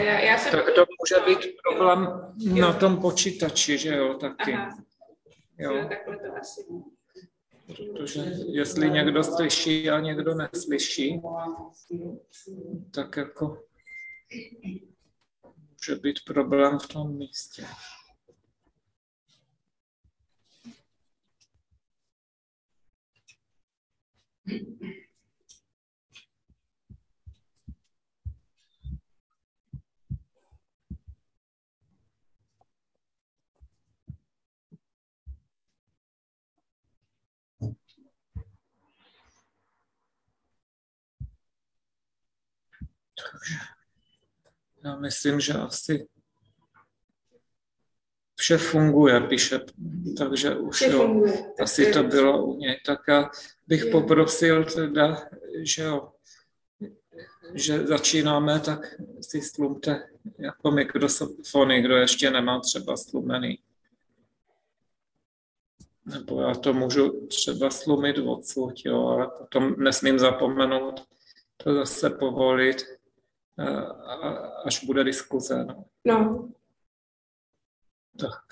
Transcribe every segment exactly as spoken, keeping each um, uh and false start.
já, já jsem... Tak to může být problém jo. na tom počítači, že jo, taky. Aha. Jo. Jo, takhle to asi. Protože jestli někdo slyší a někdo neslyší, tak jako může být problém v tom místě. Takže já myslím, že asi vše funguje, píše, takže už jo, asi to bylo u něj. Tak já bych poprosil teda, že jo, že začínáme, tak si slumte jako mikrofony, kdo ještě nemá třeba slumený. Nebo já to můžu třeba slumit odsud, jo, ale potom nesmím zapomenout to zase povolit, až bude diskuze. No. no. Tak.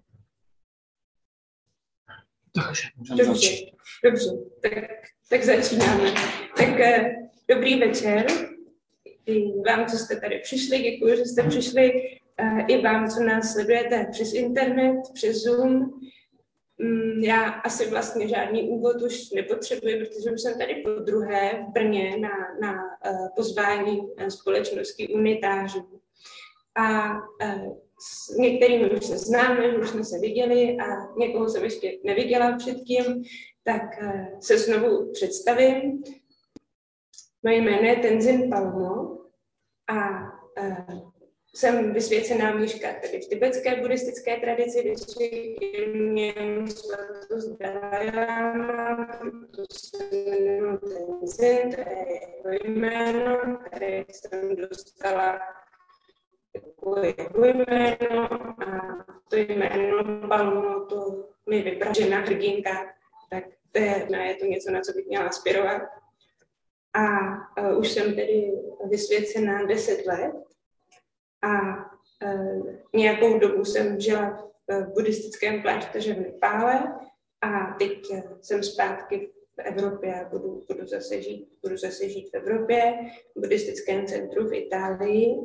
Takže můžeme Dobře, začít. dobře, tak, tak začínáme. Tak eh, dobrý večer i vám, co jste tady přišli, děkuji, že jste přišli, eh, i vám, co nás sledujete přes internet, přes Zoom. Mm, já asi vlastně žádný úvod už nepotřebuji, protože už jsem tady po druhé v Brně na, na uh, pozvání společnosti unitářů. A uh, s některými už se známe, už jsme se viděli a někoho jsem ještě neviděla předtím, tak uh, se znovu představím. Moje jméno je Tenzin Palmo a uh, jsem vysvěcená mníška tedy v tibetské buddhistické tradici, vysvětím svatost Dalajlama, to se jmenuje Tenzin, to je jeho jméno, které jsem dostala jako jeho jméno a to jméno Palmo, to mi vybral žena hrdinka, tak to je, no, je to něco, na co bych měla aspirovat. A uh, už jsem tedy vysvěcená deset let. A e, nějakou dobu jsem žila v buddhistickém klášteře v Nepále a teď jsem zpátky v Evropě a budu, budu, zase žít, budu zase žít v Evropě, v buddhistickém centru v Itálii.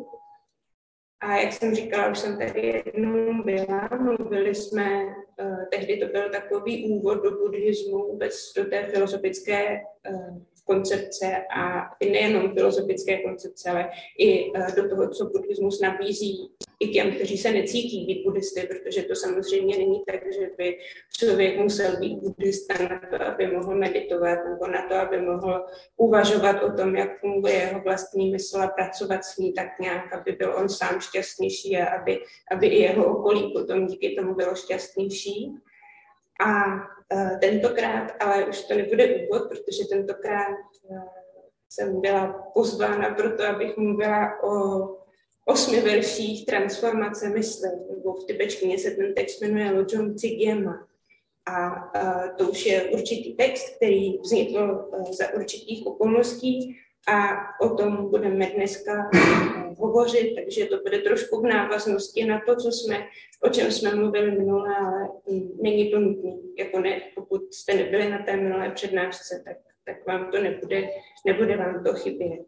A jak jsem říkala, už jsem tady jednou byla, mluvili jsme, uh, tehdy to byl takový úvod do buddhismu, vůbec do té filozofické uh, koncepce a i nejenom filozofické koncepce, ale i uh, do toho, co buddhismus nabízí i těm, kteří se necítí být buddhisty, protože to samozřejmě není tak, že by člověk musel být buddhista na to, aby mohl meditovat, nebo na to, aby mohl uvažovat o tom, jak funguje jeho vlastní mysl a pracovat s ní tak nějak, aby byl on sám šťastnější a aby, aby i jeho okolí potom díky tomu bylo šťastnější. A uh, tentokrát, ale už to nebude úvod, protože tentokrát uh, jsem byla pozvána proto, abych mluvila o osmi verších transformace mysli, nebo v tibetštině se ten text jmenuje Lojong Tsigyema. A uh, to už je určitý text, který vznikl uh, za určitých okolností a o tom budeme dneska uh, hovořit, takže to bude trošku v návaznosti na to, co jsme, o čem jsme mluvili minule, ale um, není to nutné. Jako ne, pokud jste nebyli na té minulé přednášce, tak, tak vám to nebude, nebude vám to chybět.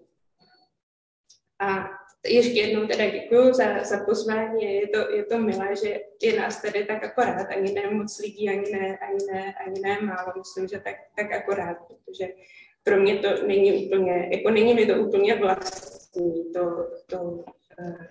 A ještě jednou teda děkuju za, za pozvání, je to, je to milé, že je nás tady tak akorát, ani ne moc lidí, ani ne, ani ne, ani ne málo, myslím, že tak, tak akorát, protože pro mě to není úplně, jako není mi to úplně vlastní, to, to uh,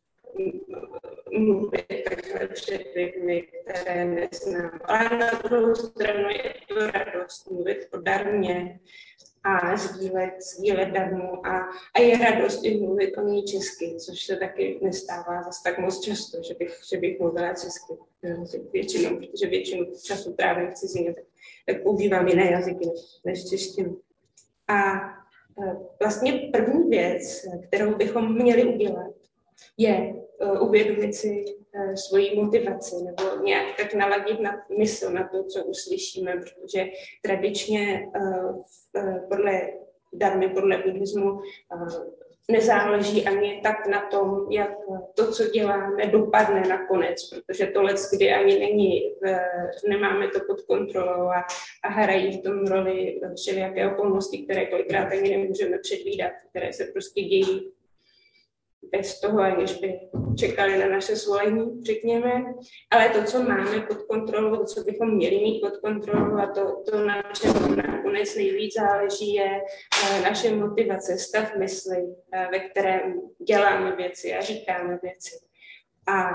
mluvit takhle před lidmi, které neznám. Ale na druhou stranu je to radost mluvit o darmě, a sdílet, sdílet darmu a, a je radost i mluvit o ní česky, což se taky nestává zase tak moc často, že bych, že bych mluvila česky většinou, protože většinu času trávím v cizině, tak, tak používám jiné jazyky než, než češtinu. A vlastně první věc, kterou bychom měli udělat, je uh, uvědomit si uh, svoji motivaci nebo nějak tak naladit na mysl na to, co uslyšíme, protože tradičně uh, v, uh, podle darmy, podle buddhismu uh, nezáleží ani tak na tom, jak to, co děláme, dopadne nakonec, protože to leckdy ani není, nemáme to pod kontrolou a, a hrají v tom roli všelijaké okolnosti, které kolikrát ani nemůžeme předvídat, které se prostě dějí bez toho, aniž by čekali na naše svolení, řekněme. Ale to, co máme pod kontrolou, to, co bychom měli mít pod kontrolou a to, to na čem nakonec nejvíc záleží, je naše motivace, stav mysli, ve kterém děláme věci a říkáme věci. A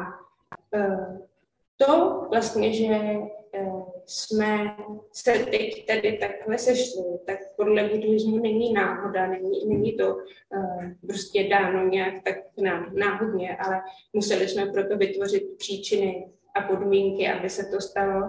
to vlastně, že jsme se teď tady takhle sešli, tak podle buddhismu není náhoda, není, není to uh, prostě dáno nějak tak náhodně, ale museli jsme proto vytvořit příčiny a podmínky, aby se to stalo.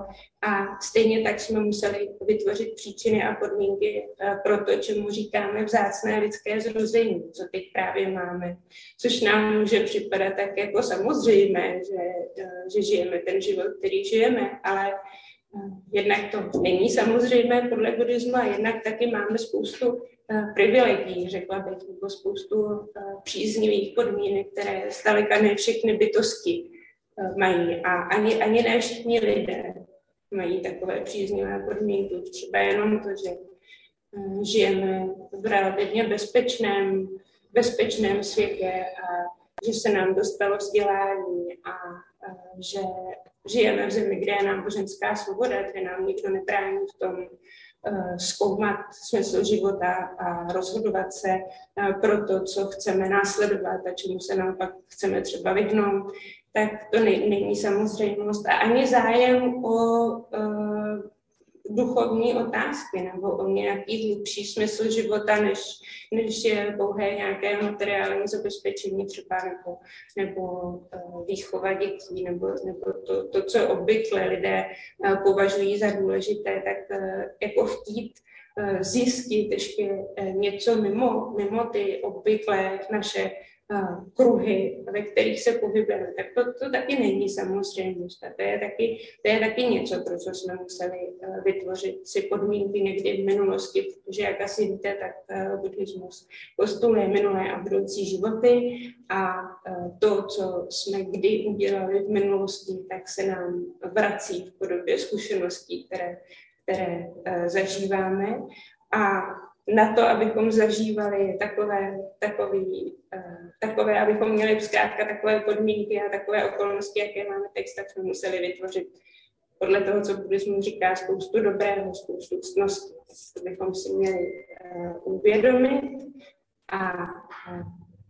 A stejně tak jsme museli vytvořit příčiny a podmínky uh, pro to, čemu říkáme vzácné lidské zrození, co teď právě máme. Což nám může připadat tak jako samozřejmé, že, uh, že žijeme ten život, který žijeme, ale jednak to není samozřejmé podle buddhismu a jednak taky máme spoustu uh, privilegií, řekla bych, nebo spoustu uh, příznivých podmínek, které zdaleka ne všechny bytosti uh, mají a ani, ani ne všichni lidé mají takové příznivé podmínky. Třeba jenom to, že uh, žijeme v relativně bezpečném, bezpečném světě a že se nám dostalo vzdělání a uh, že žijeme v zemi, kde je náboženská svoboda, kde nám nikdo nebrání v tom uh, zkoumat smysl života a rozhodovat se uh, pro to, co chceme následovat a čemu se nám pak chceme třeba vyhnout, tak to ne- není samozřejmost. A ani zájem o uh, duchovní otázky nebo o nějaký hlubší smysl života, než, než je pouhé nějaké materiální zabezpečení třeba nebo, nebo uh, výchova dětí nebo, nebo to, to, co obvykle lidé uh, považují za důležité, tak uh, jako chtít uh, zjistit ještě uh, něco mimo, mimo ty obvyklé naše uh, kruhy, ve kterých se pohybujeme, tak to, to taky není samozřejmost. To je taky, to je taky něco, pro co jsme museli uh, vytvořit si podmínky někdy v minulosti, protože jak asi víte, tak uh, buddhismus postuluje minulé a budoucí životy a uh, to, co jsme kdy udělali v minulosti, tak se nám vrací v podobě zkušeností, které, které uh, zažíváme. A na to, abychom zažívali takové, takový, uh, takové, abychom měli zkrátka takové podmínky a takové okolnosti, jaké máme teď, tak jsme museli vytvořit podle toho, co buddhismus říká, spoustu dobrého, spoustu ctností. To bychom si měli uh, uvědomit a uh,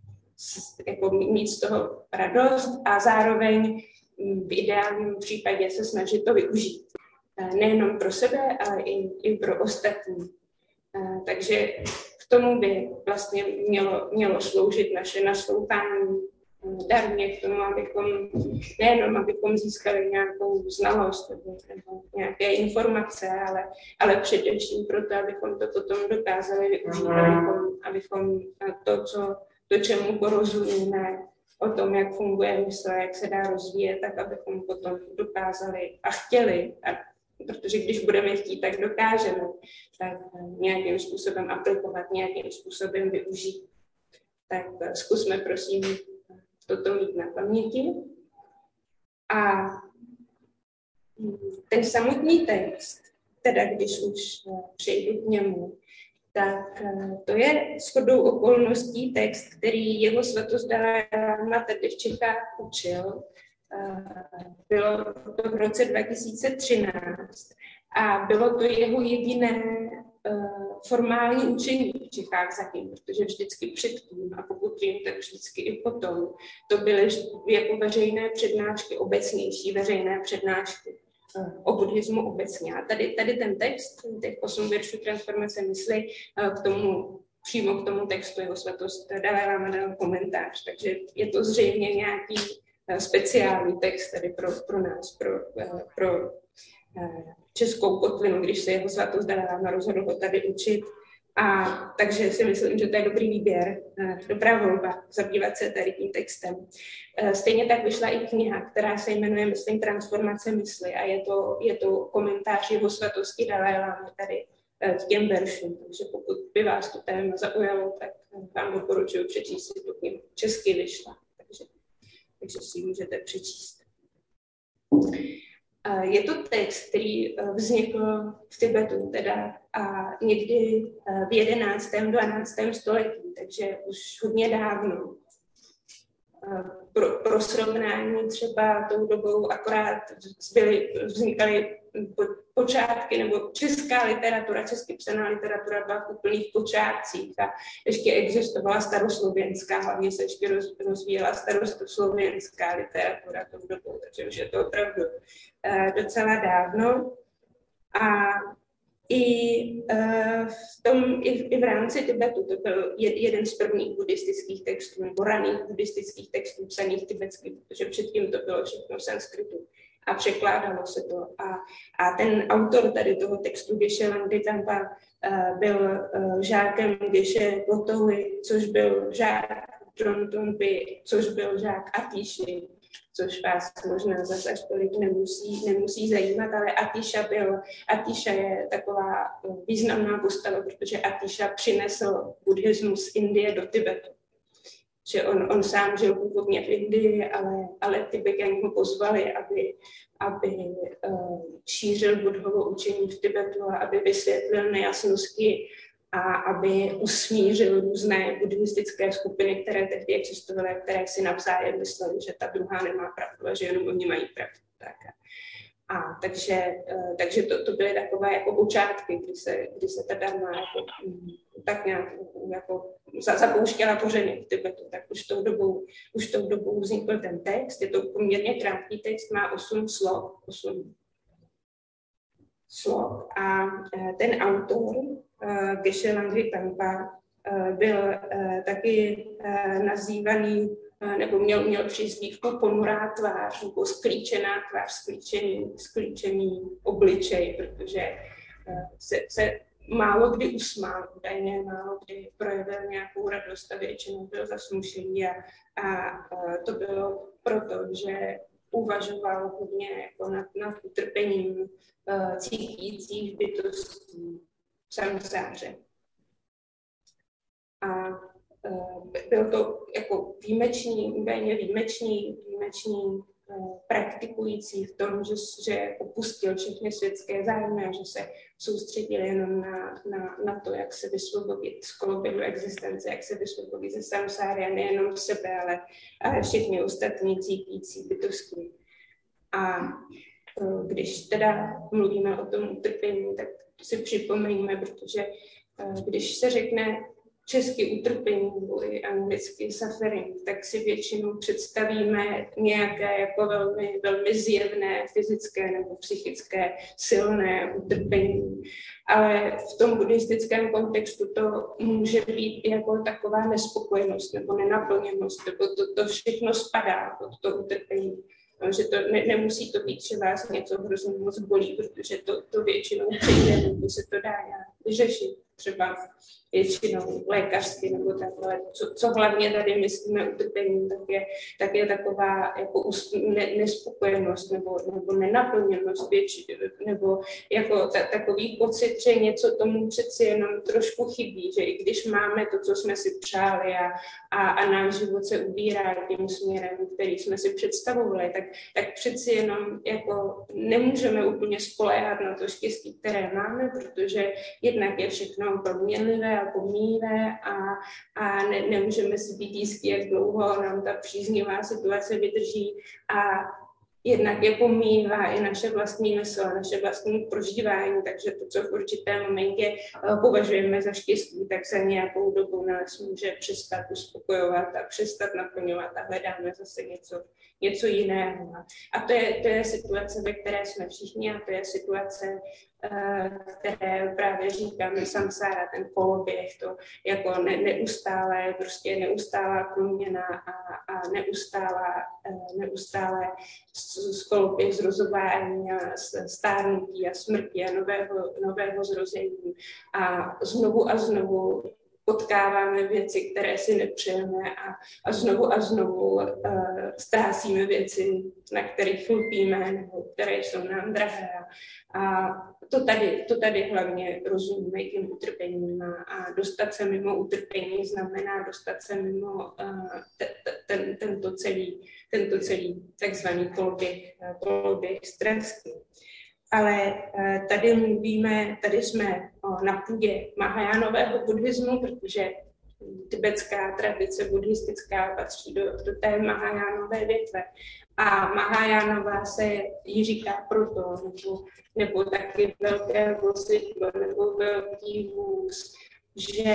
jako mít z toho radost a zároveň v ideálním případě se snažit to využít. Uh, nejenom pro sebe, ale i, i pro ostatní. Uh, takže k tomu by vlastně mělo, mělo sloužit naše naslouchání darmě k tomu, abychom nejenom abychom získali nějakou znalost nebo, nebo nějaké informace, ale, ale především proto, abychom to potom dokázali využít, abychom, abychom to, co, to, čemu porozumíme, o tom, jak funguje mysl, jak se dá rozvíjet, tak abychom potom dokázali a chtěli, a protože když budeme chtít, tak dokážeme, tak nějakým způsobem aplikovat, nějakým způsobem využít. Tak zkusme prosím toto mít na paměti. A ten samotný text, teda když už přejdu k němu, tak to je shodou okolností text, který jeho svatost Dalaj Lama tady v Čechách učil. Bylo to v roce dva tisíce třináct a bylo to jeho jediné formální učení v Čechách zatím, protože vždycky předtím, a pokud vím, tak vždycky i potom, to byly jako veřejné přednášky, obecnější veřejné přednášky o buddhismu obecně. A tady, tady ten text, těch osm veršů transformace mysli, k tomu, přímo k tomu textu jeho svatost Dalaj Lama dal komentář, takže je to zřejmě nějaký speciální text tady pro, pro nás, pro, pro českou kotlinu, když se jeho svatost Dalaj Lama rozhodl ho tady učit. A takže si myslím, že to je dobrý výběr, dobrá volba, zabývat se tady tím textem. Stejně tak vyšla i kniha, která se jmenuje, myslím, Transformace mysli a je to, je to komentář jeho svatosti Dalaj Lama tady k těm veršům. Takže pokud by vás to téma zaujalo, tak vám doporučuji přečíst si tu knihu. Česky vyšla, takže, takže si ji můžete přečíst. Je to text, který vznikl v Tibetu teda a někdy v jedenáctém dvanáctém století, takže už hodně dávno. Pro, pro srovnání třeba tou dobou akorát byly, vznikaly počátky, nebo česká literatura, česky psaná literatura byla v úplných počátcích a ještě existovala staroslovenská, hlavně se ještě roz, rozvíjela staroslovenská literatura tou dobou, takže už je to opravdu uh, docela dávno. A I v, tom, i, v, i v rámci Tibetu to byl jeden z prvních buddhistických textů, nebo raných buddhistických textů psaných tibetsky, protože předtím to bylo všechno v sanskritu a překládalo se to. A, a ten autor tady toho textu, Geshe Langditamba, byl žákem Geshe Gotowy, což byl žák Drontonby, což byl žák Atíši, což vás možná zase až tolik nemusí, nemusí zajímat, ale Atíša byl, Atíša je taková významná postava, protože Atíša přinesl buddhismus z Indie do Tibetu. Že on, on sám žil původně v Indii, ale, ale Tibetani ho pozvali, aby, aby uh, šířil Buddhovo učení v Tibetu a aby vysvětlil nejasnosti a aby usmířil různé buddhistické skupiny, které tehdy existovaly, které si navzájem mysleli, že ta druhá nemá pravdu a že jenom oni mají pravdu. Tak. A takže, takže to, to byly takové jako počátky, kdy se, kdy se ta dharma jako, tak nějak jako zapouštěla kořeny v Tibetu, tak už tou dobou, už tou dobou vznikl ten text. Je to poměrně krátký text, má osm slov, osm slov a ten autor Geshe Langditamba byl taky nazývaný, nebo měl, měl přízvívku ponurá tvář, nebo sklíčená tvář, sklíčený, sklíčený obličej, protože se, se málo kdy usmál, údajně málo kdy projevil nějakou radost a většinou byl zasmušený a, a to bylo proto, že uvažoval hodně jako nad, nad utrpením uh, cítících bytostí v samsáře. A uh, byl to jako výjimečný, údajně výjimečný, výjimečný uh, praktikující v tom, že, že opustil všechny světské zájmy a že se soustředil jenom na, na, na to, jak se vysvobodit z koloběhu existence, jak se vysvobodit ze samsáry a nejenom sebe, ale, ale všechny ostatní cítící bytosti. A když teda mluvíme o tom utrpení, tak si připomeňme, protože když se řekne česky utrpení nebo i anglicky suffering, tak si většinou představíme nějaké jako velmi, velmi zjevné fyzické nebo psychické silné utrpení. Ale v tom buddhistickém kontextu to může být jako taková nespokojenost nebo nenaplněnost, nebo to, to všechno spadá pod to utrpení. Že to ne, nemusí to být, že vás něco hrozně moc bolí, protože to, to většinou přijde, nebo se to dá vyřešit. Třeba většinou lékařsky nebo takhle. Co, co hlavně tady myslíme utrpení, tak je, tak je taková jako ne, nespokojenost nebo, nebo nenaplněnost větši, nebo jako ta, takový pocit, že něco tomu přeci jenom trošku chybí, že i když máme to, co jsme si přáli a, a, a náš život se ubírá tím směrem, který jsme si představovali, tak, tak přeci jenom jako nemůžeme úplně spoléhat na to štěstí, které máme, protože jednak je všechno proměnlivé a pomíjivé a, a ne, nemůžeme si být jistí, jak dlouho nám ta příznivá situace vydrží a jednak je pomíjivá i naše vlastní mysl, naše vlastní prožívání, takže to, co v určitém momentě považujeme za štěstí, tak za nějakou dobu nás může přestat uspokojovat a přestat naplňovat a hledáme zase něco, něco jiného. A to je, to je situace, ve které jsme všichni a to je situace, které právě říkáme samsára, ten koloběh, to jako ne, neustále, prostě neustálá proměna a, a neustálá, neustále koloběh zrozování a stárnutí a smrti a nového, nového zrození a znovu a znovu potkáváme věci, které si nepřejeme a, a znovu a znovu uh, ztrácíme věci, na kterých lpíme nebo které jsou nám drahé. A to tady, to tady hlavně rozumíme tím utrpením a, a dostat se mimo utrpení znamená dostat se mimo uh, te, te, ten, tento celý, tento celý takzvaný koloběh, koloběh stresu. Ale tady mluvíme, tady jsme na půdě Mahajánového buddhismu, protože tibetská tradice buddhistická patří do, do té Mahajánové větve. A Mahajánova se jí říká proto, nebo, nebo taky velké vozidlo, nebo velký vůz, že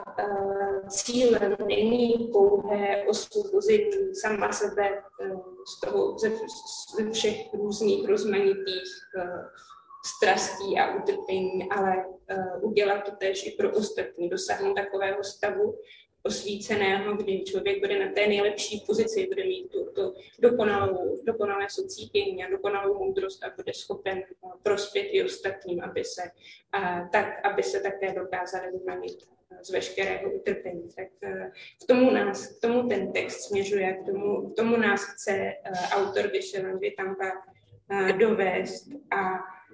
uh, cílem není pouhé osvobození sama sebe uh, z toho, ze, ze všech různých rozmanitých uh, strastí a utrpení, ale uh, udělat to též i pro ostatní, dosáhnout takového stavu osvíceného, kdy člověk bude na té nejlepší pozici, bude mít tu, tu dokonalou, dokonalé sociítění a dokonalou moudrost a bude schopen uh, prospět i ostatním, aby se, uh, tak, aby se také dokázali vymanit z veškerého utrpení. Tak uh, k tomu nás, k tomu ten text směřuje, k tomu, k tomu nás chce uh, autor Vishelanvitampa uh, dovést a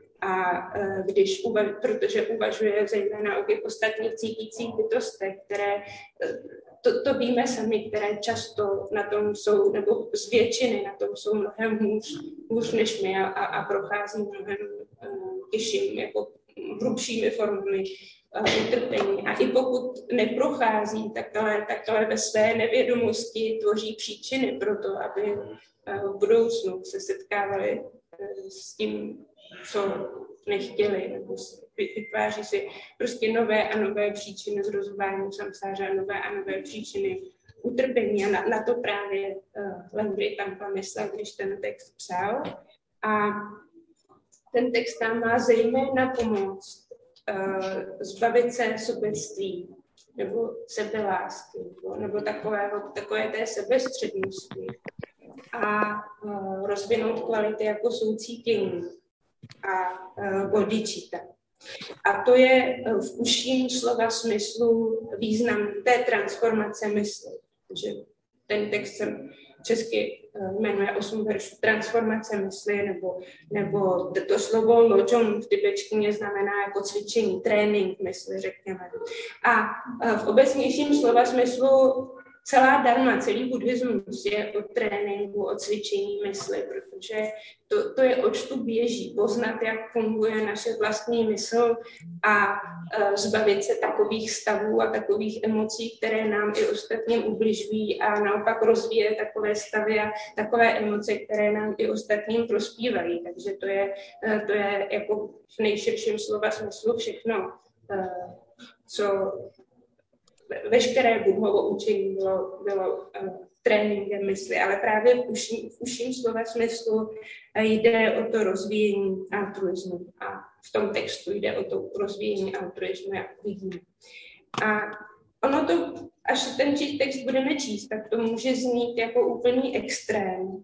A když uvaž, protože uvažuje zejména o těch ostatních cítících bytostech, které, to, to víme sami, které často na tom jsou, nebo z většiny na tom jsou mnohem hůř, hůř než my a, a prochází mnohem těžším, jako hrubšími formami utrpení. A i pokud neprochází, tak ale, tak ale ve své nevědomosti tvoří příčiny pro to, aby v budoucnu se setkávali s tím, co nechtěli, nebo vytváří si prostě nové a nové příčiny zrozování samsáře, nové a nové příčiny utrpení. A na, na to právě uh, Lanvitampa myslel, když ten text psal. A ten text tam má zejména pomoct uh, zbavit se sobectví, nebo sebelásky, nebo, nebo takového, takové té sebestřednosti a uh, rozvinout kvality jako soucítění a uh, bodhicitta. A to je v užším slova smyslu význam té transformace mysli. Takže ten text se česky jmenuje osm veršů transformace mysli, nebo, nebo to slovo lojong v tibetštině znamená jako cvičení, trénink mysli, řekněme. A v obecnějším slova smyslu celá dharma, celý buddhismus je o tréninku, o cvičení mysli, protože to, to je oč tu běží, poznat, jak funguje naše vlastní mysl a uh, zbavit se takových stavů a takových emocí, které nám i ostatním ubližují a naopak rozvíjet takové stavy a takové emoce, které nám i ostatním prospívají. Takže to je, uh, to je jako v nejširším slova smyslu všechno, uh, co veškeré Buddhovo učení bylo, bylo uh, tréninkem mysli, ale právě v užším, v užším slova smyslu uh, jde o to rozvíjení altruismu a v tom textu jde o to rozvíjení altruismu, jak vidíme. A ono to, až ten text budeme číst, tak to může znít jako úplný extrém,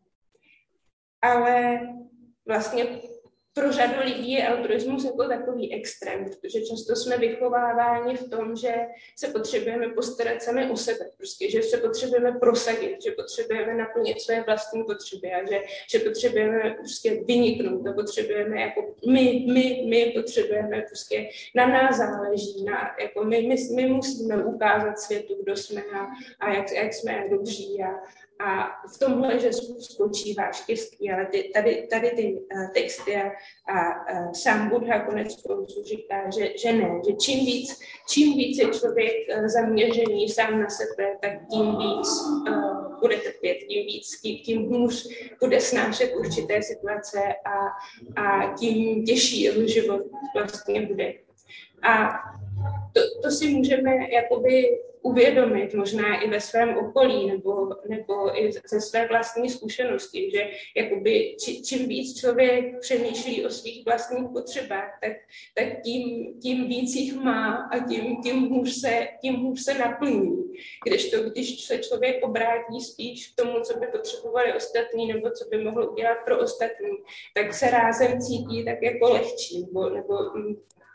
ale vlastně pro řadu lidí je altruismus jako takový extrém, protože často jsme vychováváni v tom, že se potřebujeme postarat sami o sebe, prostě, že se potřebujeme prosadit, že potřebujeme naplnit své vlastní potřeby a že, že potřebujeme prostě vyniknout a potřebujeme jako my, my, my potřebujeme prostě, na nás záleží, na, jako my, my, my musíme ukázat světu, kdo jsme a, a jak, jak jsme dobří a, a v tomhle, že spočívá štěstí, ale ty, tady, tady ty uh, texty a, a uh, sám Buddha konec konců říká, že, že ne, že čím víc, čím víc je člověk uh, zaměřený sám na sebe, tak tím víc uh, bude trpět, tím víc, tím, tím hůř bude snášet určité situace a, a tím těžší jeho život vlastně bude. A to, to si můžeme jakoby uvědomit možná i ve svém okolí nebo, nebo i ze své vlastní zkušenosti, že jakoby či, čím víc člověk přemýšlí o svých vlastních potřebách, tak, tak tím, tím víc jich má a tím, tím, hůř se, tím hůř se naplní. Kdežto, když se člověk obrátí spíš k tomu, co by potřebovali ostatní nebo co by mohl udělat pro ostatní, tak se rázem cítí tak jako lehčí nebo, nebo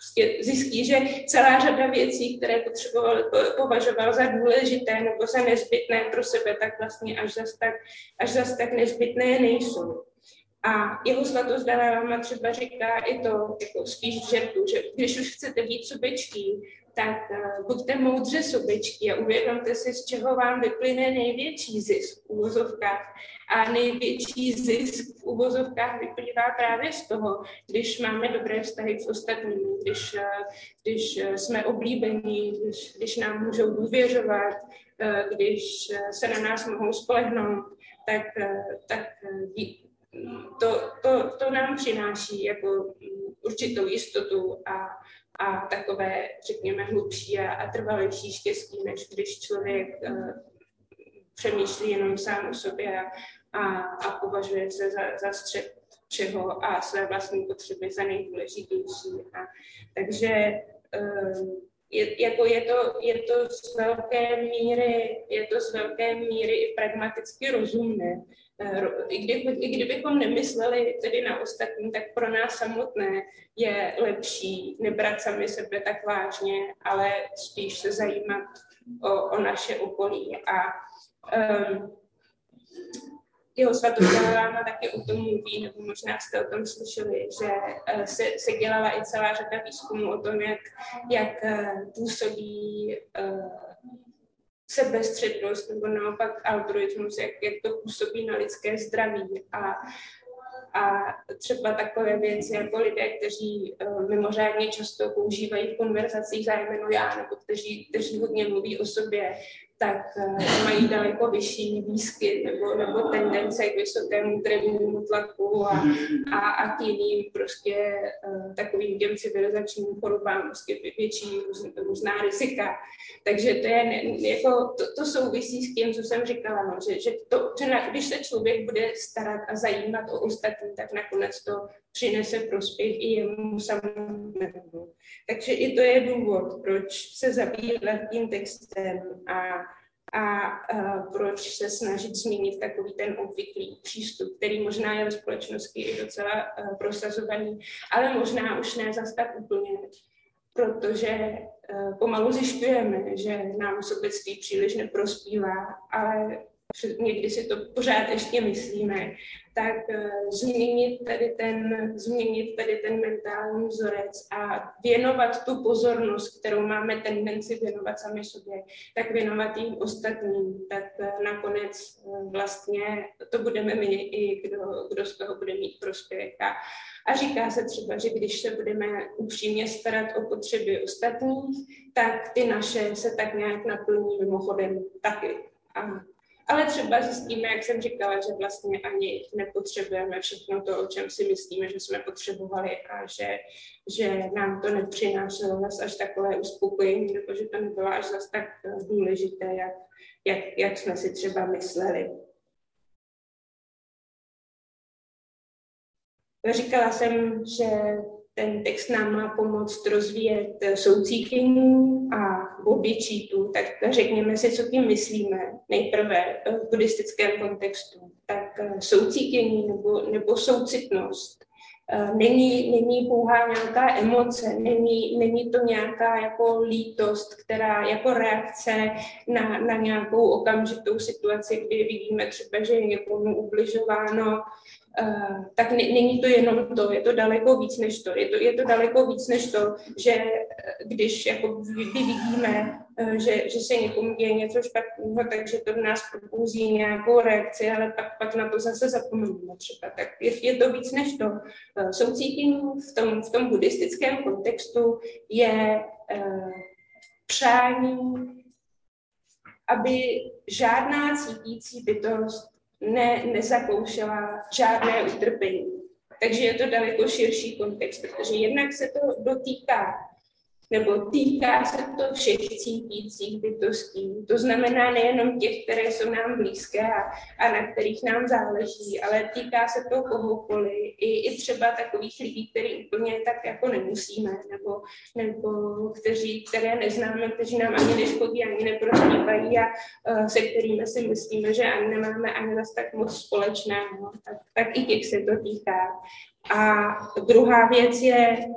prostě zjistí, že celá řada věcí, které potřeboval, považoval za důležité nebo za nezbytné pro sebe, tak vlastně až zas tak, až zas tak nezbytné nejsou. A jeho svatost Dalaj Lama třeba říká i to, jako spíš v žertu, že když už chcete být sobečtí, tak uh, buďte moudře sobečtí a uvědomte si, z čeho vám vyplyne největší zisk v uvozovkách. A největší zisk v uvozovkách vyplývá právě z toho, když máme dobré vztahy s ostatními, když, uh, když uh, jsme oblíbení, když, když nám můžou důvěřovat, uh, když uh, se na nás mohou spolehnout, tak, uh, tak uh, to, to, to nám přináší jako určitou jistotu a a takové, řekněme, hlubší a, a trvalejší štěstí, než když člověk uh, přemýšlí jenom sám o sobě a, a, a považuje se za, za střed všeho a své vlastní potřeby za nejdůležitější. A, takže uh, je, jako je, to, je to z velké míry, je to z velké míry i pragmaticky rozumné. I, kdy, I kdybychom nemysleli tedy na ostatní, tak pro nás samotné je lepší nebrat sami sebe tak vážně, ale spíš se zajímat o, o naše okolí. A um, jeho svatost Dalaj Lama taky o tom mluví, nebo možná jste o tom slyšeli, že uh, se, se dělala i celá řada výzkumů o tom, jak, jak uh, působí uh, sebestřednost nebo naopak altruismus, jak, jak to působí na lidské zdraví. A, a třeba takové věci jako lidé, kteří uh, mimořádně často používají v konverzacích zájmeno já, nebo kteří, kteří hodně mluví o sobě, tak uh, mají daleko vyšší výskyt nebo, nebo tendence k vysokému krevnímu tlaku a, a, a k jiným prostě uh, takovým těm civilizačním chorobám, prostě větší růz, různá rizika. Takže to je ne, jako, to, to souvisí s tím, co jsem říkala, no, že, že, to, že na, když se člověk bude starat a zajímat o ostatní, tak nakonec to přinese prospěch i jemu samotnému. Takže i to je důvod, proč se zabývat tím textem a, a, a proč se snažit změnit takový ten obvyklý přístup, který možná je ve společnosti i docela uh, prosazovaný, ale možná už ne zas tak úplně, protože uh, pomalu zjišťujeme, že nám sobectví příliš neprospívá, ale někdy si to pořád ještě myslíme, tak uh, změnit tady ten, změnit tady ten mentální vzorec a věnovat tu pozornost, kterou máme tendenci věnovat sami sobě, tak věnovat jim ostatním, tak uh, nakonec uh, vlastně to budeme my i kdo, kdo z toho bude mít prospěch. A, a říká se třeba, že když se budeme upřímně starat o potřeby ostatních, tak ty naše se tak nějak naplní mimochodem taky. A ale třeba zjistíme, jak jsem říkala, že vlastně ani nepotřebujeme všechno to, o čem si myslíme, že jsme potřebovali a že, že nám to nepřinášelo zas až takové uspokojení, nebo že to nebylo až zas tak důležité, jak, jak, jak jsme si třeba mysleli. Říkala jsem, že ten text nám má pomoct rozvíjet soucítění a bodhicitthu, tak řekněme si, co tím myslíme nejprve v buddhistickém kontextu. Tak soucítění nebo, nebo soucitnost není, není pouhá nějaká emoce, není, není to nějaká jako lítost, která jako reakce na, na nějakou okamžitou situaci, kdy vidíme třeba, že je někomu ubližováno. Uh, tak není to jenom to, je to daleko víc než to. Je to, je to daleko víc než to, že když jako vidíme, uh, že, že se někomu děje něco špatného, takže to v nás probouzí nějakou reakci, ale pak, pak na to zase zapomeneme třeba. Tak je, je to víc než to. Uh, soucítění v tom, v tom buddhistickém kontextu je uh, přání, aby žádná cítící bytost ne, nezakoušela žádné utrpení. Takže je to daleko širší kontext, protože jednak se to dotýká, nebo týká se to všech cítících bytostí. To znamená nejenom těch, které jsou nám blízké a, a na kterých nám záleží, ale týká se to kohokoliv. I, i třeba takových lidí, který úplně tak jako nemusíme, nebo, nebo kteří, které neznáme, kteří nám ani neškodí, ani neprospívají a uh, se kterými si myslíme, že ani nemáme ani zase tak moc společného. Tak, tak i těch se to týká. A druhá věc je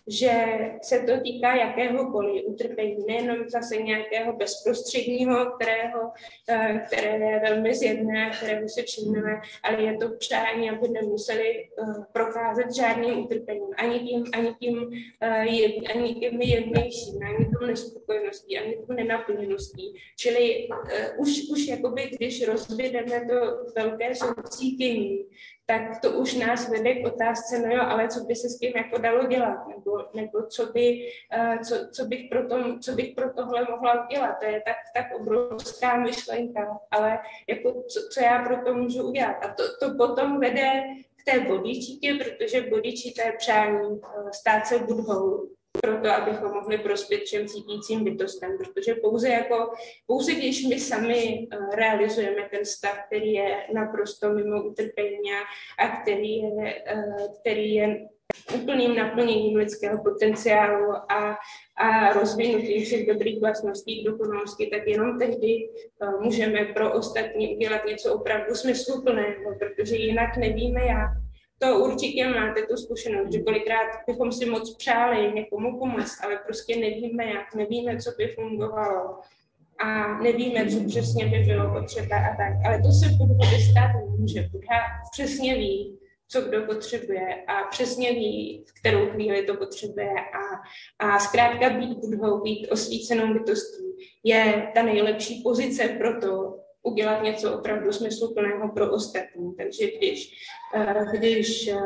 že se to týká jakéhokoliv utrpení, nejenom zase nějakého bezprostředního, kterého, které je velmi zjevné, kterého se činíme, ale je to přání, aby nemuseli procházet žádným utrpením, ani tím, ani tím, ani tím jemnějším, ani tou nespokojeností, ani tou nenaplněností. Čili už, už jakoby, když rozvědeme to velké soucítění, tak to už nás vede k otázce, no jo, ale co by se s tím jako dalo dělat, nebo, nebo co, by, uh, co, co, bych pro tom, co bych pro tohle mohla udělat. To je tak, tak obrovská myšlenka, ale jako co, co já pro to můžu udělat. A to, to potom vede k té bodičítě, protože bodičíta je přání uh, stát se budhou, proto, abychom mohli prospět všem cítícím bytostem, protože pouze, jako, pouze když my sami uh, realizujeme ten stav, který je naprosto mimo utrpení a který je, uh, který je úplným naplněním lidského potenciálu a, a rozvinutím všech dobrých vlastností, dokonalosti, tak jenom tehdy uh, můžeme pro ostatní udělat něco opravdu smysluplného, protože jinak nevíme jak. To určitě máte tu zkušenost, že kolikrát bychom si moc přáli někomu pomoct, ale prostě nevíme jak, nevíme, co by fungovalo a nevíme, co přesně by bylo potřeba a tak. Ale to se Buddhovi stát nemůže. Buddha přesně ví, co kdo potřebuje a přesně ví, v kterou chvíli to potřebuje a, a zkrátka být Buddhou, být osvícenou bytostí je ta nejlepší pozice pro to, udělat něco opravdu smysluplného pro ostatní. Takže když, když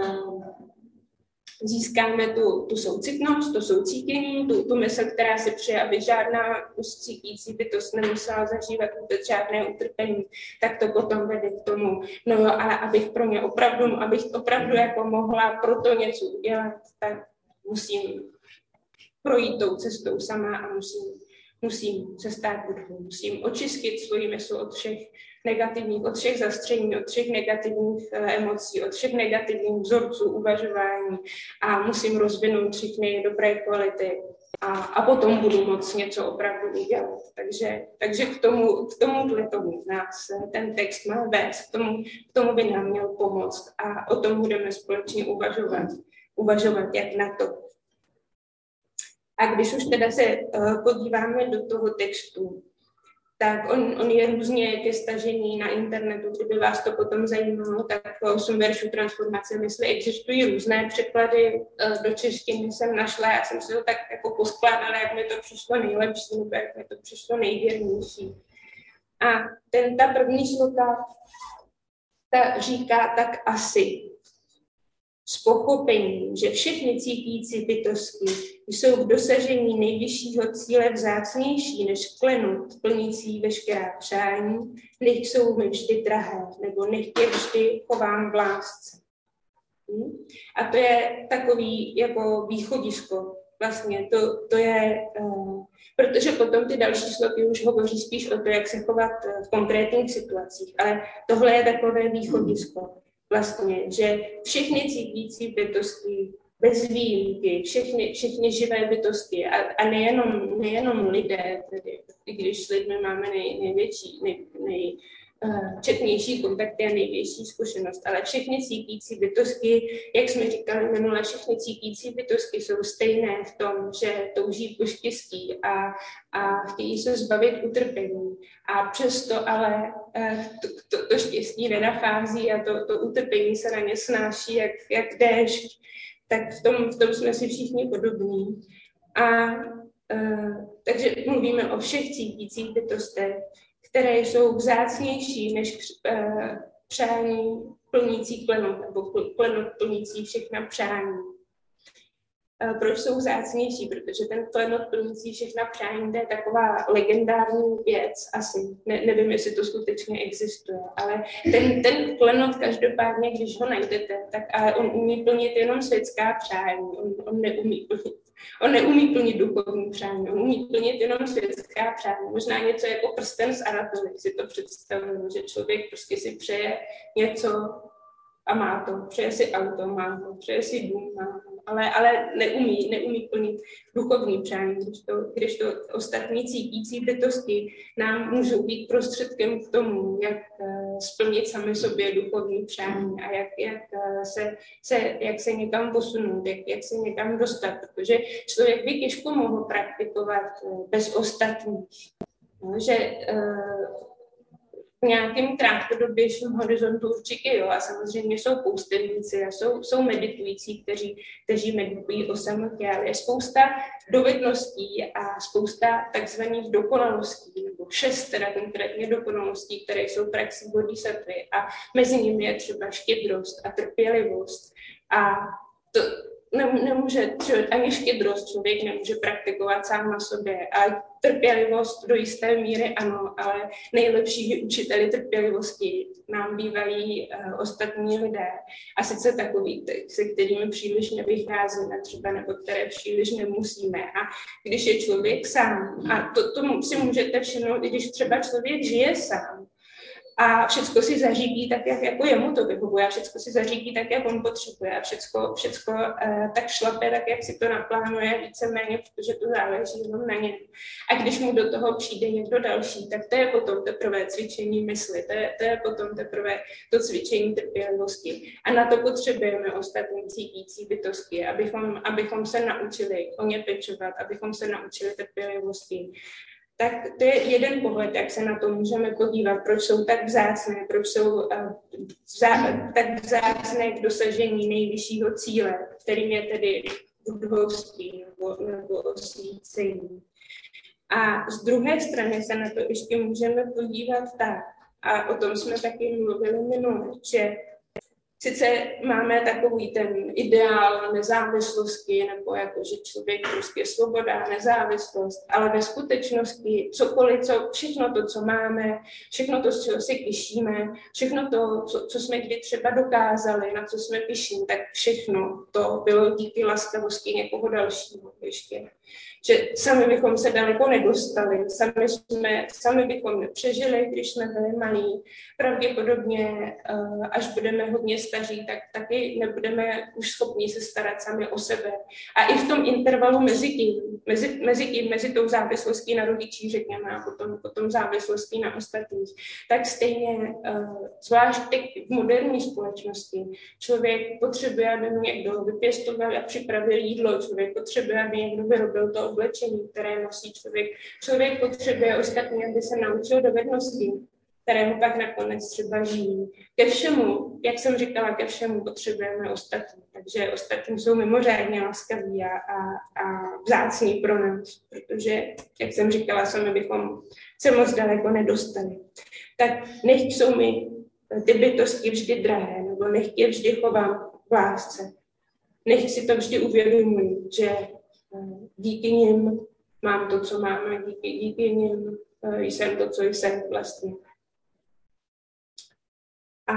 získáme tu, tu soucitnost, to soucítění, tu, tu mysl, která si přeje, aby žádná cítící bytost nemusela zažívat vůbec žádné utrpení, tak to potom vede k tomu, no jo, ale abych pro ně opravdu, abych opravdu jako mohla pro to něco udělat, tak musím projít tou cestou sama a musím Musím se stát Buddhou, musím očistit svoji mysl od všech negativních, od všech zastření, od všech negativních uh, emocí, od všech negativních vzorců uvažování a musím rozvinout všechny dobré kvality a, a potom budu moct něco opravdu udělat. Takže, takže k tomu, k tomuhle tomu nás ten text má vést, k tomu, k tomu by nám měl pomoct a o tom budeme společně uvažovat, uvažovat jak na to. A když už teda se uh, podíváme do toho textu, tak on, on je různě ke stažení na internetu, kdyby vás to potom zajímalo, tak osm veršů transformace mysli existují různé překlady, uh, do češtiny jsem našla, já jsem si to tak jako poskládala, jak mi to přišlo nejlepší, nebo jak mi to přišlo nejvěrnější. A ten, ta první sloka, ta říká tak asi, s pochopením, že všechny cítící bytosti jsou v dosažení nejvyššího cíle vzácnější než klenot plnící veškerá přání, nech jsou mi vždy drahé, nebo nech je vždy chovám v lásce. Hm? A to je takový jako východisko. Vlastně to, to je, uh, protože potom ty další sloky už hovoří spíš o to, jak se chovat v konkrétních situacích, ale tohle je takové východisko. Vlastně, že všechny cítící bytosti bez výjimky, všechny, všechny živé bytosti a, a nejenom, nejenom lidé, tedy, i když s lidmi máme nej, největší, nej, nej, uh, četnější kontakty a největší zkušenost, ale všechny cítící bytosti, jak jsme říkali minule, všechny cítící bytosti jsou stejné v tom, že touží po štěstí a, a chtějí se zbavit utrpení. A přesto ale uh, to, to, to štěstí nenachází a to, to utrpení se na ně snáší jak, jak déšť. Tak v tom, v tom jsme si všichni podobní. A uh, takže mluvíme o všech cítících bytostech, které jsou vzácnější než uh, přání plnící klenot, nebo klenot plnící všechna přání. Uh, proč jsou vzácnější? Protože ten klenot plnící všechna přání, to je taková legendární věc, asi. Ne, nevím, jestli to skutečně existuje, ale ten, ten klenot každopádně, když ho najdete, tak ale on umí plnit jenom světská přání, on, on neumí plnit. On neumí plnit duchovní přání, on umí plnit jenom světská přání. Možná něco jako prsten z Aratory, si to představuju, že člověk prostě si přeje něco a má to. Přeje si auto, má to. Přeje si dům, má to. Ale, ale neumí, neumí plnit duchovní přání, když to, když to ostatní cítící bytosti nám můžou být prostředkem k tomu, jak, splnit sami sobě duchovní přání a jak, jak, se, se, jak se někam posunout, jak, jak se někam dostat, protože člověk by těžko mohl praktikovat bez ostatních. No, že v nějakém krátkodobějším horizontu určitě jo, a samozřejmě jsou poustevníci a jsou, jsou meditující, kteří, kteří meditují o samotě, ale je spousta dovedností a spousta takzvaných dokonalostí, nebo šest teda konkrétně dokonalostí, které jsou praxí bodhisattvy a mezi nimi je třeba štědrost a trpělivost a to nemůže, ani štědrost člověk nemůže praktikovat sám na sobě a trpělivost do jisté míry ano, ale nejlepší učiteli trpělivosti nám bývají uh, ostatní lidé a sice takový, se kterými příliš nevycházíme třeba nebo které příliš nemusíme a když je člověk sám a to, to si můžete všimnout, i když třeba člověk žije sám, a všecko si zařídí tak, jak jako jemu to vyhovuje, a všecko si zařídí tak, jak on potřebuje, a všecko, všecko uh, tak šlape, tak, jak si to naplánuje víceméně, protože to záleží jenom na něm. A když mu do toho přijde někdo další, tak to je potom teprve cvičení mysli, to je, to je potom teprve to cvičení trpělivosti. A na to potřebujeme ostatní cítící bytosti, abychom, abychom se naučili o ně pečovat, abychom se naučili trpělivosti. Tak to je jeden pohled, jak se na to můžeme podívat, proč jsou tak vzácné, proč jsou uh, vzá, tak vzácné k dosažení nejvyššího cíle, kterým je tedy budhostí nebo, nebo osvícení. A z druhé strany se na to ještě můžeme podívat tak, a o tom jsme taky mluvili minule, že sice máme takový ten ideál nezávislosti, nebo jako, že člověk prostě svoboda, nezávislost, ale ve skutečnosti cokoliv, co, všechno to, co máme, všechno to, z čeho si těšíme, všechno to, co, co jsme kdy třeba dokázali, na co jsme pyšní, tak všechno to bylo díky laskavosti někoho dalšího ještě. Že sami bychom se daleko nedostali, sami, jsme, sami bychom nepřežili, když jsme byli malí. Pravděpodobně, až budeme hodně staří, tak taky nebudeme už schopni se starat sami o sebe. A i v tom intervalu mezi tím, mezi, mezi, tím, mezi tou závislostí na rodičích, řekněme, a potom, potom závislostí na ostatních, tak stejně, zvlášť teď v moderní společnosti, člověk potřebuje, aby mu někdo vypěstoval a připravil jídlo, člověk potřebuje, aby někdo vyrobil to oblečení, které nosí člověk. Člověk potřebuje ostatní, aby se naučil dovednosti, které mu pak nakonec třeba žijí. Ke všemu, jak jsem říkala, ke všemu potřebujeme ostatní. Takže ostatní jsou mimořádně laskaví a, a, a vzácní pro nás, protože, jak jsem říkala, sami bychom se moc daleko nedostali. Tak nechť jsou mi ty bytosti vždy drahé, nebo nechť je vždy chovám v lásce. Nechť si to vždy uvědomuji, že díky nim mám to, co mám, a díky, díky nim jsem to, co jsem vlastně. A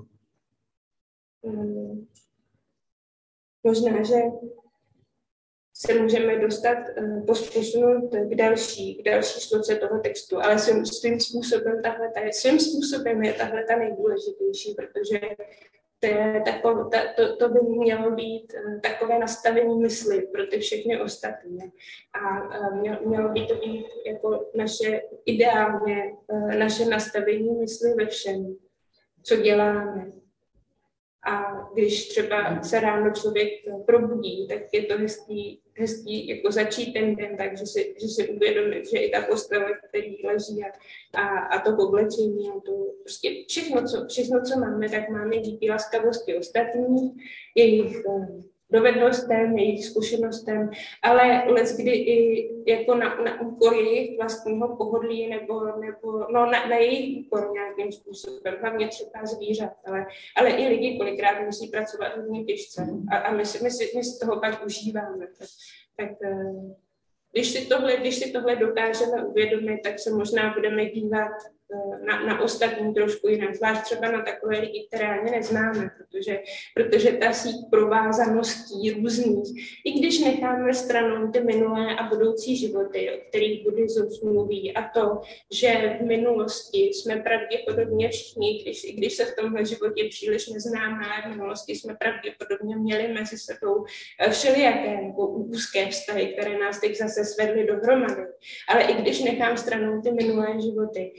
um, možná, že se můžeme dostat, uh, posunout k další, k další sloce toho textu, ale svým, svým způsobem tahle, svým způsobem je tahle ta nejdůležitější, protože To, je tako, ta, to, to by mělo být takové nastavení mysli pro ty všechny ostatní. A mělo, mělo by to být jako naše ideálně naše nastavení mysli ve všem, co děláme. A když třeba se ráno člověk probudí, tak je to hezký, hezký jako začít ten den tak, že si, že si uvědomí, že i ta postele, který leží a, a, a to oblečení a to prostě všechno co, všechno, co máme, tak máme díky laskavosti ostatních, jejich dovednostem, jejich zkušenostem, ale leckdy i jako na, na úkor jejich vlastního pohodlí nebo, nebo no, na, na jejich úkor nějakým způsobem, hlavně třeba zvířat, ale, ale i lidi kolikrát musí pracovat hodně těžce a, a my, si, my, si, my si toho pak užíváme. Tak, tak když si, tohle, když si tohle dokážeme uvědomit, tak se možná budeme dívat na, na ostatní trošku jinak, zvlášť třeba na takové lidi, které ani neznáme, protože, protože ta síť provázaností různých, i když necháme stranou ty minulé a budoucí životy, o kterých buddhismus mluví, a to, že v minulosti jsme pravděpodobně všichni, když, i když se v tomhle životě příliš neznáme, ale v minulosti jsme pravděpodobně měli mezi sebou všelijaké nebo úzké vztahy, které nás teď zase svedly dohromady. Ale i když nechám stranou ty minulé životy, tak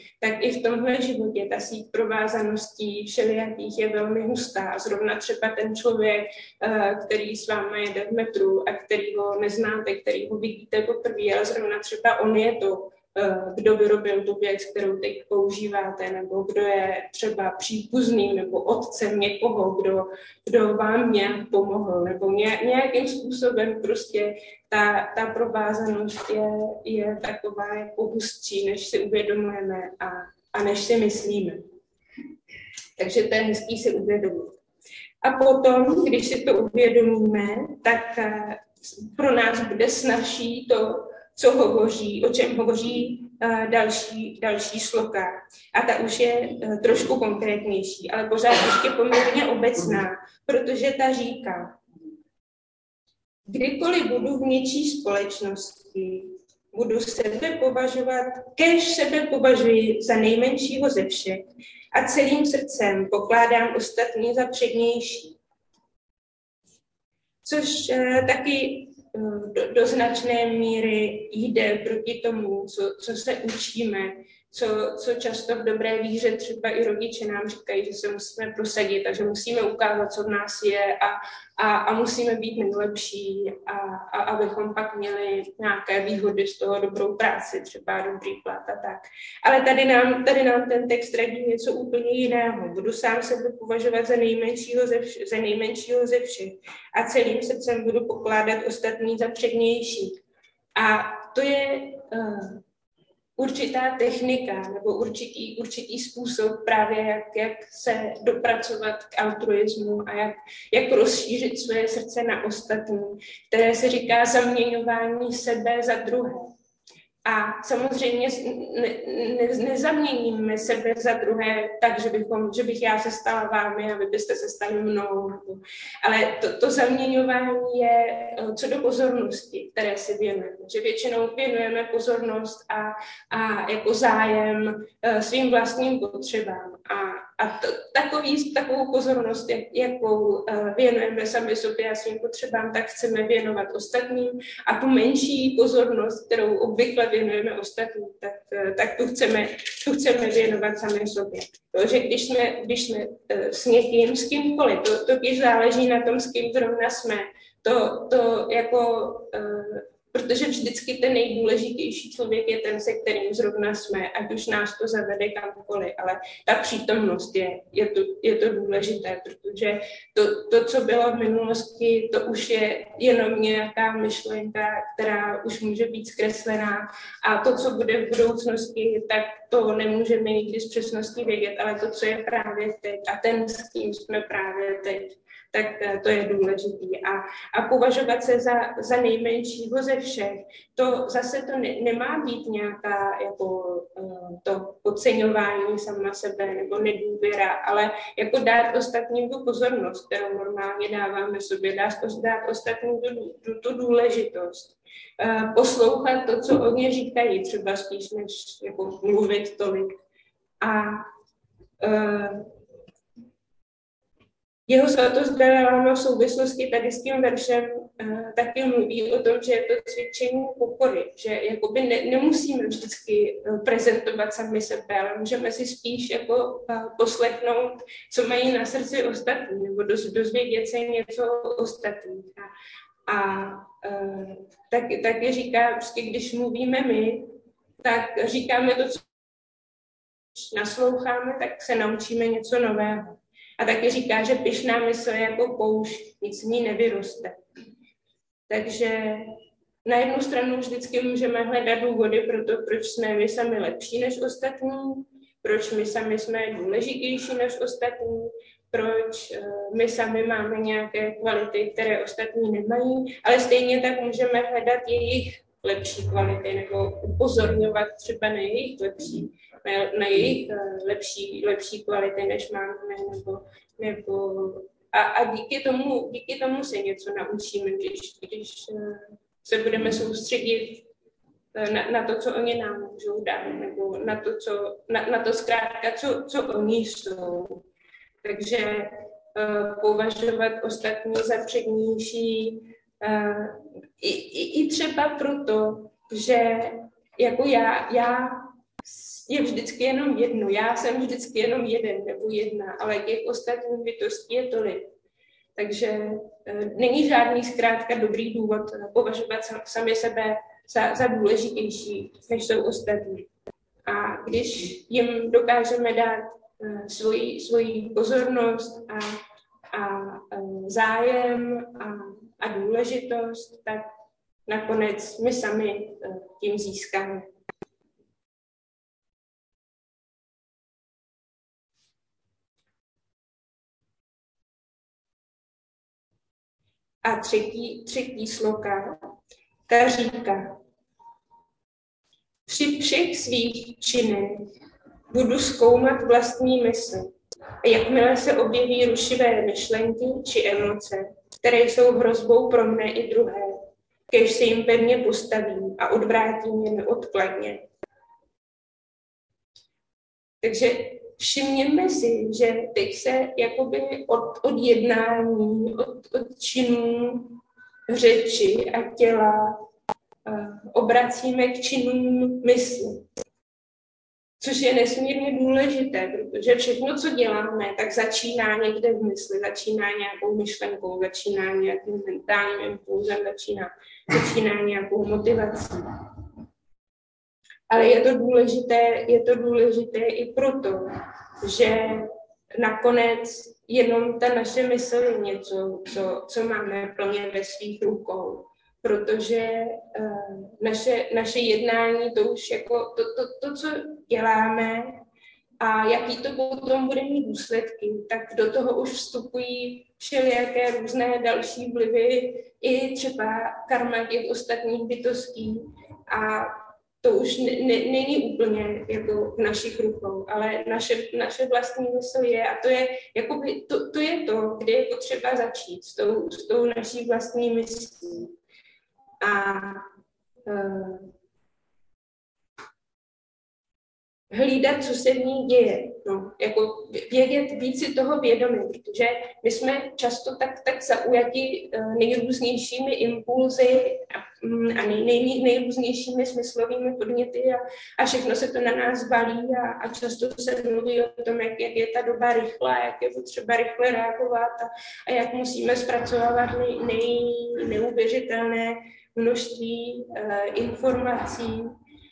i v tomhle životě ta síť provázaností všelijakých je velmi hustá. Zrovna třeba ten člověk, který s váma jede v metru a který ho neznáte, který ho vidíte poprvé, ale zrovna třeba on je to, kdo vyrobil tu věc, kterou teď používáte, nebo kdo je třeba příbuzným nebo otcem někoho, kdo, kdo vám nějak pomohl, nebo nějakým způsobem prostě ta, ta provázanost je, je taková jako hustší, než si uvědomujeme a, a než si myslíme. Takže to je hezký si uvědomit. A potom, když si to uvědomíme, tak pro nás bude snazší to, co hovoří, o čem hovoří uh, další, další sloka. A ta už je uh, trošku konkrétnější, ale pořád ještě poměrně obecná, protože ta říká, kdykoliv budu v něčí společnosti, budu sebe považovat, kéž sebe považuji za nejmenšího ze všech a celým srdcem pokládám ostatní za přednější. Což uh, taky Do, do značné míry jde proti tomu, co, co se učíme, co, co často v dobré víře třeba i rodiče nám říkají, že se musíme prosadit a že musíme ukázat, co v nás je a, a, a musíme být nejlepší a, a abychom pak měli nějaké výhody z toho, dobrou práci, třeba dobrý plat a tak. Ale tady nám, tady nám ten text radí něco úplně jiného. Budu sám sebe považovat za nejmenšího ze, vš- za nejmenšího ze všech a celým srdcem budu pokládat ostatní za přednější. A to je uh, určitá technika nebo určitý, určitý způsob právě, jak, jak se dopracovat k altruismu a jak, jak rozšířit své srdce na ostatní, které se říká zaměňování sebe za druhé. A samozřejmě ne, ne, nezaměníme sebe za druhé tak, že, bychom, že bych já se stala vámi a vy byste se stali mnou. Ale to, to zaměňování je co do pozornosti, které si věnujeme. Že většinou věnujeme pozornost a, a jako zájem svým vlastním potřebám. A, a to, takový, takovou pozornost, jak, jakou věnujeme sami sobě a svým potřebám, tak chceme věnovat ostatním. A tu menší pozornost, kterou obvykle věnujeme ostatním, tak, tak tu, chceme, tu chceme věnovat sami sobě. Protože když jsme, když jsme s někým, s kýmkoliv, to, to když záleží na tom, s kým zrovna jsme, to, to jako... Protože vždycky ten nejdůležitější člověk je ten, se kterým zrovna jsme, ať už nás to zavede kamkoliv, ale ta přítomnost je, je, to, je to důležité, protože to, to, co bylo v minulosti, to už je jenom nějaká myšlenka, která už může být zkreslená a to, co bude v budoucnosti, tak to nemůžeme nikdy s přesností vědět, ale to, co je právě teď a ten, s kým jsme právě teď, tak to je důležitý. A, a považovat se za, za nejmenšího ze všech, to zase to ne, nemá být nějaká jako uh, to podceňování sama sebe nebo nedůvěra, ale jako dát ostatním tu pozornost, kterou normálně dáváme sobě, dát, dát ostatním tu, tu, tu důležitost. Uh, poslouchat to, co oni říkají, třeba spíš než jako mluvit tolik. A uh, Jeho svatost Dalaj Lama v souvislosti tady s tím veršem uh, taky mluví o tom, že je to cvičení pokory, že jakoby ne, nemusíme vždycky uh, prezentovat sami sebe, ale můžeme si spíš jako uh, poslechnout, co mají na srdci ostatní, nebo doz, dozvědět se něco o ostatních. A, a uh, tak, taky říká, prostě, když mluvíme my, tak říkáme to, co nasloucháme, tak se naučíme něco nového. A taky říká, že pyšná mysl je jako poušť, nic z ní nevyroste. Takže na jednu stranu vždycky můžeme hledat důvody pro to, proč jsme my sami lepší než ostatní, proč my sami jsme důležitější než ostatní, proč my sami máme nějaké kvality, které ostatní nemají, ale stejně tak můžeme hledat jejich lepší kvality nebo upozorňovat třeba na jejich lepší, na, na jejich lepší, lepší kvality, než máme, nebo, nebo a, a díky tomu, díky tomu se něco naučíme, když, když se budeme soustředit na, na to, co oni nám můžou dát, nebo na to, co, na, na to zkrátka, co, co oni jsou. Takže uh, považovat ostatní za přednější, uh, i, i, i třeba proto, že jako já, já je vždycky jenom jedno. Já jsem vždycky jenom jeden nebo jedna, ale těch ostatních bytostí je tolik. Takže e, není žádný zkrátka dobrý důvod považovat sam, sami sebe za, za důležitější, než jsou ostatní. A když jim dokážeme dát e, svoji, svoji pozornost a, a e, zájem a, a důležitost, tak nakonec my sami e, tím získáme. A třetí, třetí sloka, ta říká: při všech svých činech budu zkoumat vlastní mysl. A jakmile se objeví rušivé myšlenky či emoce, které jsou hrozbou pro mne i druhé, kéž se jim pevně postavím a odvrátím je neodkladně. Takže všimněme si, že teď se jakoby od, od jednání, od, od činů, řeči a těla uh, obracíme k činům mysli. Což je nesmírně důležité, protože všechno, co děláme, tak začíná někde v mysli, začíná nějakou myšlenkou, začíná nějakým mentálním impulzem, začíná, začíná nějakou motivací. Ale je to důležité, je to důležité i proto, že nakonec jenom ta naše mysl je něco, co, co máme plně ve svých rukou. Protože uh, naše, naše jednání, to už jako to, to, to, co děláme a jaký to potom bude mít důsledky, tak do toho už vstupují všelijaké různé další vlivy, i třeba karma těch ostatních bytostí. A to už ne, ne, není úplně jako v našich rukou, ale naše, naše vlastní mysl je, a to je, jakoby, to, to je to, kde je potřeba začít s tou, s tou naší vlastní myslí. A uh, hlídat, co se v ní děje. No, jako vědět, víc si toho vědomí, protože my jsme často tak, tak zaujati uh, nejrůznějšími impulzy a, a nej, nej, nejrůznějšími smyslovými podněty a, a všechno se to na nás balí a, a často se mluví o tom, jak, jak je ta doba rychlá, jak je potřeba rychle reagovat a, a jak musíme zpracovávat nej, nej, neuvěřitelné množství uh, informací.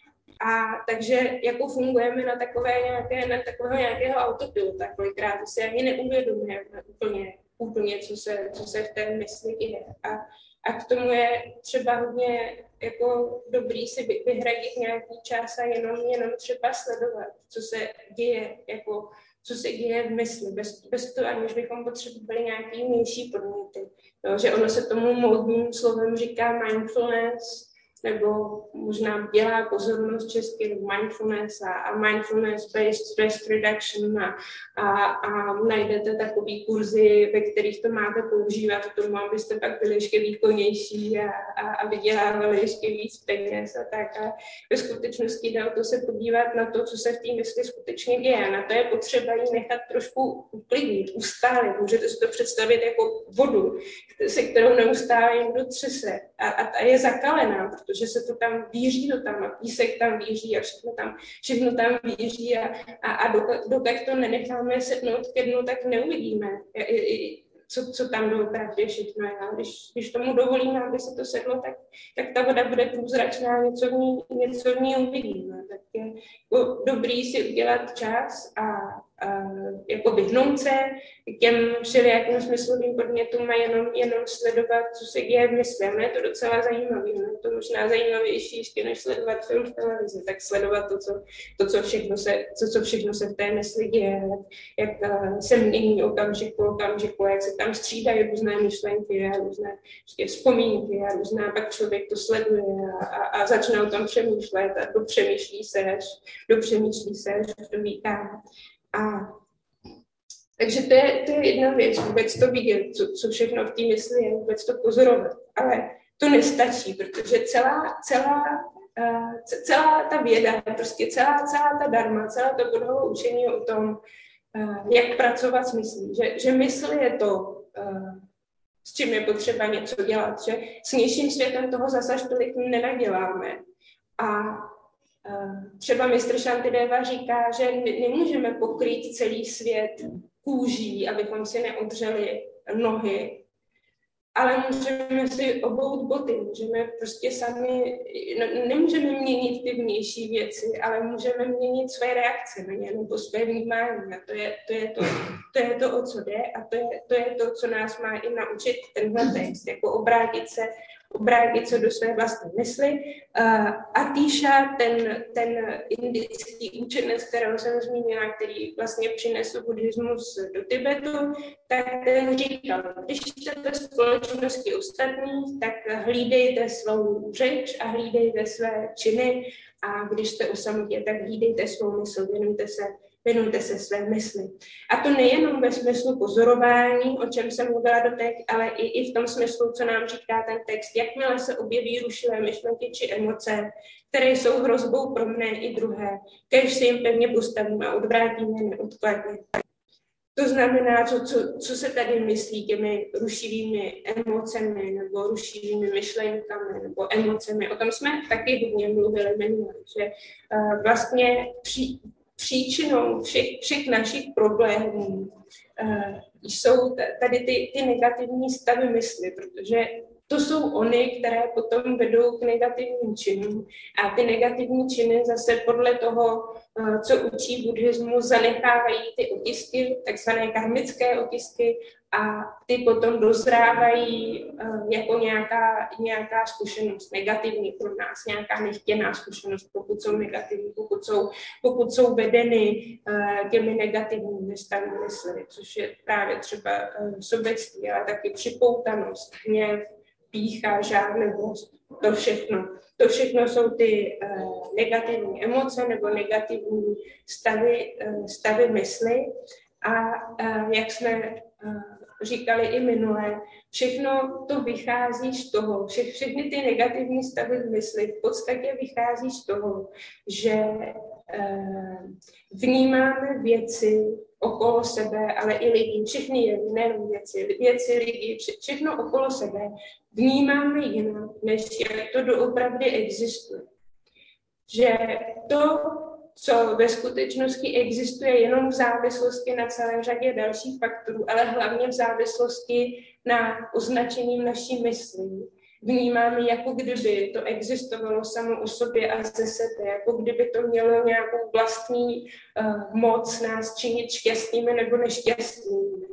A takže jako fungujeme na takové nějaké, na takového nějakého autopilota, kolikrát si ani neuvědomujeme úplně, úplně co, se, co se v té mysli děje. A, a k tomu je třeba hodně jako dobrý si vyhradit nějaký čas a jenom, jenom třeba sledovat, co se děje, jako, co se děje v mysli, bez, bez toho, aniž bychom potřebovali nějaký vnější podněty. No, že ono se tomu módním slovem říká mindfulness, nebo možná dělá pozornost česky mindfulness a, a mindfulness-based stress reduction a, a, a najdete takový kurzy, ve kterých to máte používat k tomu, abyste pak byli ještě výkonnější a, a, a vydělávali ještě víc peněz a tak. A ve skutečnosti jde o to se podívat na to, co se v té mysli skutečně děje. Na to je potřeba ji nechat trošku uklidnit, ustálit. Můžete si to představit jako vodu, se kterou neustále někdo třese a, a ta je zakalená, protože se to tam víří do tam a písek tam víří a všechno tam, všechno tam víří a, a, a dokud, dokud to nenecháme sednout ke dnu, tak neuvidíme, co, co tam doopravdy všechno je. A když, když tomu dovolíme, aby se to sedlo, tak, tak ta voda bude průzračná, něco v ní, něco v ní uvidíme. Tak je jako dobrý si udělat čas a, a jako vyhnout se k těm všelijakým smyslovým podnětům a jenom, jenom sledovat, co se děje v mysli. A je to docela zajímavé, je to možná zajímavější ještě než sledovat film v televizi, tak sledovat to, co, to, co, všechno, se, co, co všechno se v té mysli děje, jak se mění okamžik po okamžiku, jak se tam střídají různé myšlenky a různé vzpomínky a různá, pak člověk to sleduje a, a, a začne o tom přemýšlet a dopřemýšlí se, až dopřemýšlí se, až to víká. A takže to je, to je jedna věc, vůbec to vidět, co, co všechno v té mysli je, vůbec to pozorovat. Ale to nestačí, protože celá, celá, uh, celá ta věda, prostě celá, celá ta dharma, celá to Buddhovo učení o tom, uh, jak pracovat s myslí. Že, že mysl je to, uh, s čím je potřeba něco dělat, že s vnějším světem toho zase až tolik nenaděláme. A Třeba mistr Shantideva říká, že nemůžeme pokrýt celý svět kůží, abychom si neodřeli nohy, ale můžeme si obout boty, můžeme prostě sami, no, nemůžeme měnit ty vnější věci, ale můžeme měnit své reakce na ně, nebo své vnímání. A to je to, je to, to, je to o co jde a to je, to je to, co nás má i naučit tenhle text, jako obrátit se, obrátit se do své vlastní mysli. Uh, Atíša, ten, ten indický učenec, kterého jsem zmínila, který vlastně přinesl buddhismus do Tibetu, tak ten říkal, když jste ve společnosti ostatních, tak hlídejte svou řeč a hlídejte své činy a když jste u samotě, tak hlídejte svou mysl, věnujte se Věnujte se své mysli. A to nejenom ve smyslu pozorování, o čem jsem mluvila doteď, ale i, i v tom smyslu, co nám říká ten text. Jakmile se objeví rušivé myšlenky či emoce, které jsou hrozbou pro mne i druhé, kéž si jim pevně postavíme a odvrátíme neodkladně. To znamená, co, co, co se tady myslí těmi rušivými emocemi nebo rušivými myšlenkami nebo emocemi. O tom jsme taky hodně mluvili minule, že uh, vlastně při, příčinou všech, všech našich problémů uh, jsou tady ty, ty negativní stavy mysli, protože to jsou ony, které potom vedou k negativním činům. A ty negativní činy zase podle toho, co učí buddhismus, zanechávají ty otisky, takzvané karmické otisky, a ty potom dozrávají jako nějaká, nějaká zkušenost negativní pro nás, nějaká nechtěná zkušenost, pokud jsou negativní, pokud jsou, pokud jsou vedeny těmi negativními stavy mysli, což je právě třeba sobectví, ale taky připoutanost, hněv, pýcha, žárlivost, to všechno. To všechno jsou ty uh, negativní emoce nebo negativní stavy, uh, stavy mysli. A uh, jak jsme uh, říkali i minule, všechno to vychází z toho, vše, všechny ty negativní stavy mysli v podstatě vychází z toho, že uh, vnímáme věci okolo sebe, ale i lidi, všechny je, nejenom věci, věci, lidi, všechno okolo sebe vnímáme jinak, než jak to doopravdy existuje. Že to, co ve skutečnosti existuje jenom v závislosti na celé řadě dalších faktorů, ale hlavně v závislosti na označení naší myslí, vnímáme, jako kdyby to existovalo samo o sobě a ze sebe, jako kdyby to mělo nějakou vlastní uh, moc nás činit šťastnými nebo nešťastnými.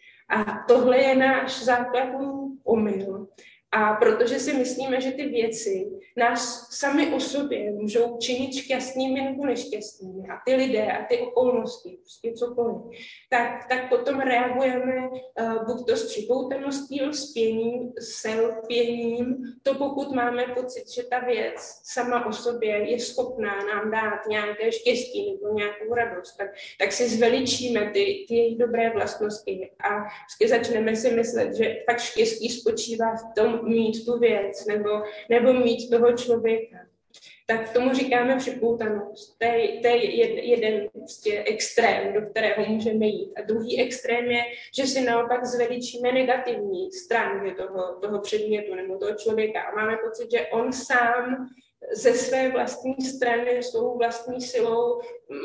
A tohle je náš základní omyl. A protože si myslíme, že ty věci nás sami o sobě můžou činit šťastnými nebo nešťastnými a ty lidé a ty okolnosti, prostě cokoliv, tak, tak potom reagujeme uh, buď to s připoutaností, lspěním, se lpěním, to pokud máme pocit, že ta věc sama o sobě je schopná nám dát nějaké štěstí nebo nějakou radost, tak, tak si zveličíme ty, ty její dobré vlastnosti a začneme si myslet, že fakt štěstí spočívá v tom, mít tu věc nebo, nebo mít toho člověka. Tak tomu říkáme připoutanost. To je, to je jed, jeden prostě extrém, do kterého můžeme jít. A druhý extrém je, že si naopak zveličíme negativní stránky toho, toho předmětu nebo toho člověka a máme pocit, že on sám ze své vlastní strany, svou vlastní silou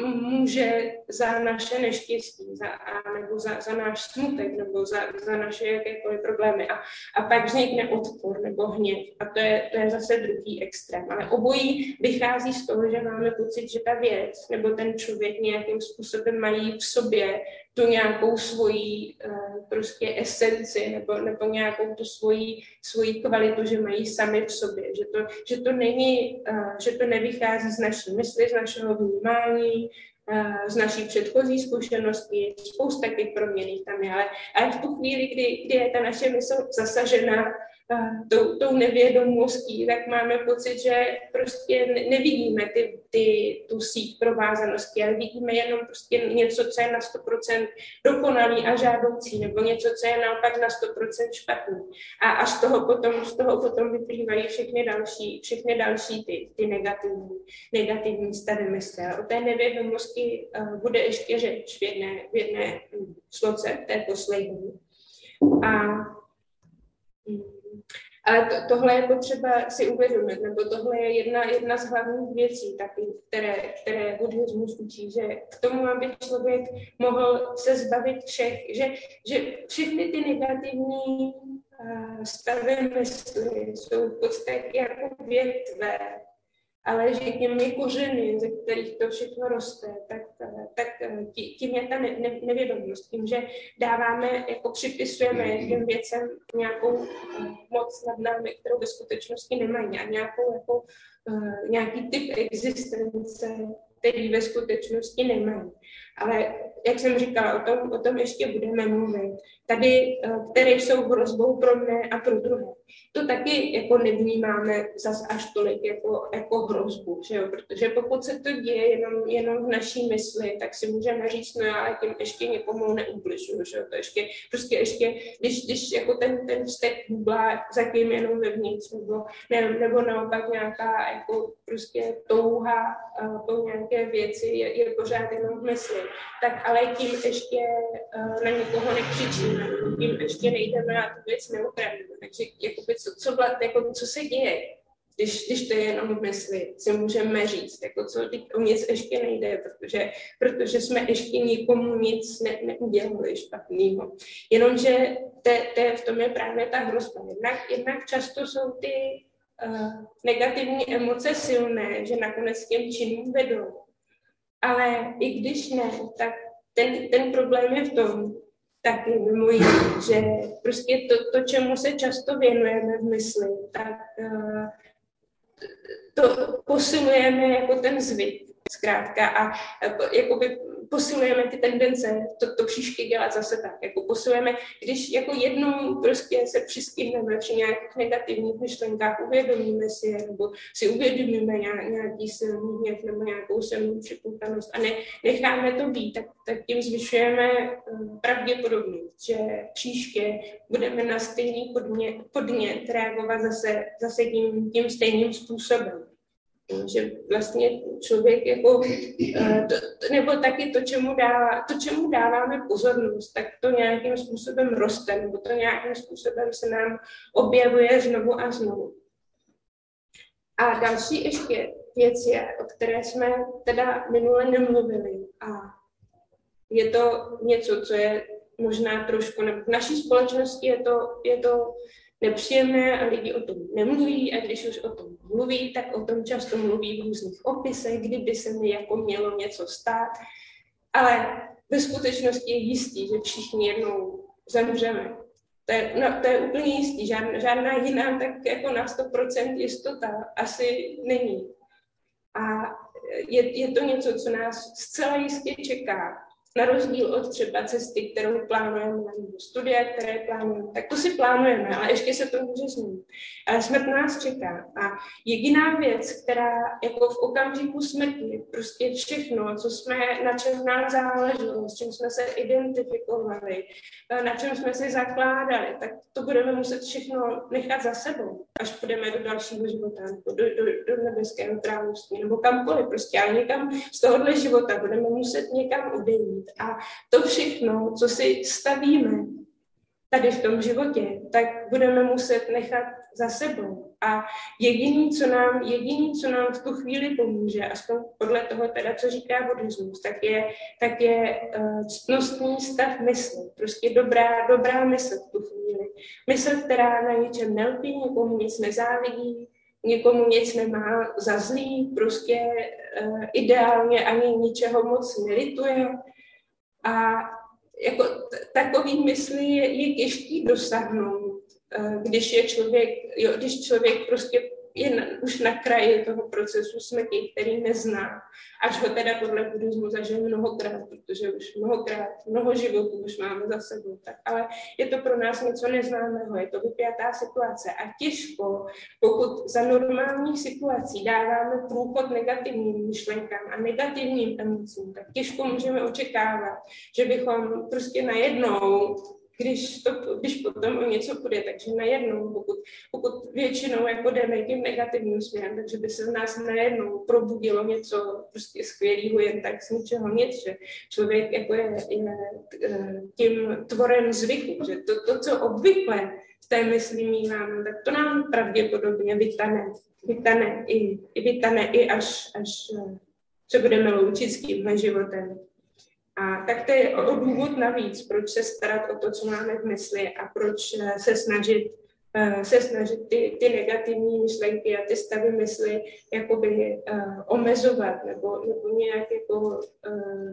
může za naše neštěstí, za, nebo za, za náš smutek, nebo za, za naše jakékoliv problémy. A, a pak vznikne odpor nebo hněv. A to je, to je zase druhý extrém. Ale obojí vychází z toho, že máme pocit, že ta věc nebo ten člověk nějakým způsobem mají v sobě tu nějakou svoji uh, prostě esenci nebo, nebo nějakou tu svoji, svoji kvalitu, že mají sami v sobě. Že to, že to není, uh, že to nevychází z naší mysli, z našeho vnímání, uh, z naší předchozí zkušenosti, spousta těch proměnných tam je, ale, ale v tu chvíli, kdy, kdy je ta naše mysl zasažena uh, tou, tou nevědomostí, tak máme pocit, že prostě nevidíme ty, ty, tu síť provázanosti, ale vidíme jenom prostě něco, co je na sto procent dokonalý a žádoucí, nebo něco, co je naopak na sto procent špatný. A, a z toho potom, z toho potom vyplývají všechny další, všechny další ty, ty negativní, negativní stavy mysle. O té nevědomosti uh, bude ještě řeč v jedné, v jedné sloce, té poslední. A Ale to, tohle je potřeba si uvědomit, nebo tohle je jedna, jedna z hlavních věcí, taky, které, které buddhismus učí, že k tomu, aby člověk mohl se zbavit všech, že, že všechny ty negativní uh, stavy mysli jsou v podstatě jako větve, ale že těmi kořeny, ze kterých to všechno roste, tak, tak tím je ta ne, ne, nevědomost. Tím, že dáváme, jako připisujeme těm věcem nějakou moc nad námi, kterou ve skutečnosti nemají, a nějakou, jako, uh, nějaký typ existence, který ve skutečnosti nemají. Ale jak jsem říkala, o tom, o tom ještě budeme mluvit. Tady, které jsou hrozbou pro mne a pro druhé. To taky jako nevnímáme zas až tolik jako, jako hrozbu, že jo? Protože pokud se to děje jenom, jenom v naší mysli, tak si můžeme říct, no já tím ještě někomu neubližuju, že jo? To ještě, prostě ještě, když, když jako ten, ten vztek bublá zatím jenom vevnitř, nebo, ne, nebo naopak nějaká jako prostě touha uh, po nějaké věci je, je pořád jenom v mysli, tak ale tím ještě uh, na někoho nekřičíme, tím ještě nejdeme a tu věc neopravíme. Takže jakoby, co, co, jako, co se děje, když, když to je jenom v mysli, si můžeme říct, jako co, o nic ještě nejde, protože, protože jsme ještě nikomu nic ne, neudělali špatného. Jenomže te, te, v tom je právě ta hrozba. Jednak, jednak často jsou ty uh, negativní emoce silné, že nakonec těm činům vedou. Ale i když ne, tak ten, ten problém je v tom, taky mimo jiné, že prostě to, to, čemu se často věnujeme v mysli, tak uh, to posilujeme jako ten zvyk, zkrátka, a jakoby posilujeme ty tendence to, to příště dělat zase tak, jako posilujeme, když jako jednou prostě se přiskyhneme při nějakých negativních myšlenkách, uvědomíme si je, nebo si uvědomíme nějaký silný hněv nebo nějakou silnou připoutanost a ne, necháme to být, tak, tak tím zvyšujeme pravděpodobnost, že příště budeme na stejný podnět, podnět reagovat zase, zase tím, tím stejným způsobem. Že vlastně člověk jako, nebo taky to čemu, dává, to, čemu dáváme pozornost, tak to nějakým způsobem roste, nebo to nějakým způsobem se nám objevuje znovu a znovu. A další ještě věc je, o které jsme teda minule nemluvili, a je to něco, co je možná trošku, v naší společnosti je to, je to nepříjemné a lidi o tom nemluví, a když už o tom mluví, tak o tom často mluví v různých opisech, kdyby se mi jako mělo něco stát. Ale ve skutečnosti je jistý, že všichni jednou zemřeme. To je, no, to je úplně jistý, žádná, žádná jiná tak jako na sto procent jistota asi není. A je, je to něco, co nás zcela jistě čeká. Na rozdíl od třeba cesty, kterou plánujeme, nebo studia, které plánujeme, tak to si plánujeme, ale ještě se to může změnit. Ale smrt nás čeká. A jediná věc, která jako v okamžiku smrti, prostě všechno, co jsme, na čem nám záleželo, s čím jsme se identifikovali, na čem jsme si zakládali, tak to budeme muset všechno nechat za sebou, až půjdeme do dalšího života, nebo do, do, do nebeského království, nebo kamkoliv prostě, ale někam z tohohle života budeme muset někam odejít. A to všechno, co si stavíme tady v tom životě, tak budeme muset nechat za sebou. A jediný, co nám, jediný, co nám v tu chvíli pomůže, aspoň podle toho teda, co říká buddhismus, tak je, tak je uh, ctnostný stav mysli. Prostě dobrá, dobrá mysl v tu chvíli. Mysl, která na ničem nelpí, někomu nic nezávidí, někomu nic nemá za zlý, prostě uh, ideálně ani ničeho moc nelituje. A jako t- takový mysli je, je těžký dosáhnout, když je člověk, jo, když člověk prostě je na, už na kraji toho procesu smrti, který nezná, až ho teda podle buddhismu zažil mnohokrát, protože už mnohokrát, mnoho životů už máme za sebou. Tak, ale je to pro nás něco neznámého, je to vypjatá situace a těžko, pokud za normálních situací dáváme průchod negativním myšlenkám a negativním emocím, tak těžko můžeme očekávat, že bychom prostě najednou když, to, když potom o něco půjde, takže najednou, pokud, pokud většinou jako jdeme tím negativním směrem, takže by se v nás najednou probudilo něco prostě skvělého, jen tak z ničeho nic, že člověk jako je, je tím tvorem zvyku, že to, to, co obvykle v té mysli míváme, tak to nám pravděpodobně vytane, vytane i, vytane i až, až se budeme loučit s tímhle životem. A tak to je o důvod navíc, proč se starat o to, co máme v mysli a proč se snažit, se snažit ty, ty negativní myšlenky a ty stavy mysli jakoby uh, omezovat nebo, nebo nějak jako uh,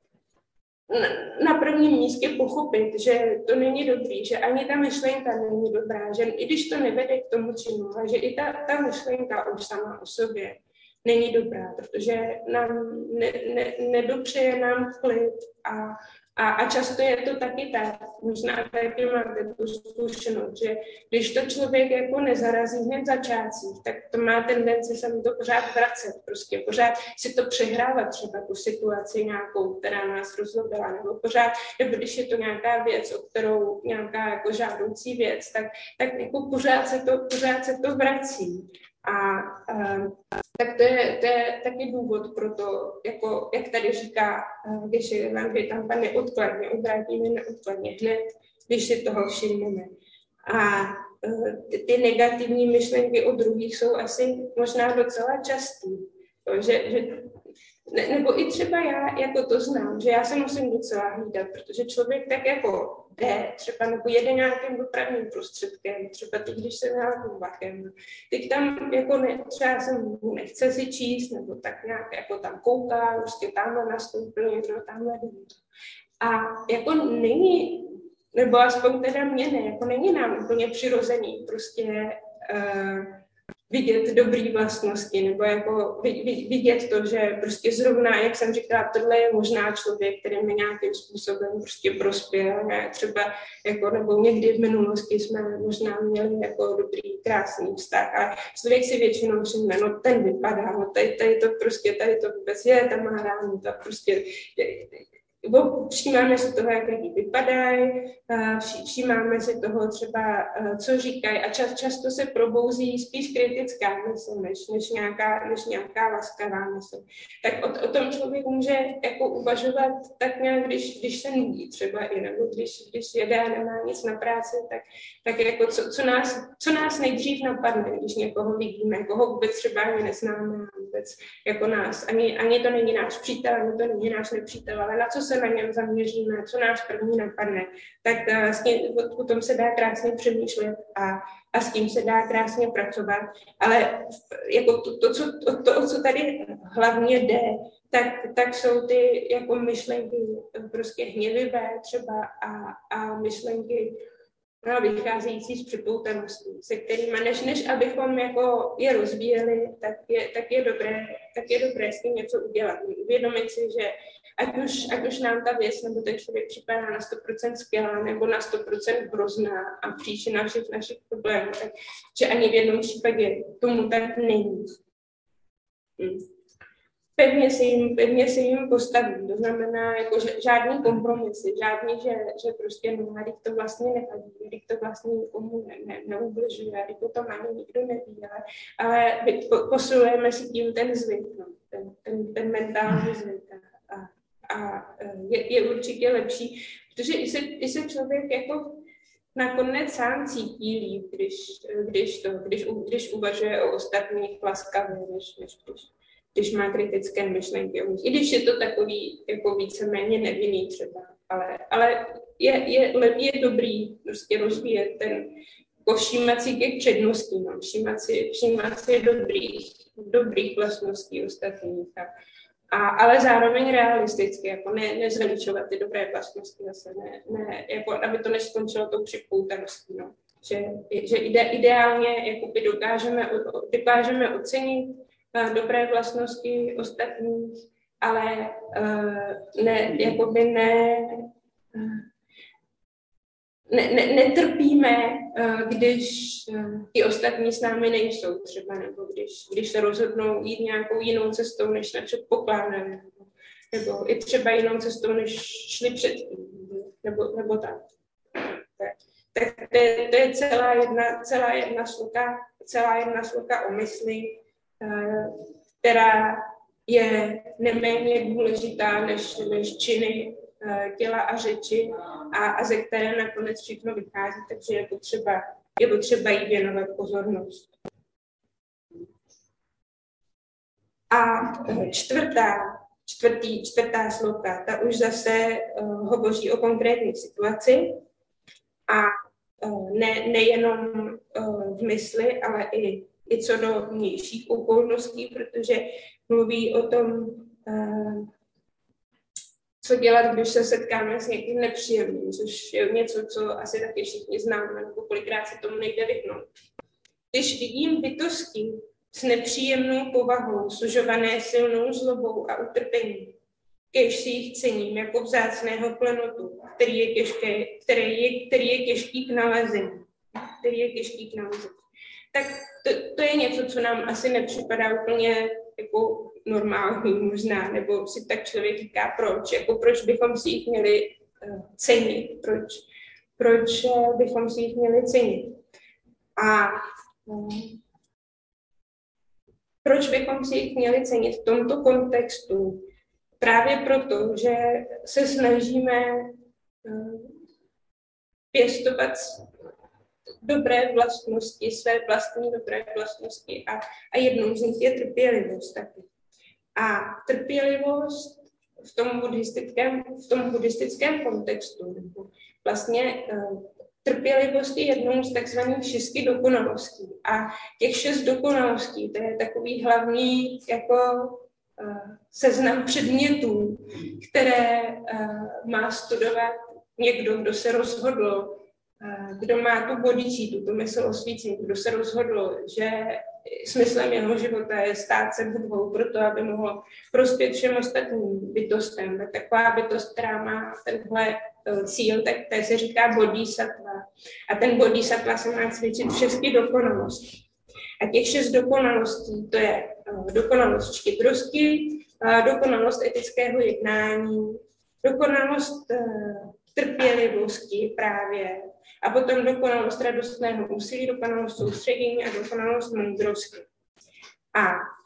na, na prvním místě pochopit, že to není dobrý, že ani ta myšlenka není dobrá, že i když to nevede k tomu činu, ale že i ta, ta myšlenka už sama o sobě není dobrá, protože nám ne, ne, nedopřeje nám klid a, a, a často je to taky tak, možná taky máte tu zkušenost, že když to člověk jako nezarazí hned v začátcích, tak to má tendenci se mu to pořád vracet, prostě pořád si to přehrávat třeba tu situaci nějakou, která nás rozlobila, nebo pořád, nebo když je to nějaká věc, o kterou nějaká jako žádoucí věc, tak, tak jako pořád se to, pořád se to vrací. A uh, tak to je, to je taky důvod pro to, jako, jak tady říká, uh, když je vám tam neodkladně, obrátíme neodkladně hned, když si toho všimneme. A uh, ty, ty negativní myšlenky o druhých jsou asi možná docela častý, to, že, že ne, nebo i třeba já jako to znám, že já se musím docela hlídat, protože člověk tak jako jde, třeba nebo jede nějakým dopravním prostředkem, třeba teď, když jsem nějakým vlakem, teď tam jako ne, třeba jsem nechce si číst, nebo tak nějak jako tam kouká, prostě tamhle nastoupil někdo, tamhle jde. A jako není, nebo aspoň teda mě ne, jako není nám úplně přirozený prostě uh, vidět dobrý vlastnosti, nebo jako vidět to, že prostě zrovna, jak jsem říkala, tohle je možná člověk, který mi nějakým způsobem prostě prospěl, ne? Třeba jako, nebo někdy v minulosti jsme možná měli jako dobrý, krásný vztah, ale člověk si většinou všimne, no ten vypadá, no tady, tady to prostě, tady to vůbec je, tam má ránu, to prostě všímáme si toho, jak lidi vypadají, všímáme si toho třeba, co říkají a čas, často se probouzí spíš kritická mysl, než, než, nějaká, než nějaká laskavá mysl. Tak o, o tom člověk může jako uvažovat tak nějak, když, když se nudí třeba i, nebo když, když jede a nemá nic na práci, tak, tak jako co, co, nás, co nás nejdřív napadne, když někoho vidíme, koho vůbec třeba ani neznáme, vůbec jako nás, ani, ani to není náš přítel, ani to není náš nepřítel, ale na co se na něm zaměříme, co nás první napadne, tak uh, s tím, o tom se dá krásně přemýšlet a, a s tím se dá krásně pracovat. Ale jako to, to, co, to, to, co tady hlavně jde, tak, tak jsou ty jako myšlenky prostě hněvivé třeba a, a myšlenky no, vycházející z připoutanosti, se kterými, než, než abychom jako je rozvíjeli, tak je, tak, je dobré, tak je dobré s tím něco udělat. Uvědomit si, že ať už, ať už nám ta věc nebo ten člověk připadá na sto procent skvělá nebo na sto procent hrozná a příčina všech našich problémů, tak že ani v jednom případě tomu tak není. Hm. Pevně se jim, pevně se jim postavím, to znamená jako že, žádný kompromisy, žádný, že, že prostě no, když to vlastně nevadí, když to vlastně nikomu ne, ne, neubližuje, když to tam ani nikdo neví, ale, ale posilujeme si tím ten zvyk, no, ten, ten, ten mentální zvyk. A, a je, je určitě lepší, protože i se, i se člověk jako nakonec sám cítí líp, když, když, to, když, když uvažuje o ostatních laskavě, než, než když, když má kritické myšlenky. I když je to takový jako víceméně nevinný třeba, ale, ale je, je, je dobrý prostě rozvíjet ten, jako všímat si těch předností, no, všímat si, všímat si dobrých, dobrých vlastností ostatních. A, A, ale zároveň realisticky, jako ne, nezveličovat ty dobré vlastnosti zase, ne, ne, jako aby to neskončilo tou připoutaností, no. Že, že ide, ideálně jakoby dokážeme, dokážeme ocenit uh, dobré vlastnosti ostatních, ale uh, ne, jakoby ne, uh, ne, ne, netrpíme, když ti ostatní s námi nejsou třeba, nebo když, když se rozhodnou jít nějakou jinou cestou, než na předpokládáme, nebo i třeba jinou cestou, než šli předtím, nebo, nebo tak. to je, to je celá jedna, celá jedna sloka, celá jedna sloka o mysli, která je neméně důležitá než, než činy těla a řeči a, a ze které nakonec všechno vychází, takže je potřeba, je potřeba jí věnovat pozornost. A čtvrtá, čtvrtý, čtvrtá sloka, ta už zase uh, hovoří o konkrétní situaci a uh, ne, nejenom uh, v mysli, ale i, i co do vnějších okolností, protože mluví o tom, uh, co dělat, když se setkáme s někým nepříjemným, což je něco, co asi taky všichni známe, nebo kolikrát se tomu nejde vyhnout. Když vidím bytosti s nepříjemnou povahou, sužované silnou zlobou a utrpením, kéž si jich cením jako vzácného klenotu, který je, těžké, který je, který je těžký k nalezení. Který je těžký k nalezení. Tak to, to je něco, co nám asi nepřipadá úplně jako normální možná, nebo si tak člověk říká, proč, jako proč bychom si jich měli uh, cenit, proč, proč uh, bychom si jich měli cenit. A uh, proč bychom si jich měli cenit v tomto kontextu? Právě proto, že se snažíme uh, pěstovat dobré vlastnosti, své vlastní dobré vlastnosti a, a jednou z nich je trpělivost taky. A trpělivost v tom buddhistickém, v tom buddhistickém kontextu, vlastně uh, trpělivost je jednou z takzvaných šesti dokonalostí. A těch šest dokonalostí, to je takový hlavní jako uh, seznam předmětů, které uh, má studovat někdo, kdo se rozhodl, uh, kdo má tu bodhicitu, tu mysl osvícení, kdo se rozhodl, že smyslem jeho života je stát se Budhou proto, aby mohl prospět všem ostatním bytostem. Tak taková bytost, která má tenhle cíl, tak té se říká bodhisattva. A ten bodhisattva se má cvičit v šesti dokonalostí. A těch šest dokonalostí, to je dokonalost štědrosti, dokonalost etického jednání, dokonalost trpělivosti právě, a potom dokonalost radostného úsilí, dokonalost soustředění a dokonalost moudrosti. A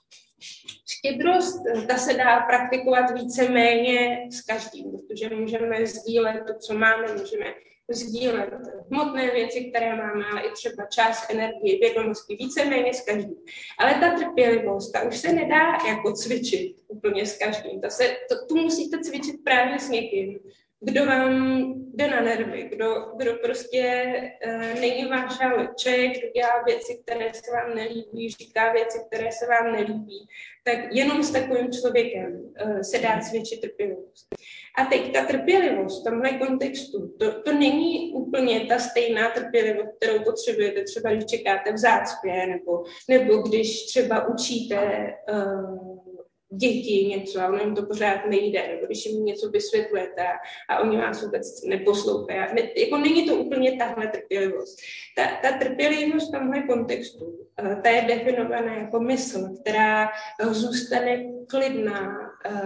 štědrost, ta se dá praktikovat víceméně s každým, protože můžeme sdílet to, co máme, můžeme sdílet hmotné věci, které máme, ale i třeba čas, energii, vědomosti, víceméně s každým. Ale ta trpělivost, ta už se nedá jako cvičit úplně s každým. Ta se, to, tu musíte cvičit právě s někým, kdo vám jde na nervy, kdo, kdo prostě uh, není váš člověk, kdo dělá věci, které se vám nelíbí, říká věci, které se vám nelíbí, tak jenom s takovým člověkem uh, se dá cvičit trpělivost. A teď ta trpělivost v tomhle kontextu, to, to není úplně ta stejná trpělivost, kterou potřebujete třeba, když čekáte v zácpě, nebo, nebo když třeba učíte uh, děti něco a ono jim to pořád nejde, nebo když jim něco vysvětlujete a, a oni vás vůbec neposlouchají. Ne, jako není to úplně tahle trpělivost. Ta, ta trpělivost v tomhle kontextu, ta je definovaná jako mysl, která zůstane klidná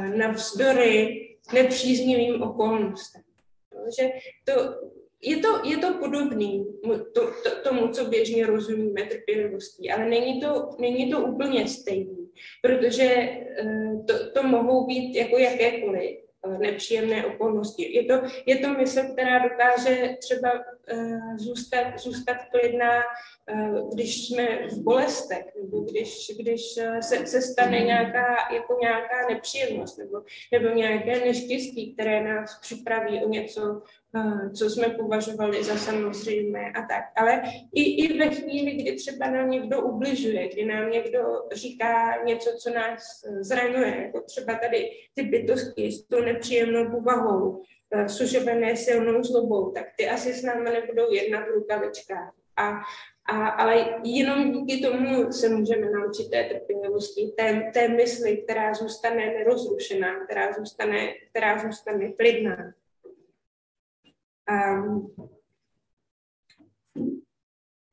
navzdory nepříznivým okolnostem. Takže to, je, to, je to podobný to, to, tomu, co běžně rozumíme trpělivostí, ale není to, není to úplně stejný, protože to, to mohou být jako jakékoliv nepříjemné okolnosti. Je to, je to mysl, která dokáže třeba uh, zůstat, zůstat klidná, uh, když jsme v bolestech, nebo když, když se, se stane nějaká, jako nějaká nepříjemnost, nebo, nebo nějaké neštěstí, které nás připraví o něco, uh, co jsme považovali za samozřejmé a tak. Ale i, i ve chvíli, kdy třeba nám někdo ubližuje, kdy nám někdo říká něco, co nás zraňuje, jako třeba tady ty bytosti s tou nepříjemnou povahou, sužované silnou zlobou, tak ty asi s námi nebudou jednat v rukavičkách. A, a, ale jenom díky tomu se můžeme naučit té trpělivosti, té, té mysli, která zůstane nerozrušená, která zůstane, která zůstane klidná. Um,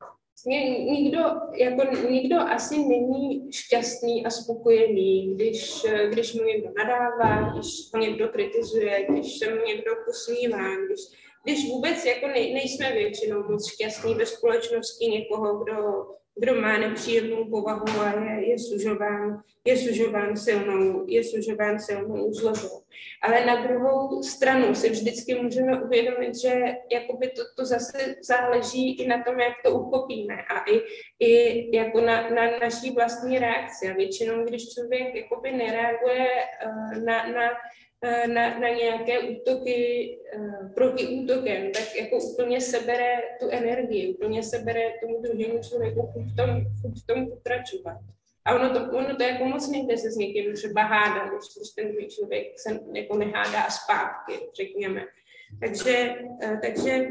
Nikdo, jako, nikdo asi není šťastný a spokojený, když, když mu někdo nadává, když ho někdo kritizuje, když se mu někdo posmívá, když, když vůbec jako nej, nejsme většinou moc šťastní ve společnosti někoho, kdo, kdo má nepříjemnou povahu a je, je sužován, je sužován silnou, je sužován silnou zlobou. Ale na druhou stranu si vždycky můžeme uvědomit, že jakoby to, to zase záleží i na tom, jak to uchopíme a i, i jako na, na naší vlastní reakci. A většinou, když člověk jakoby nereaguje na, na, na, na nějaké útoky proti útokem, tak jako úplně sebere tu energii, úplně sebere tomu druhému člověku v tom, v tom pokračovat. A ono to, ono to jako moc nejde se s někým třeba hádat, když ten druhý člověk se jako nehádá zpátky, řekněme. Takže, takže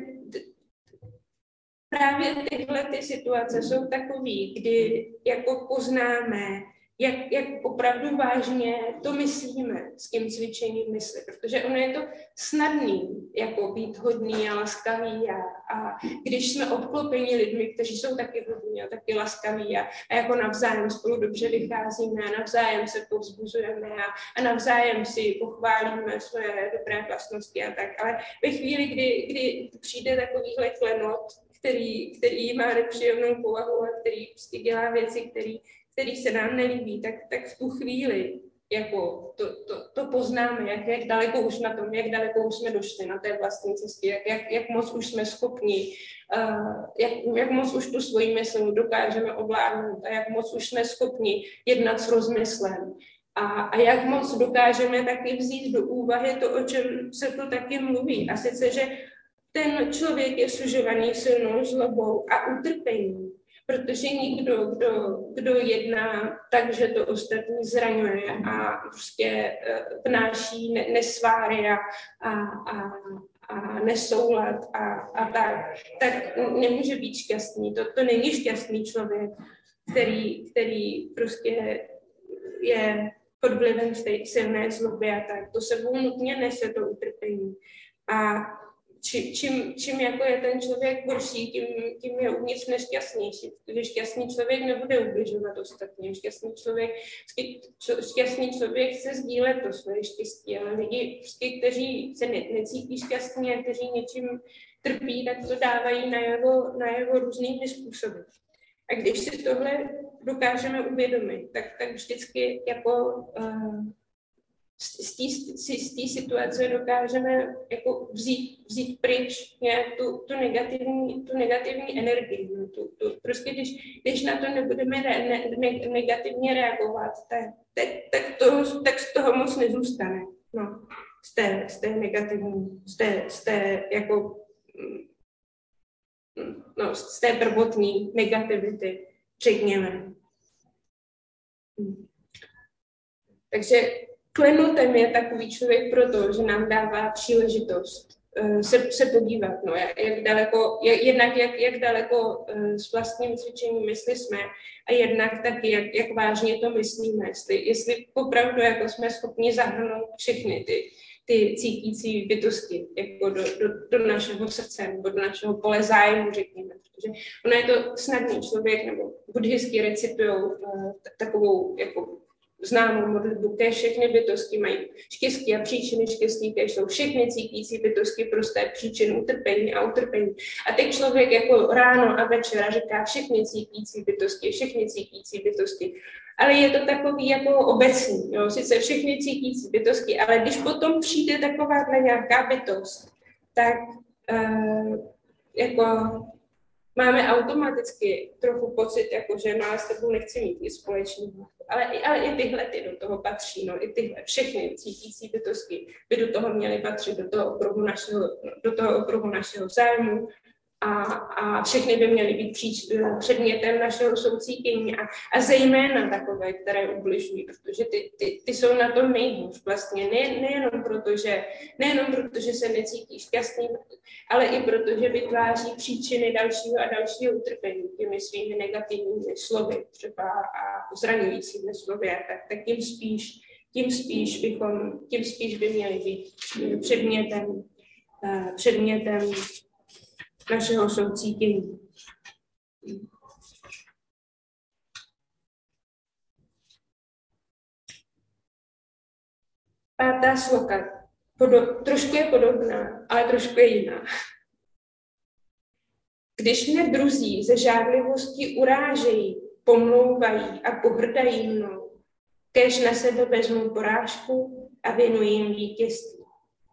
právě tyhle ty situace jsou takový, kdy jako poznáme, jak, jak opravdu vážně to myslíme s tím cvičením mysli, protože ono je to snadný, jako být hodný a laskavý a, a když jsme obklopeni lidmi, kteří jsou taky hodní a taky laskaví a, a jako navzájem spolu dobře vycházíme a navzájem se povzbuzujeme a, a navzájem si pochválíme svoje dobré vlastnosti a tak, ale ve chvíli, kdy, kdy přijde takovýhle klenot, který, který má nepříjemnou povahu a který prostě dělá věci, který který se nám nelíbí, tak, tak v tu chvíli jako to, to, to poznáme, jak, jak daleko už na tom, jak daleko už jsme došli na té vlastní cestě, jak, jak, jak moc už jsme schopni, uh, jak, jak moc už tu svoji mysl dokážeme ovládnout a jak moc už jsme schopni jednat s rozmyslem. A, a jak moc dokážeme taky vzít do úvahy to, o čem se tu taky mluví. A sice, že ten člověk je sužovaný silnou zlobou a utrpením. Protože nikdo, kdo, kdo jedná tak, že to ostatní zraňuje a prostě vnáší nesváry a, a, a, a nesoulad a, a tak, tak nemůže být šťastný. To, to není šťastný člověk, který, který prostě je pod vlivem té silné zloby a tak. To sebou nutně nese to utrpení. A Či, čím, čím jako je ten člověk horší, tím, tím je uvnitř nešťastnější. Protože šťastný člověk nebude ubližovat ostatním. Šťastný člověk, šťastný člověk chce sdílet to svoje štěstí, ale lidi, kteří se ne, necítí šťastní a kteří něčím trpí, tak to dávají na jeho, na jeho různými způsoby. A když si tohle dokážeme uvědomit, tak, tak vždycky jako uh, z té situace dokážeme jako vzít, vzít pryč nějak tu, tu, negativní, tu negativní energii. No, tu, tu, prostě když, když na to nebudeme ne, ne, negativně reagovat, tak, tak, tak, to, tak z toho moc nezůstane. No, z té, z té negativní, z té, z té jako, no, z té prvotní negativity, řekněme. Takže klenotem je takový člověk proto, že nám dává příležitost uh, se, se podívat, no, jak, jak daleko, jak, jednak jak, jak daleko uh, s vlastním cvičením mysli jsme a jednak taky, jak, jak vážně to myslíme, jestli, jestli opravdu jako jsme schopni zahrnout všechny ty, ty cítící bytosti jako do, do, do našeho srdce nebo do našeho pole zájmu, řekněme. Protože ono je to snadný člověk, nebo buddhisti recitujou uh, takovou jako známou modlitbu, kež všechny bytosti mají štěstí a příčiny štěstí, kež jsou všechny cítící bytosti prosté příčiny utrpení a utrpení. A teď člověk jako ráno a večer říká všechny cítící bytosti, všechny cítící bytosti. Ale je to takový jako obecný, jo? Sice všechny cítící bytosti, ale když potom přijde taková nějaká bytost, tak uh, jako máme automaticky trochu pocit, jako že no, s tebou nechci mít nic společného. Ale, ale i tyhle ty do toho patří, no, i tyhle všechny cítící bytosti by do toho měly patřit, do toho okruhu našeho, do toho okruhu našeho zájmu a, a všechny by měly být příč, předmětem našeho soucítění a, a zejména takové, které ubližují, protože ty, ty, ty jsou na tom nejhůř vlastně, ne, nejenom proto, že, nejenom proto, že se necítí šťastný, ale i proto, že vytváří příčiny dalšího a dalšího utrpení těmi svými negativními slovy třeba a zraňujícími slovy, tak, tak tím spíš, tím spíš bychom, tím spíš by měly být předmětem, předmětem našeho soucítění. Pátá sloka. Podo- trošku je podobná, ale trošku je jiná. Když mě druzí ze žárlivosti urážejí, pomlouvají a pohrdají mnou, kéž na sebe vezmu porážku a věnuji jim vítězství.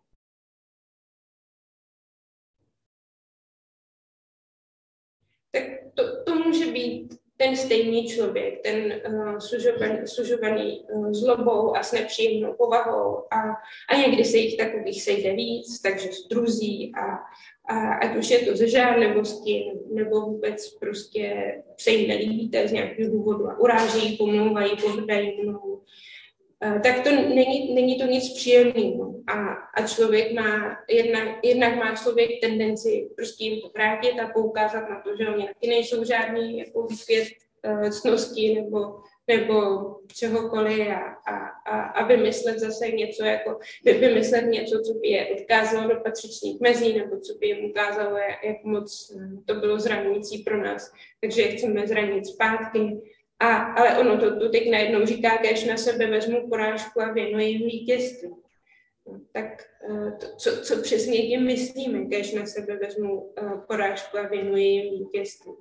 Tak to, to může být ten stejný člověk, ten uh, sužovaný, sužovaný uh, zlobou a s nepříjemnou povahou a, a někdy se jich takových sejde víc, takže zdruzí a, a ať už je to ze žárlivosti nebo vůbec prostě se jim nelíbíte z nějakého důvodu a urážejí, pomlouvají, pohrdají mnou. Tak to není, není to nic příjemného. A, a člověk má, jednak, jednak má člověk tendenci prostě jim to vrátit a poukázat na to, že oni taky nejsou žádný jako výkvět uh, cnosti nebo, nebo čehokoliv a, a, a, a vymyslet zase něco, jako vymyslet něco, co by je odkázalo do patřičných mezí nebo co by jim ukázalo, jak, jak moc to bylo zraňující pro nás. Takže chceme zranit zpátky. A, ale ono to tu teď najednou říká, když na sebe vezmu porážku a věnuji jim vítězství. No, tak to, co, co přesně tím myslíme, když na sebe vezmu porážku a věnuji jim vítězství?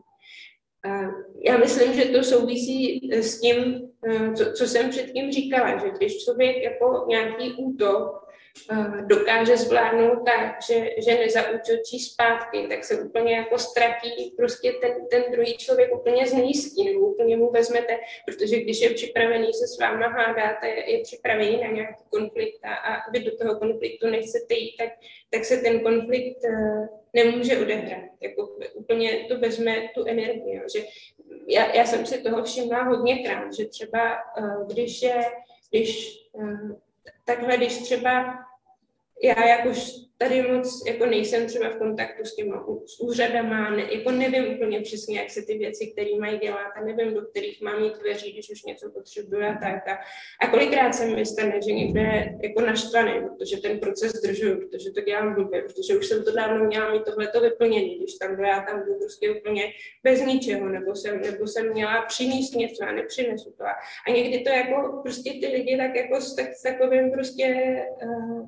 Já myslím, že to souvisí s tím, co, co jsem předtím říkala, že když člověk jako nějaký útok dokáže zvládnout tak, že, že nezaútočí zpátky, tak se úplně jako ztratí prostě ten, ten druhý člověk úplně znízký, nebo úplně mu vezmete, protože když je připravený se s váma hádat, je, je připravený na nějaký konflikt a, a vy do toho konfliktu nechcete jít, tak, tak se ten konflikt uh, nemůže odehrát. Jako úplně to vezme tu energii. Jo, že já, já jsem si toho všimla hodněkrát, že třeba uh, když je, když uh, takhle, když třeba já jak už tady moc jako nejsem třeba v kontaktu s těma s úřadama, ne, jako nevím úplně přesně, jak se ty věci, které mají dělat a nevím, do kterých mám jít dveří, když už něco potřebuju a tak. A, a kolikrát se mi stane, že někde je jako naštvaný, protože ten proces zdržuju, protože to dělám blbě, protože už jsem to dávno měla mít tohleto vyplnění, když tam já tam jdu prostě úplně bez ničeho, nebo jsem, nebo jsem měla přinést něco a nepřinesu to. A někdy to jako prostě ty lidi tak jako s, tak, s takovým prostě uh,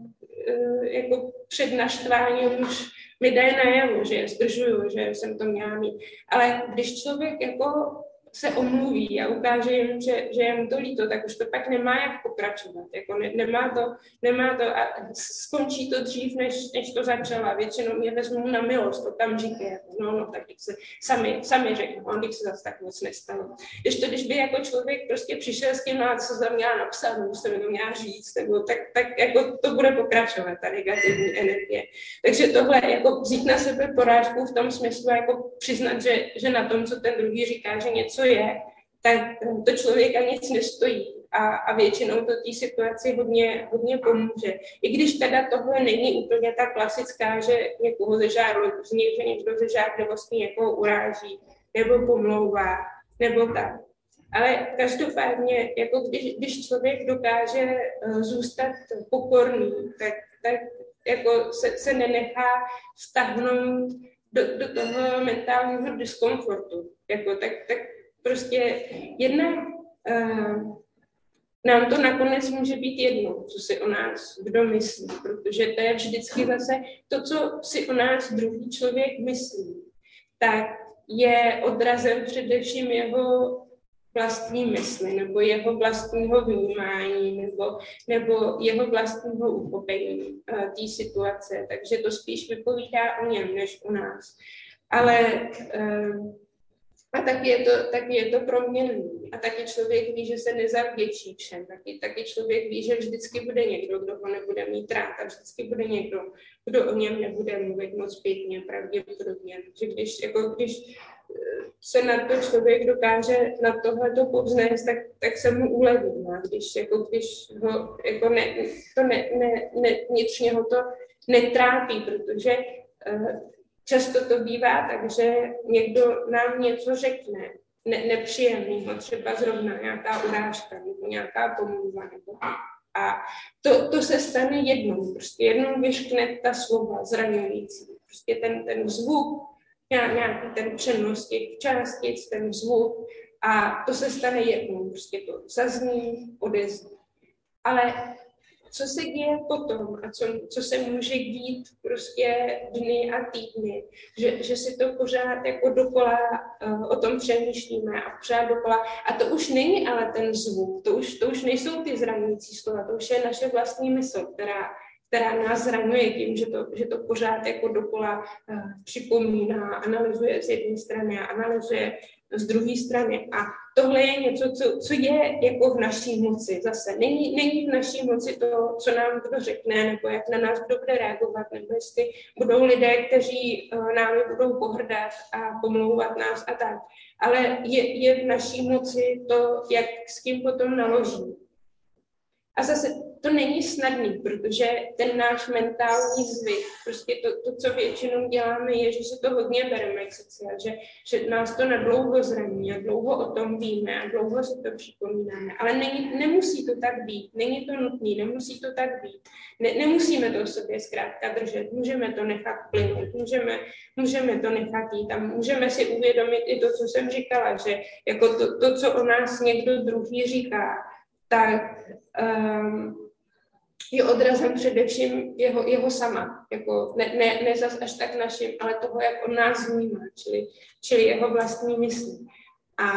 jako před naštváním už mi dají najevo, že je zdržuju, že jsem to měla mít. Ale když člověk jako se omluví a ukáže jim, že, že je mu to líto, tak už to pak nemá jak pokračovat. Jako ne, nemá, to, nemá to a skončí to dřív, než, než to začala. Většinou mě vezmou na milost okamžitě. No, no, tak se sami, sami řeknu, on když se zase tak moc nestalo. Když to, když by jako člověk prostě přišel s tím, no, co jsem měla napsat, nebo se mi to měla říct, nebo tak, tak jako to bude pokračovat, ta negativní energie. Takže tohle, jako vzít na sebe porážku v tom smyslu, jako přiznat, že, že na tom, co ten druhý říká, že něco je, tak to člověka nic nestojí a, a většinou to té situaci hodně, hodně pomůže. I když teda tohle není úplně ta klasická, že někoho ze žárlivosti, že někdo ze žárlivosti někoho uráží nebo pomlouvá, nebo tak. Ale každopádně, jako když, když člověk dokáže zůstat pokorný, tak, tak jako se, se nenechá vtahnout do, do toho mentálního diskomfortu. Jako, tak, tak prostě jednak uh, nám to nakonec může být jedno, co si o nás kdo myslí, protože to je vždycky zase to, co si o nás druhý člověk myslí, tak je odrazem především jeho vlastní mysli, nebo jeho vlastního vnímání, nebo, nebo jeho vlastního uchopení uh, té situace. Takže to spíš vypovídá o něm, než o nás. Ale uh, a taky je to, taky je to proměnný. A taky člověk ví, že se nezavděčí všem. Taky, taky člověk ví, že vždycky bude někdo, kdo ho nebude mít rád a vždycky bude někdo, kdo o něm nebude mluvit moc pěkně, pravděpodobně. Že když, jako když se na to člověk dokáže na tohleto povznést, tak, tak se mu uleví. A když, jako, když ho jako ne, to ne, ne, ne, vnitřně ho to netrápí, protože uh, často to bývá tak, že někdo nám něco řekne ne, nepříjemného, třeba zrovna nějaká urážka nebo nějaká pomluva. Nebo, a to, to se stane jednou. Prostě jednou vyškne ta slova zraňující. Prostě ten, ten zvuk, nějaký ten přenos těch částic, ten zvuk a to se stane jednou. Prostě to zazní, odezní. Ale co se děje potom a co, co se může dít prostě dny a týdny, že, že si to pořád jako dokola uh, o tom přemýšlíme a pořád dokola. A to už není ale ten zvuk, to už, to už nejsou ty zraňující slova, to už je naše vlastní mysl, která, která nás zraňuje tím, že to, že to pořád jako dokola uh, připomíná, analyzuje z jedné strany a analyzuje z druhé strany. A tohle je něco, co, co je jako v naší moci zase. Není, není v naší moci to, co nám kdo řekne, nebo jak na nás kdo bude reagovat, nebo jestli budou lidé, kteří uh, námi budou pohrdat a pomlouvat nás a tak. Ale je, je v naší moci to, jak s tím potom naloží. A zase to není snadný, protože ten náš mentální zvyk, prostě to, to co většinou děláme, je, že se to hodně bereme k srdci, že, že nás to na dlouho zraní a dlouho o tom víme a dlouho si to připomínáme. Ale není, nemusí to tak být, není to nutné, nemusí to tak být. Ne, nemusíme to v sobě zkrátka držet, můžeme to nechat plynout, můžeme, můžeme to nechat jít a můžeme si uvědomit i to, co jsem říkala, že jako to, to co o nás někdo druhý říká, tak um, je odrazem především jeho, jeho sama, jako ne, ne, ne zas až tak naším, ale toho, jak on nás vnímá, čili, čili jeho vlastní mysli. A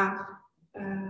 uh,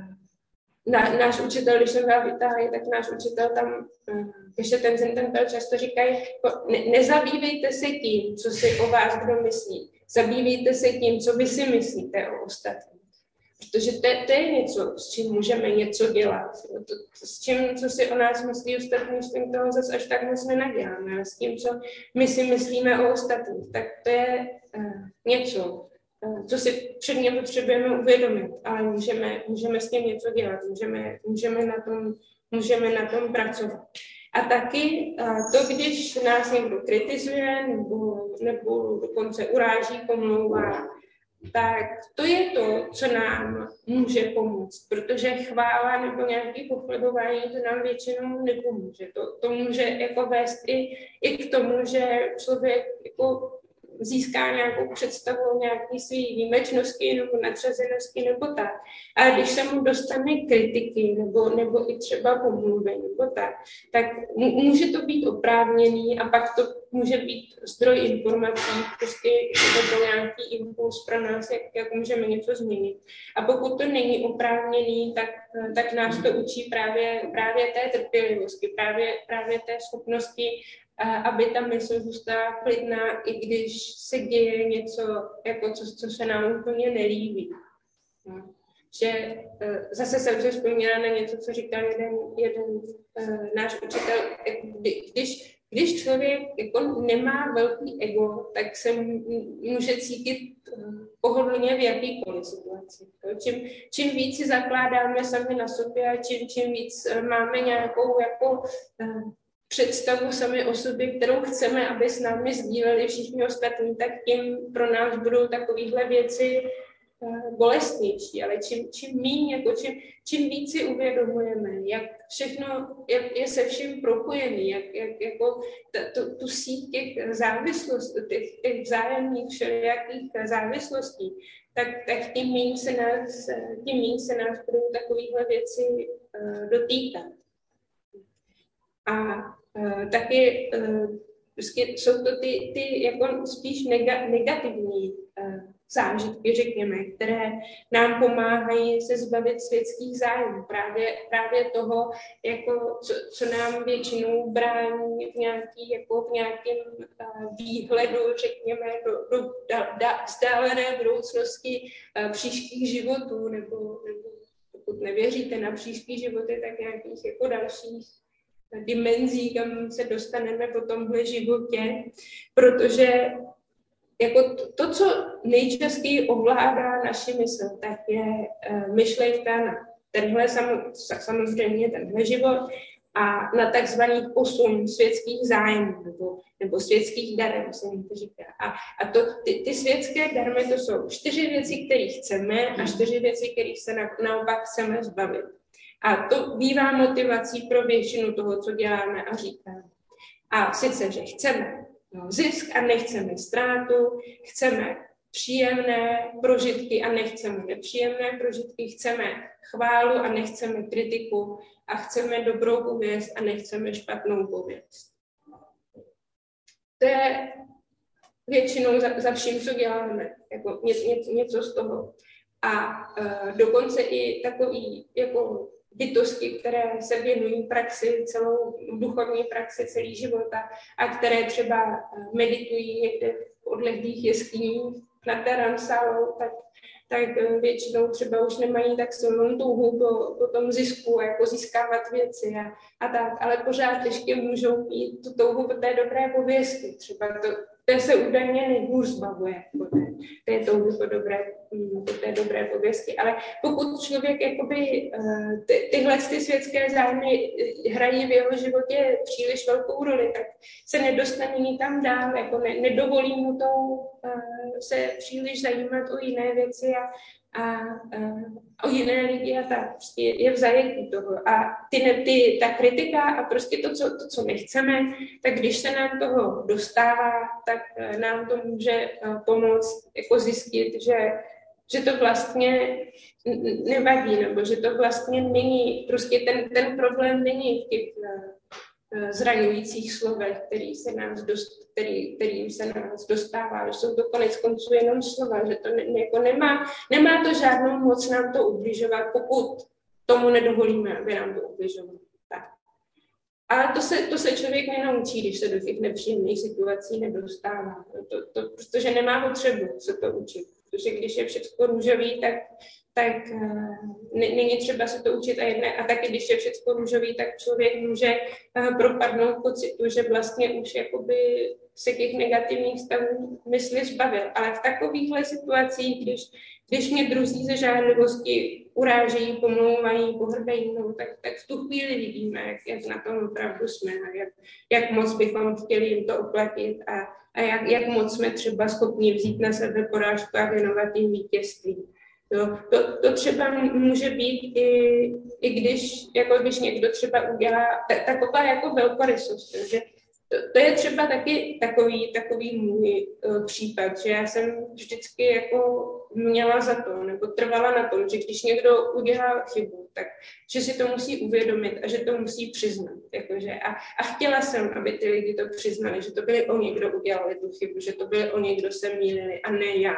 na, náš učitel, když jsem byla v Itálii, tak náš učitel tam, uh, ještě ten Zentantel často říkají, ne, nezabývejte se tím, co si o vás kdo myslí, zabývejte se tím, co vy si myslíte o ostatních. Protože to, to je něco, s čím můžeme něco dělat. To, s čím, co si o nás myslí ostatní, s tím toho zase až tak moc nenaděláme. Ale s tím, co my si myslíme o ostatních, tak to je uh, něco, uh, co si předně potřebujeme uvědomit, ale můžeme, můžeme s tím něco dělat, můžeme, můžeme, na, tom, můžeme na tom pracovat. A taky uh, to, když nás někdo kritizuje nebo, nebo dokonce uráží, pomlouvá, tak to je to, co nám může pomoct, protože chvála nebo nějaké pochlebování to nám většinou nepomůže. To, to může jako vést i, i k tomu, že člověk jako získá nějakou představu o nějaké své výjimečnosti nebo nadřazenosti nebo tak. A když se mu dostane kritiky nebo, nebo i třeba pomluvy nebo tak, tak může to být oprávněný a pak to může být zdroj informací, prostě to byl nějaký impuls pro nás, jak, jak můžeme něco změnit. A pokud to není oprávněný, tak, tak nás to učí právě, právě té trpělivosti, právě, právě té schopnosti, aby ta mysl zůstala klidná, i když se děje něco, jako co, co se nám úplně nelíbí. No. Že zase jsem se vzpomněla na něco, co říkal jeden, jeden uh, náš učitel, kdy, když, když člověk jako nemá velký ego, tak se může cítit pohodlně v jakýkoliv situaci. Čím, čím víc si zakládáme sami na sobě a čím, čím víc máme nějakou jako uh, představu sami o sobě, kterou chceme, aby s námi sdíleli všichni ostatní, tak tím pro nás budou takovéhle věci uh, bolestnější. Ale čím, čím míň, jako čím, čím víc si uvědomujeme, jak všechno jak je se vším propojený, jak, jak jako t, t, tu síť těch závislostí, těch, těch vzájemných všelijakých závislostí, tak, tak tím míň se nás, tím míň se nás budou takovéhle věci uh, dotýkat. A uh, taky uh, prostě jsou to ty, ty jako spíš nega, negativní uh, zážitky, řekněme, které nám pomáhají se zbavit světských zájmů. Právě, právě toho, jako, co, co nám většinou brání v, nějaký, jako v nějakém uh, výhledu, řekněme, do, do da, da, vzdálené budoucnosti uh, příštích životů, nebo, nebo pokud nevěříte na příští životy, tak nějakých jako dalších dimenzí, kam se dostaneme po tomhle životě, protože jako to, to, co nejčastěji ovládá naši mysl, tak je uh, myšlenka na tenhle sam, samozřejmě tenhle život a na takzvaný osm světských zájmů nebo, nebo světských darů, se mi to říká. A, a to, ty, ty světské darmy, to jsou čtyři věci, které chceme a čtyři věci, kterých se na, naopak chceme zbavit. A to bývá motivací pro většinu toho, co děláme a říkáme. A sice, že chceme zisk a nechceme ztrátu, chceme příjemné prožitky a nechceme nepříjemné prožitky, chceme chválu a nechceme kritiku a chceme dobrou pověst a nechceme špatnou pověst. To je většinou za, za vším, co děláme, jako ně, ně, něco z toho. A uh, dokonce i takový jako bytosti, které se věnují praxi, celou duchovní praxi celý života a které třeba meditují někde v odlehlých jeskyních nad Dharamsálou, tak, tak většinou třeba už nemají tak silnou touhu po, po tom zisku, jako získávat věci a, a tak, ale pořád ještě můžou mít tu touhu po té dobré pověsti. Třeba to, to se údajně nejhůř zbavuje po té, té touhy po, dobré, po té dobré pověsti. Ale pokud člověk jakoby, ty, tyhle ty světské zájmy hrají v jeho životě příliš velkou roli, tak se nedostane nikam dál, jako ne, nedovolí mu to se příliš zajímat o jiné věci a, a, a o jiné lidi a tak. Prostě je v zajetí toho. A ty, ty, ta kritika a prostě to co, to, co nechceme, tak když se nám toho dostává, tak nám to může pomoct jako zjistit, že, že to vlastně nevadí, nebo že to vlastně není, prostě ten, ten problém není v těch zraňujících slovech, který se nás dost, který, kterým se nás dostává, že jsou to konec konců jenom slova, že to ne, jako nemá, nemá to žádnou moc nám to ubližovat, pokud tomu nedovolíme, aby nám to ubližovalo. Tak. Ale to se, to se člověk nenaučí, když se do těch nepříjemných situací nedostává, to, to, protože nemá potřebu se to učit, protože když je všechno růžový, tak tak není třeba se to učit a jedné. A taky, když je všechno růžový, tak člověk může propadnout pocitu, že vlastně už jakoby se těch negativních stavů mysli zbavil. Ale v takovýchhle situacích, když, když mě druzí ze žádlivosti urážejí, pomlouvají, pohrdají mnou, tak, tak v tu chvíli vidíme, jak, jak na tom opravdu jsme a jak, jak moc bychom chtěli jim to oplatit a, a jak, jak moc jsme třeba schopni vzít na sebe porážku a věnovat jim vítězství. Jo, to, to třeba může být i, i když, jako když někdo třeba udělá tak, taková jako velkorysost, že to, to je třeba taky takový, takový můj uh, případ, že já jsem vždycky jako měla za to, nebo trvala na tom, že když někdo udělá chybu, tak že si to musí uvědomit a že to musí přiznat. Jakože, a, a chtěla jsem, aby ty lidi to přiznali, že to byli oni, kdo udělali tu chybu, že to byli oni, kdo se mýlili a ne já.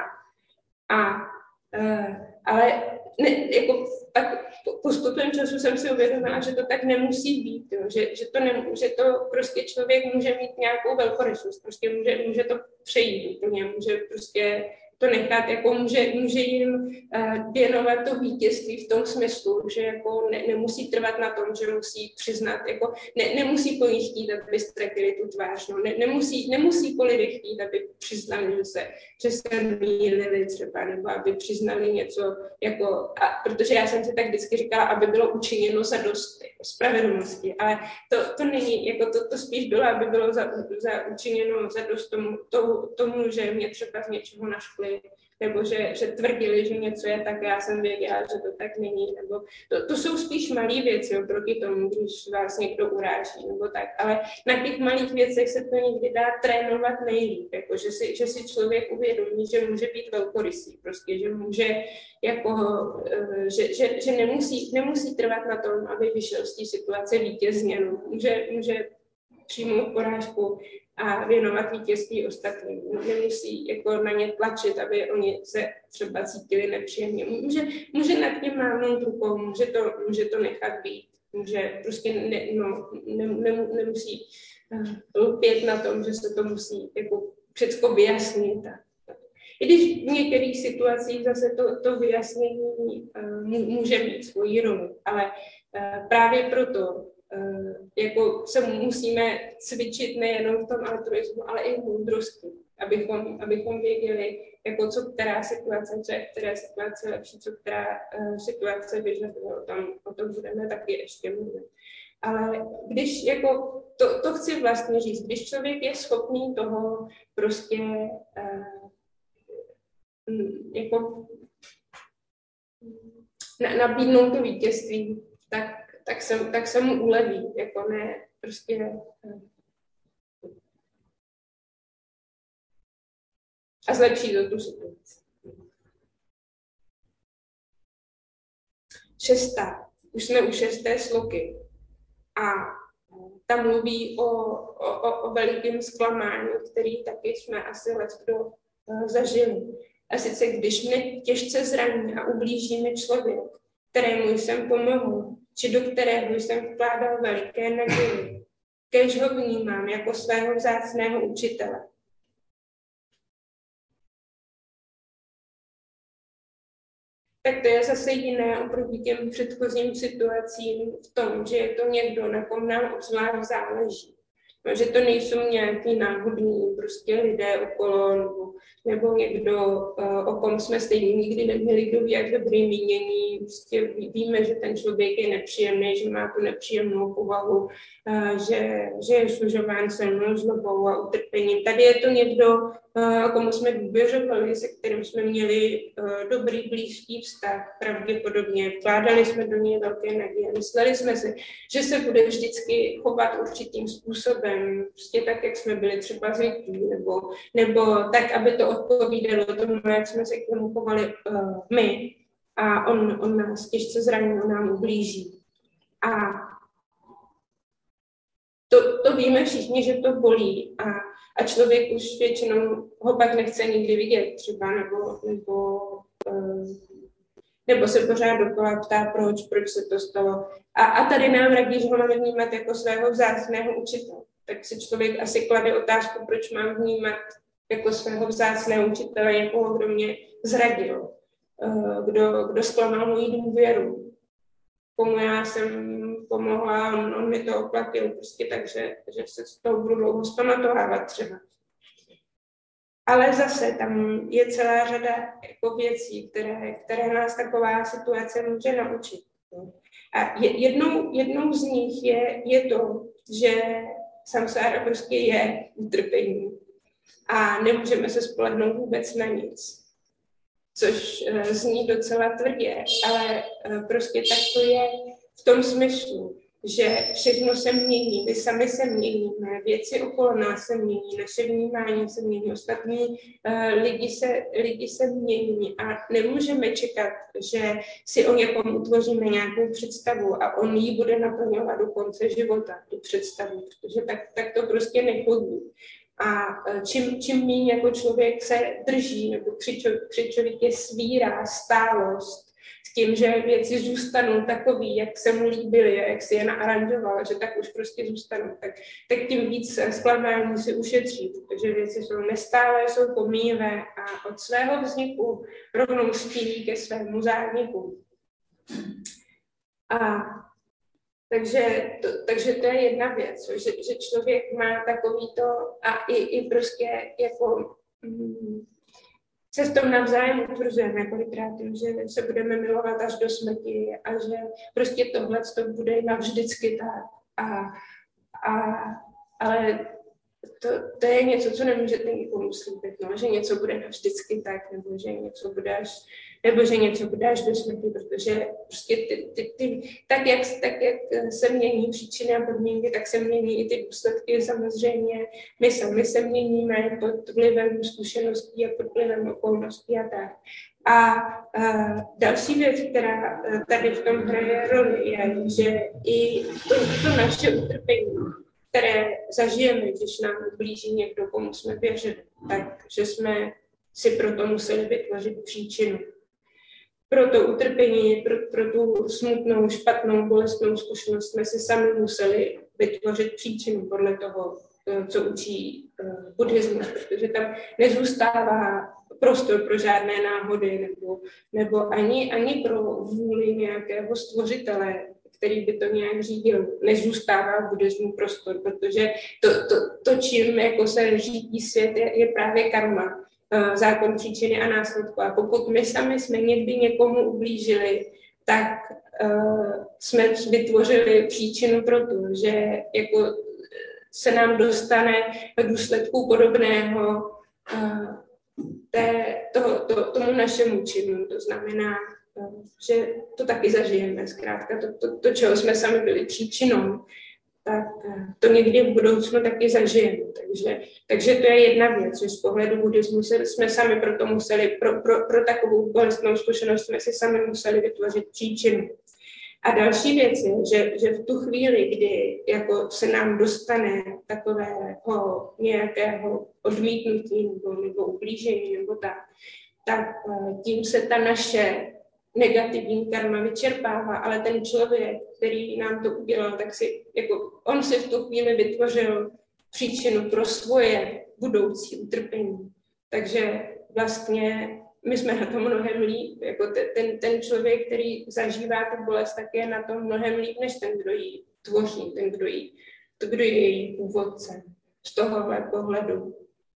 A Uh, ale ne, jako, tak postupem času jsem si uvědomila, že to tak nemusí být, jo, že, že, to ne, že to prostě člověk může mít nějakou velkorysost, prostě může, může to přejít úplně, může prostě to nechat, jako může, může jim uh, věnovat to vítězství v tom smyslu, že jako ne, nemusí trvat na tom, že musí přiznat, jako ne, nemusí po nich chtít, aby ztratili tu tvář, no, ne, nemusí, nemusí po lidech chtít, aby přiznali, že se, že se mýlili třeba, nebo aby přiznali něco, jako, a, protože já jsem si tak vždycky říkala, aby bylo učiněno za dost jako, spravedlnosti, ale to, to není, jako to, to spíš bylo, aby bylo za, za učiněno za dost tomu, to, tomu, že mě třeba z něčeho našli, nebo že, že tvrdili, že něco je tak, já jsem věděla, že to tak není, nebo to, to jsou spíš malé věci oproti tomu, když vás někdo uráží, nebo tak, ale na těch malých věcech se to někdy dá trénovat nejlíp, jako že si, že si člověk uvědomí, že může být velkorysý, prostě, že může, jako, že, že, že nemusí, nemusí trvat na tom, aby vyšel z té situace vítězně, no. může, může přijmout porážku a věnovat vítězství ostatním. Nemusí jako na ně tlačit, aby oni se třeba cítili nepříjemně. Může, může nad tím mávnout rukou, může to, může to nechat být. Může prostě ne, no, ne, ne, nemusí lpět na tom, že se to musí jako všecko vyjasnit. I když v některých situacích zase to, to vyjasnění uh, může mít svoji roli, ale uh, právě proto Uh, jako se musíme cvičit nejenom v tom altruismu, ale i v moudrosti, abychom, abychom věděli, jako co která situace, co je v které situace lepší, co která uh, situace vyžaduje, o tom, o tom budeme taky ještě mluvit. Ale když, jako, to, to chci vlastně říct, když člověk je schopný toho prostě uh, jako na, nabídnout to vítězství, tak tak se, tak se mu uleví, jako ne, prostě... a zlepší to tu situaci. Šestá. Už jsme u šesté sloky. A tam mluví o, o, o velikém zklamání, který taky jsme asi leckdo uh, zažili. A sice, když mě těžce zraní a ublíží mi člověk, kterému jsem pomohl, či do kterého jsem vkládal veliké naděje, kéž ho vnímám jako svého vzácného učitele. Tak to je zase jiné oproti těm předchozím situacím v tom, že je to někdo, na kom nám obzvlášť záleží. No, že to nejsou nějaký náhodní prostě lidé okolo, nebo, nebo někdo, o kom jsme stejně nikdy neměli, kdo ví, jak dobrý mínění. Prostě víme, že ten člověk je nepříjemný, že má tu nepříjemnou povahu, že, že je služován silnou zlobou a utrpením. Tady je to někdo, o komu jsme důvěřovali, se kterým jsme měli dobrý, blízký vztah, pravděpodobně. Vkládali jsme do něj velké naděje. Mysleli jsme si, že se bude vždycky chovat určitým způsobem, prostě tak, jak jsme byli třeba zvyklí, nebo, nebo tak, aby to odpovídalo tomu, jak jsme se k tomu chovali uh, my. A on, on nás těžce zraní, on nám ublíží. A to, to víme všichni, že to bolí. A, a člověk už většinou ho pak nechce nikdy vidět třeba, nebo, nebo, uh, nebo se pořád dokola ptá, proč, proč se to stalo. A, a tady nám radí, že ho máme vnímat jako svého vzácného učitele. Tak si člověk asi klade otázku, proč mám vnímat jako svého vzácného učitele, někoho, kdo mě zradil, kdo, kdo zklamal moji důvěru, komu já jsem pomohla, on, on mi to oplatil, prostě takže že se z toho budu dlouho zpamatovávat třeba. Ale zase tam je celá řada jako věcí, které, které nás taková situace může naučit. A jednou, jednou z nich je, je to, že samsára prostě je utrpení a nemůžeme se spolehnout vůbec na nic, což uh, zní docela tvrdě, ale uh, prostě tak to je v tom smyslu, že všechno se mění, my sami se měníme, věci okolo nás se mění, naše vnímání se mění, ostatní uh, lidi, se, lidi se mění a nemůžeme čekat, že si o někom utvoříme nějakou představu a on ji bude naplňovat do konce života, tu představu, protože tak, tak to prostě nechodí. A čím, čím méně jako člověk se drží, nebo při, při člověk svírá stálost s tím, že věci zůstanou takový, jak se mu líbily, jak si je naaranžoval, že tak už prostě zůstanou, tak, tak tím víc zklamání si ušetří, protože věci jsou nestálé, jsou pomíjivé a od svého vzniku rovnou spíjí ke svému zániku. A Takže to, takže to je jedna věc, že, že člověk má takový to a i, i prostě jako mm, se v tom navzájem utvrzujeme kolikrát tím, že se budeme milovat až do smrti a že prostě tohle to bude navždycky tak. A, a, ale to, to je něco, co nemůžete nikomu slíbit, no, že něco bude navždycky tak, nebo že něco bude až, nebo že něco bude až do smrti, protože prostě ty, ty, ty, tak, jak, tak, jak se mění příčiny a podmínky, tak se mění i ty důsledky samozřejmě. My sami se měníme pod vlivem zkušeností a pod vlivem okolností a tak. A, a další věc, která tady v tom hraje roli, je, že i to, to naše utrpení, které zažijeme, když nám blíží někdo, komu jsme věřili, takže jsme si proto museli vytvořit příčinu. Pro to utrpení, pro, pro tu smutnou, špatnou, bolestnou zkušenost jsme si sami museli vytvořit příčinu podle toho, co učí uh, buddhismus, protože tam nezůstává prostor pro žádné náhody nebo, nebo ani, ani pro vůli nějakého stvořitele, který by to nějak řídil. Nezůstává v buddhismu prostor, protože to, to, to čím jako se řídí svět, je, je právě karma, uh, zákon příčiny a následku. A pokud my sami jsme někdy někomu ublížili, tak uh, jsme vytvořili příčinu pro to, že jako se nám dostane v důsledku podobného uh, té, toho, to, tomu našemu činu. To znamená, uh, že to taky zažijeme. Zkrátka to, to, to, čeho jsme sami byli příčinou, tak to někdy v budoucnu taky zažijeme. Takže, takže to je jedna věc, že z pohledu buddhismu jsme sami proto museli, pro, pro, pro takovou bolestnou zkušenost jsme si sami museli vytvořit příčinu. A další věc je, že, že v tu chvíli, kdy jako se nám dostane takového nějakého odmítnutí nebo, nebo ublížení nebo tak, tak tím se ta naše negativní karma vyčerpává, ale ten člověk, který nám to udělal, tak si, jako on si v tu chvíli vytvořil příčinu pro svoje budoucí utrpení. Takže vlastně my jsme na tom mnohem líp, jako ten, ten člověk, který zažívá tu bolest, tak je na tom mnohem líp, než ten, kdo ji tvoří, ten, kdo, jí, to, kdo je její původce z tohohle pohledu.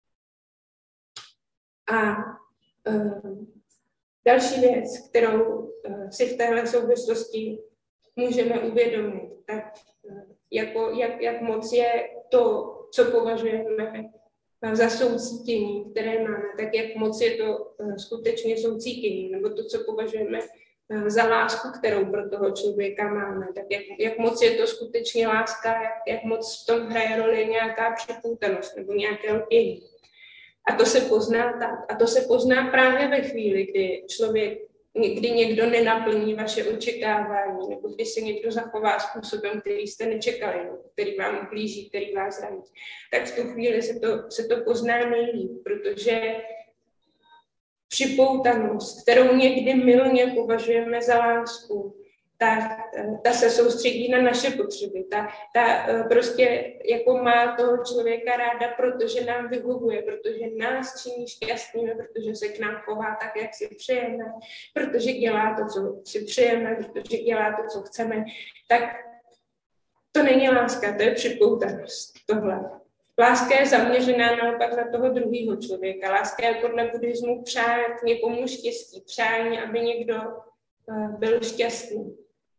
A um, další věc, kterou uh, si v téhle souvislosti můžeme uvědomit, tak uh, jako, jak, jak moc je to, co považujeme za soucítění, které máme, tak jak moc je to uh, skutečně soucítění, nebo to, co považujeme uh, za lásku, kterou pro toho člověka máme, tak jak, jak moc je to skutečně láska, jak, jak moc v tom hraje roli nějaká připoutanost nebo nějaké lpění. A to se pozná tak. A to se pozná právě ve chvíli, kdy člověk, kdy někdo nenaplní vaše očekávání, nebo když se někdo zachová způsobem, který jste nečekali, nebo který vám ublíží, který vás zraní. Tak v tu chvíli se to, se to pozná nejlíp, protože připoutanost, kterou někdy mylně považujeme za lásku, ta, ta se soustředí na naše potřeby. Ta, ta prostě jako má toho člověka ráda, protože nám vyhovuje, protože nás činí šťastnými, protože se k nám chová tak, jak si přejeme, protože dělá to, co si přejeme, protože dělá to, co chceme. Tak to není láska, to je připoutanost. Tohle. Láska je zaměřená naopak na toho druhého člověka. Láska je podle buddhismu přát někomu štěstí, přání, aby někdo byl šťastný.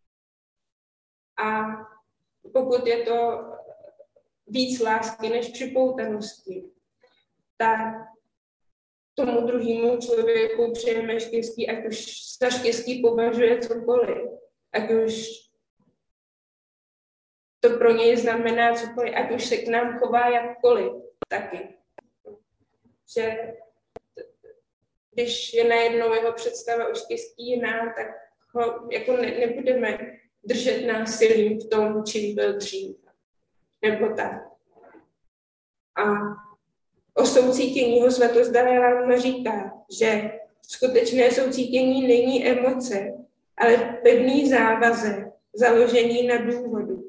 A pokud je to víc lásky než připoutanosti, tak tomu druhému člověku přejeme štěstí, ať už za štěstí považuje cokoliv, ať už to pro něj znamená cokoliv, ať už se k nám chová jakkoliv, taky. Že když je najednou jeho představa o štěstí jiná, tak ho jako ne, nebudeme držet násilím v tom, čím byl dřív. Nebo tak. A o soucítění ho svatost Dalaj Láma říká, že skutečné soucítění není emoce, ale pevný závazek, založený na důvodu.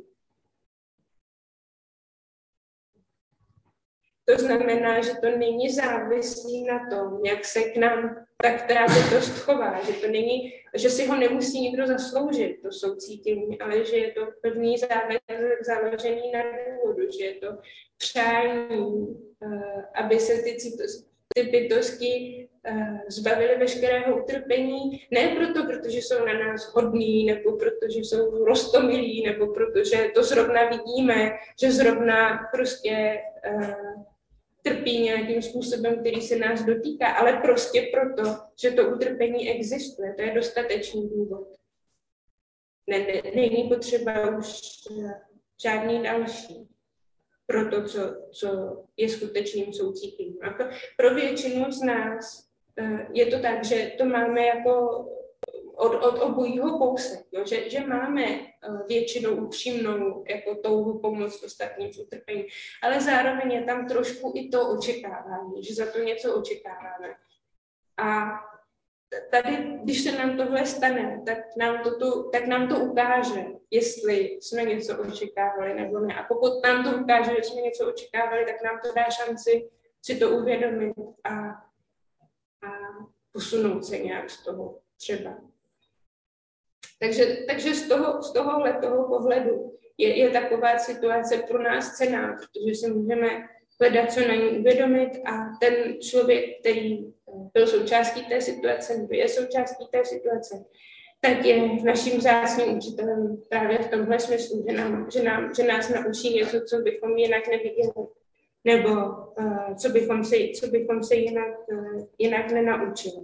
To znamená, že to není závislý na tom, jak se k nám ta která bytost chová, že to není, že si ho nemusí nikdo zasloužit, to soucítění, ale že je to pevný závazek založený na důvodu, že je to přání, aby se ty, ty bytosti zbavily veškerého utrpení, ne proto, protože jsou na nás hodní, nebo protože jsou roztomilí, nebo protože to zrovna vidíme, že zrovna prostě trpí nějakým způsobem, který se nás dotýká, ale prostě proto, že to utrpení existuje. To je dostatečný důvod. Ne, ne, není potřeba už žádný další pro to, co, co je skutečným soucítěním. A to, pro většinu z nás je to tak, že to máme jako od, od obojího kousek, jo? Že, že máme většinou upřímnou jako touhu pomoct ostatním s utrpením, ale zároveň je tam trošku i to očekávání, že za to něco očekáváme. A tady, když se nám tohle stane, tak nám to, tu, tak nám to ukáže, jestli jsme něco očekávali nebo ne. A pokud nám to ukáže, že jsme něco očekávali, tak nám to dá šanci si to uvědomit a, a posunout se nějak z toho třeba. Takže, takže z, toho, z tohohle toho pohledu je, je taková situace pro nás cenná, protože si můžeme hledat, co na ní uvědomit a ten člověk, který byl součástí té situace, nebo je součástí té situace, tak je naším vzácným učitelem právě v tomhle smyslu, že, nám, že, nám, že nás naučí něco, co bychom jinak neviděli, nebo uh, co, bychom se, co bychom se jinak, uh, jinak nenaučili.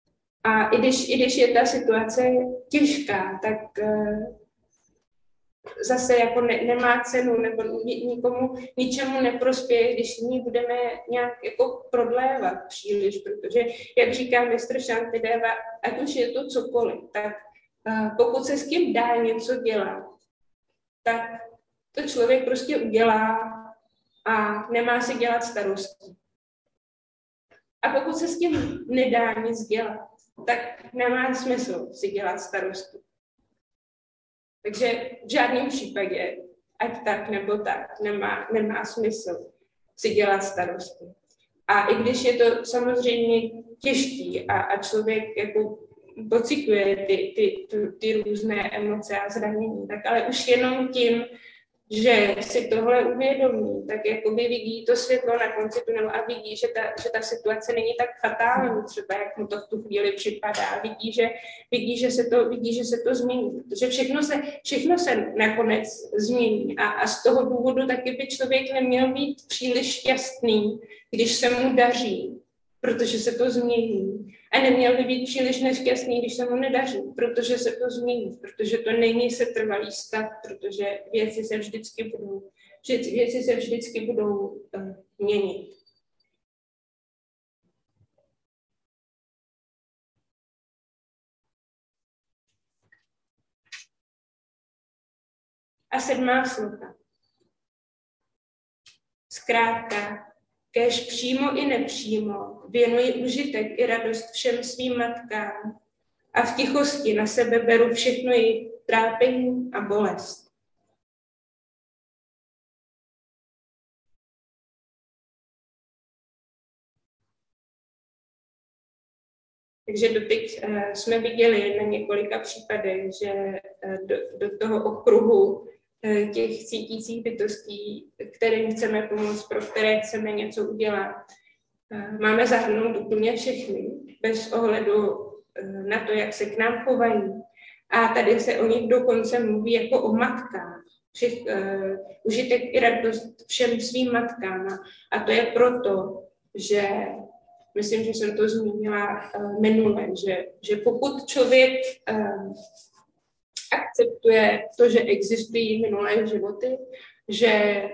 A i když, i když je ta situace těžká, tak uh, zase jako ne, nemá cenu nebo nikomu ničemu neprospěje, když ní budeme nějak jako prodlévat příliš, protože, jak říká mistr Shantideva, ať už je to cokoliv, tak pokud se s tím dá něco dělat, tak to člověk prostě udělá a nemá si dělat starosti. A pokud se s tím nedá nic dělat, tak nemá smysl si dělat starosti. Takže v žádném případě, ať tak nebo tak, nemá, nemá smysl si dělat starosti. A i když je to samozřejmě těžký a, a člověk jako pociťuje ty, ty, ty, ty různé emoce a zranění, tak ale už jenom tím, že si tohle uvědomí, tak jakoby vidí to světlo na konci tunelu a vidí, že ta, že ta situace není tak fatální, třeba jak mu to v tu chvíli připadá. Vidí, že, vidí, že, se, to, vidí, že se to změní, protože všechno se, všechno se nakonec změní a, a z toho důvodu taky by člověk neměl být příliš šťastný, když se mu daří, protože se to změní. A neměl by být příliš nešťastný, když se mu nedaří, protože se to změní, protože to není setrvalý stav, protože věci se vždycky budou, věci se vždycky budou uh, měnit. A sedmá sloka. Zkrátka, kéž přímo i nepřímo věnuji užitek i radost všem svým matkám a v tichosti na sebe beru všechno jejich trápení a bolest. Takže doteď uh, jsme viděli na několika případech, že uh, do, do toho okruhu těch cítících bytostí, kterým chceme pomoct, pro které chceme něco udělat. Máme zahrnout úplně všechny, bez ohledu na to, jak se k nám chovají. A tady se o nich dokonce mluví jako o matkách. Všech, uh, užitek i radost všem svým matkám. A to je proto, že myslím, že jsem to zmínila uh, minule, že, že pokud člověk uh, akceptuje to, že existují minulé životy, že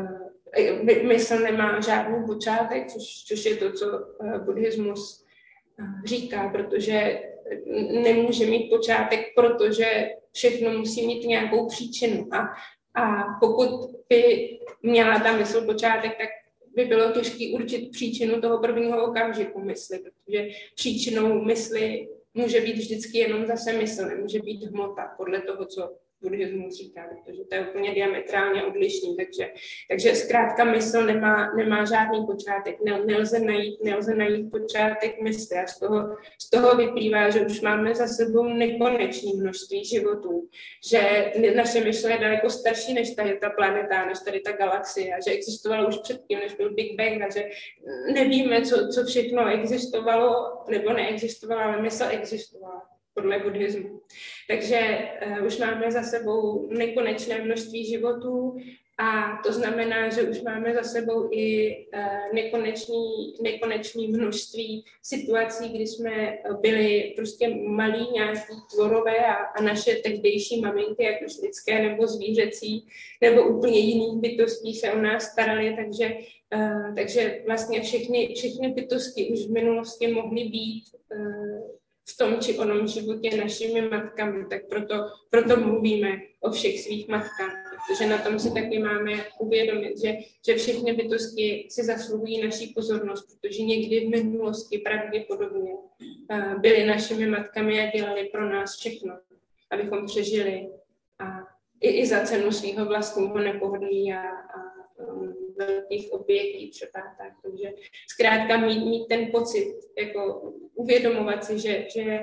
uh, mysl nemá žádný počátek, což, což je to, co uh, buddhismus uh, říká, protože nemůže mít počátek, protože všechno musí mít nějakou příčinu. A, a pokud by měla ta mysl počátek, tak by bylo těžké určit příčinu toho prvního okamžiku mysli, protože příčinou mysli může být vždycky jenom zase mysl, nemůže být hmota, podle toho, co buddhismus říká, protože to je úplně diametrálně odlišný, takže, takže zkrátka mysl nemá, nemá žádný počátek, Nel, nelze, najít, nelze najít počátek mysli a z toho, z toho vyplývá, že už máme za sebou nekonečné množství životů, že naše mysl je daleko starší než tady ta planeta, než tady ta galaxie, a že existovala už předtím, než byl Big Bang, a že nevíme, co, co všechno existovalo nebo neexistovalo, ale mysl existovala podle buddhismu. Takže uh, už máme za sebou nekonečné množství životů a to znamená, že už máme za sebou i uh, nekonečný, nekonečný množství situací, kdy jsme byli prostě malí nějaký tvorové a, a naše tehdejší maminky, jak už lidské nebo zvířecí, nebo úplně jiných bytostí se o nás starali, takže, uh, takže vlastně všechny, všechny bytosti už v minulosti mohly být uh, v tom či onom životě našimi matkami, tak proto, proto mluvíme o všech svých matkách, protože na tom si taky máme uvědomit, že, že všechny bytosti si zasluhují naší pozornost, protože někdy v minulosti pravděpodobně uh, byly našimi matkami a dělali pro nás všechno, abychom přežili a i, i za cenu svého vlastního nepohodlí a, a velkých obětí třeba tak, takže zkrátka mít, mít ten pocit, jako uvědomovat si, že, že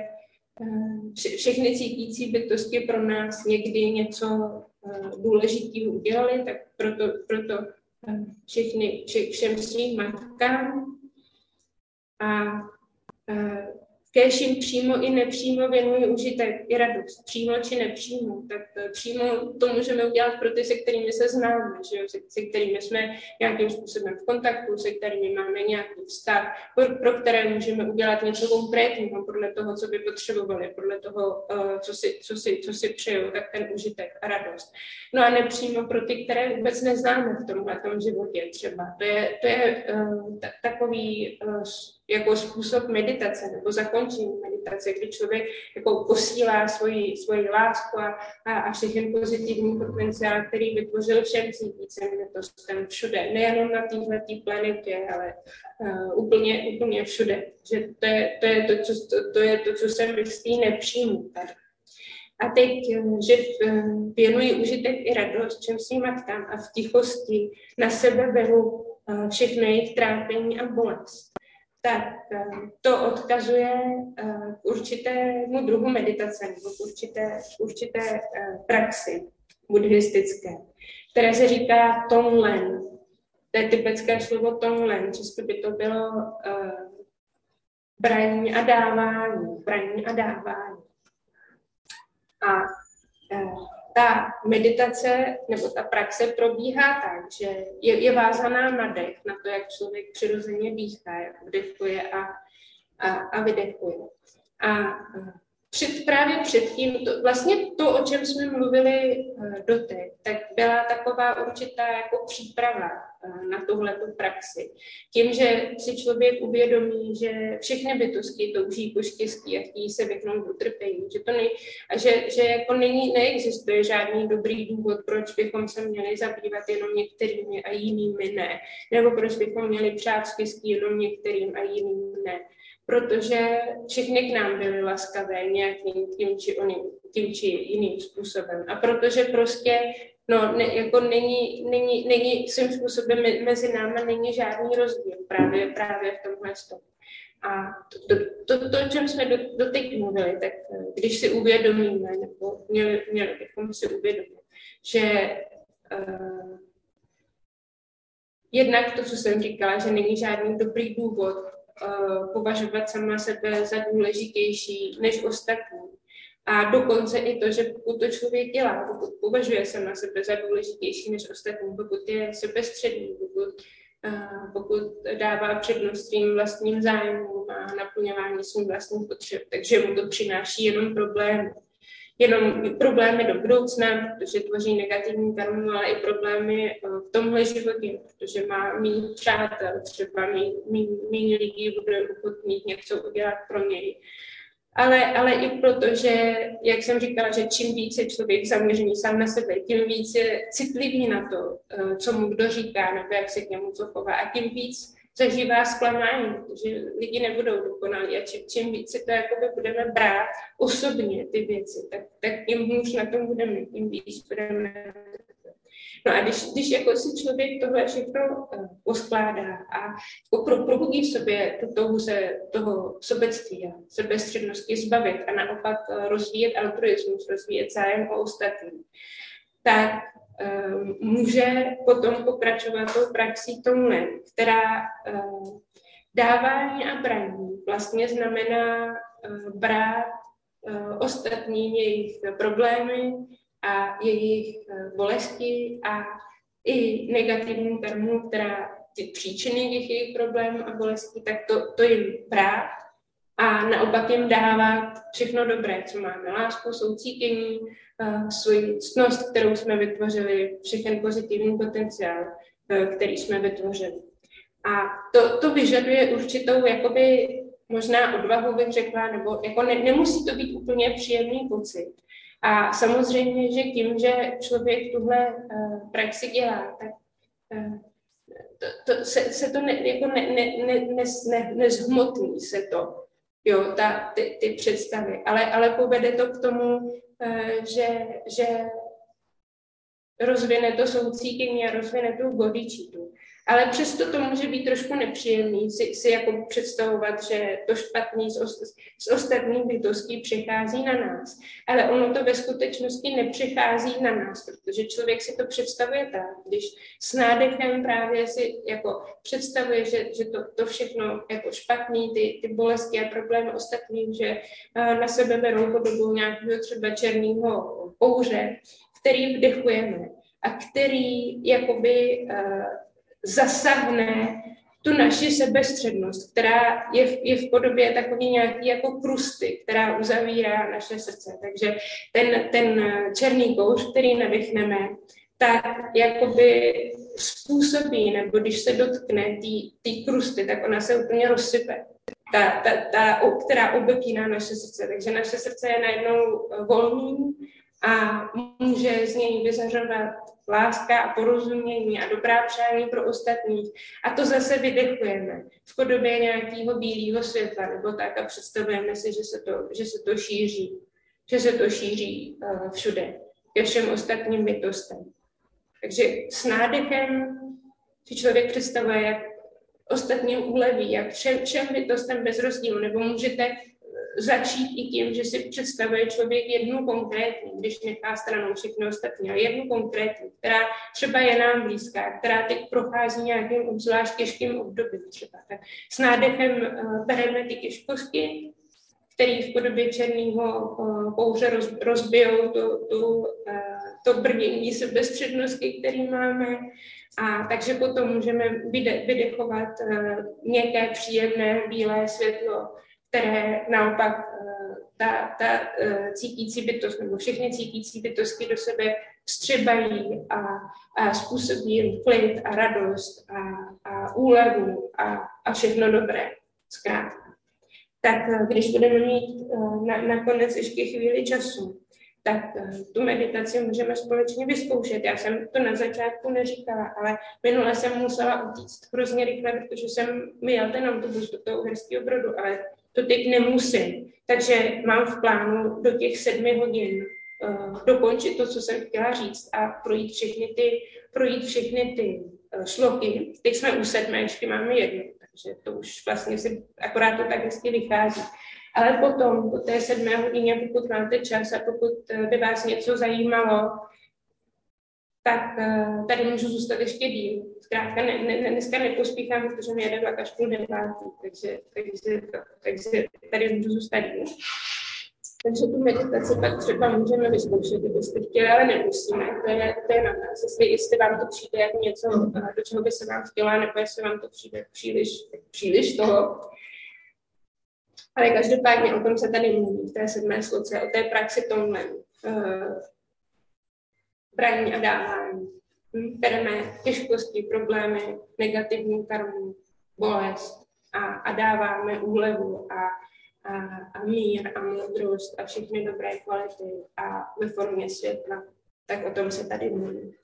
vše, všechny cítící bytosti pro nás někdy něco důležitého udělali, tak proto, proto všechny, vše, všem svým matkám a kéž přímo i nepřímo věnuji užitek i radost, přímo či nepřímo, tak přímo to můžeme udělat pro ty, se kterými se známe, že jo? Se, se kterými jsme nějakým způsobem v kontaktu, se kterými máme nějaký vztah, pro, pro které můžeme udělat něco konkrétního podle toho, co by potřebovali, podle toho, co si, co si, co si přejou, tak ten užitek a radost. No a nepřímo pro ty, které vůbec neznáme v tomhletom životě třeba. To je, to je uh, t- takový uh, jako způsob meditace nebo zakončení meditace, kdy člověk jako posílá svoji, svoji lásku a, a, a všechny pozitivní potenciál, který vytvořil všem vícem bytostem všude. Nejenom na této planetě, ale uh, úplně, úplně všude. Že to je to, je to, co, to, to, je to, co se myslí nepřímo tady. A teď, že věnuji užitek i radost všem svým matkám a v tichosti na sebe beru všechno jejich trápení a bolest. Tak to odkazuje k určitému druhu meditace nebo k určité, k určité praxi buddhistické, které se říká Tonglen. To je tibetské slovo Tonglen, česky by to bylo braní a dávání, braní a dávání. A e, ta meditace nebo ta praxe probíhá tak, že je, je vázaná na dech, na to, jak člověk přirozeně dýchá, jak vdechuje a, a, a vydechuje. A před, právě předtím, to, vlastně to, o čem jsme mluvili doteď, tak byla taková určitá jako příprava na tuhletu praxi. Tím, že si člověk uvědomí, že všechny bytosti touží po štěstí a chtějí se vyhnout utrpení, že to nej, a že, že jako není, neexistuje žádný dobrý důvod, proč bychom se měli zabývat jenom některými a jinými ne, nebo proč bychom měli přát štěstí jenom některým a jiným ne. Protože všechny k nám byly laskavé nějakým tím či oným, tím či jiným způsobem. A protože prostě no, ne, jako není, není, není svým způsobem mezi námi není žádný rozdíl právě, právě v tomhle stavu. A to, to, to, to, o čem jsme do, doteď mluvili, tak když si uvědomíme, nebo měli, měli bychom si uvědomit, že uh, jednak to, co jsem říkala, že není žádný dobrý důvod uh, považovat sama sebe za důležitější než ostatní. A dokonce i to, že pokud to člověk dělá, pokud považuje se na sebe za důležitější než ostatní, pokud je sebestředný, pokud, uh, pokud dává přednost svým vlastním zájmům a naplňování svým vlastních potřeb, takže mu to přináší jenom problémy. Jenom problémy do budoucna, protože tvoří negativní karmu, ale i problémy v tomhle životě, protože má méně přátel, třeba méně lidí bude ochotný něco udělat pro něj. Ale, ale i proto, že, jak jsem říkala, že čím více člověk zaměřený sám na sebe, tím víc je citlivý na to, co mu kdo říká, nebo jak se k němu co chová, a tím víc zažívá zklamání, protože lidi nebudou dokonalí a čím, čím víc si to jakoby budeme brát osobně ty věci, tak, tak tím hůř na tom budeme, tím víc budeme. No a když, když jako si člověk tohle všechno uh, poskládá a pro, probudí v sobě tu touhu se toho sobectví a sebestřednosti zbavit a naopak uh, rozvíjet altruismus, rozvíjet zájem o ostatní, tak uh, může potom pokračovat tou praxí Tonglen, která uh, dávání a braní vlastně znamená uh, brát uh, ostatní jejich problémy a jejich bolesti a i negativní karmu, která ty příčiny těch jejich problémů a bolestí, tak to, to jim brát a naopak jim dávat všechno dobré, co máme, lásku, soucítění, svoji ctnost, kterou jsme vytvořili, všechen pozitivní potenciál, který jsme vytvořili. A to, to vyžaduje určitou jakoby možná odvahu, bych řekla, nebo jako ne, nemusí to být úplně příjemný pocit. A samozřejmě, že tím, že člověk tuhle uh, praxi dělá, tak uh, to, to, se, se to ne, jako ne, ne, ne, ne, ne, nezhmotní se to, jo, ta, ty, ty představy, ale, ale povede to k tomu, uh, že, že rozvine to soucítění a rozvine tu bodičitu. Ale přesto to může být trošku nepříjemný si, si jako představovat, že to špatný z, ost, z ostatních bytostí přechází na nás. Ale ono to ve skutečnosti nepřechází na nás, protože člověk si to představuje tak, když s nádechem právě si jako představuje, že, že to, to všechno jako špatný, ty, ty bolesti a problémy ostatních, že na sebe berou podobu nějakého třeba černého kouře, který vdechujeme a který jakoby uh, zasahne tu naši sebestřednost, která je v, je v podobě takový nějaký jako krusty, která uzavírá naše srdce. Takže ten, ten černý kouř, který nadechneme, tak jakoby způsobí, nebo když se dotkne té krusty, tak ona se úplně rozsype. Ta, ta, ta, která obepíná naše srdce. Takže naše srdce je najednou volný a může z něj vyzařovat láska a porozumění a dobrá přání pro ostatní. A to zase vydechujeme v podobě nějakého bílého světla, nebo tak a představujeme si, že se to, že se to šíří, že se to šíří uh, všude, ke všem ostatním bytostem. Takže s nádechem si člověk představuje, jak ostatním uleví, jak všem, všem bytostem bez rozdílu, nebo můžete začít i tím, že si představuje člověk jednu konkrétní, když nechá stranou všechno ostatní, ale jednu konkrétní, která třeba je nám blízká, která teď prochází nějakým obzvlášť těžkým obdobím třeba. Tak s nádechem uh, bereme ty těžkosti, které v podobě černého uh, kouře roz, rozbijou to, to, uh, to brnění sebestřednosti, který máme. A takže potom můžeme vyde, vydechovat uh, měkké, příjemné, bílé světlo, které naopak ta, ta cítící bytost, nebo všechny cítící bytosti do sebe vstřebají a, a způsobí jim klid a radost a, a úlevu a, a všechno dobré, zkrátka. Tak když budeme mít na, nakonec ještě chvíli času, tak tu meditaci můžeme společně vyzkoušet. Já jsem to na začátku neříkala, ale minule jsem musela utíct hrozně rychle, protože jsem měl ten autobus do toho Uherského Brodu, ale to teď nemusím. Takže mám v plánu do těch sedmi hodin uh, dokončit to, co jsem chtěla říct a projít všechny ty, projít všechny ty uh, šloky. Teď jsme u sedmé, ještě máme jednu, takže to už vlastně si akorát to tak hezky vychází. Ale potom, po té sedmé hodině, pokud máte čas a pokud uh, by vás něco zajímalo, tak uh, tady můžu zůstat ještě díl. Zkrátka ne, ne, dneska nepospíchám, protože mi jede vlak až půl devátý, takže, takže, takže tady můžu zůstat díl. Takže tu meditaci pak třeba můžeme vyzkoušet, kdybyste chtěli, ale nemusíme. To je, to je na nás. Jestli, jestli vám to přijde jako něco, do čeho by se vám chtěla, nebo jestli vám to přijde příliš, příliš toho. Ale každopádně o tom se tady mluví v té sedmé sloce, o té praxi tomhle. Uh, braní a dávání. Bereme těžkosti, problémy, negativní karmu, bolest a, a dáváme úlevu a, a, a mír a moudrost a všechny dobré kvality a ve formě světla. Tak o tom se tady mluví.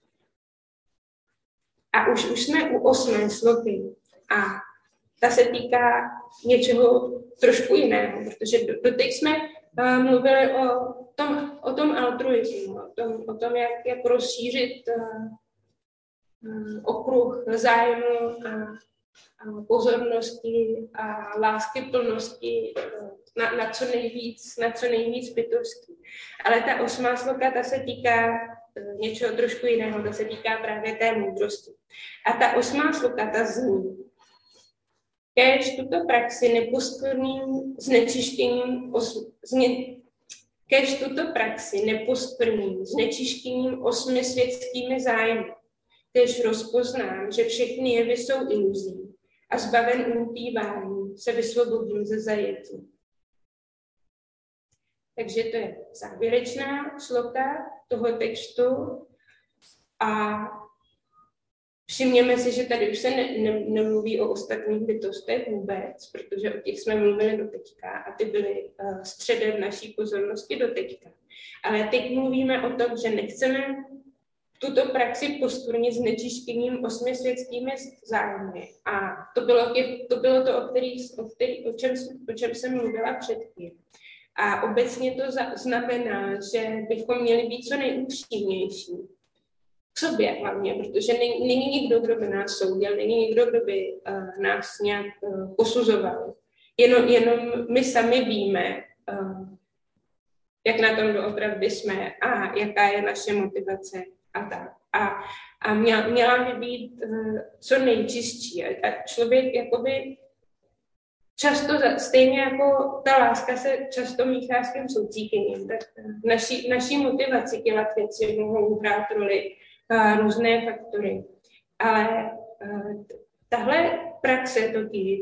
A už, už jsme u osmé sloky a ta se týká něčeho trošku jiného, protože doteď jsme uh, mluvili o tom, o tom altruismu, o tom, o tom jak, jak rozšířit uh, okruh zájmu a, a pozornosti a lásky plnosti na, na, co nejvíc, na co nejvíc bytostí. Ale ta osmá sloka, ta se týká něčeho trošku jiného, ta se týká právě té moudrosti. A ta osmá sloka, ta zní: kéž tuto praxi neposkvrním znečištěním osm, zne, kéž tuto praxi neposkvrním znečištěním osmi světskými zájmy, kéž rozpoznám, že všechny jevy jsou iluzí a zbaven ulpívání se vysvobodím ze zajetí. Takže to je závěrečná sloka toho textu a všimněme si, že tady už se ne, ne, nemluví o ostatních bytostech vůbec, protože o těch jsme mluvili doteďka a ty byly uh, středem naší pozornosti doteďka. Ale teď mluvíme o tom, že nechceme tuto praxi poskvrnit znečištěním osmi světskými zájmy. A to bylo, to, bylo to, o, který, o, který, o, čem, o čem jsem mluvila předtím. A obecně to za, znamená, že bychom měli být co nejupřímnější k sobě hlavně, protože není, není nikdo, kdo by nás soudil, není nikdo, kdo by uh, nás nějak uh, posuzoval. Jenom, jenom my sami víme, uh, jak na tom doopravdy jsme a jaká je naše motivace a tak. A, a měla, měla by být uh, co nejčistší. A člověk jakoby často, stejně jako ta láska se často míchá s tím soucítěním, tak naší, naší motivaci dělat věci mohou hrát roli uh, různé faktory. Ale uh, tahle praxe totiž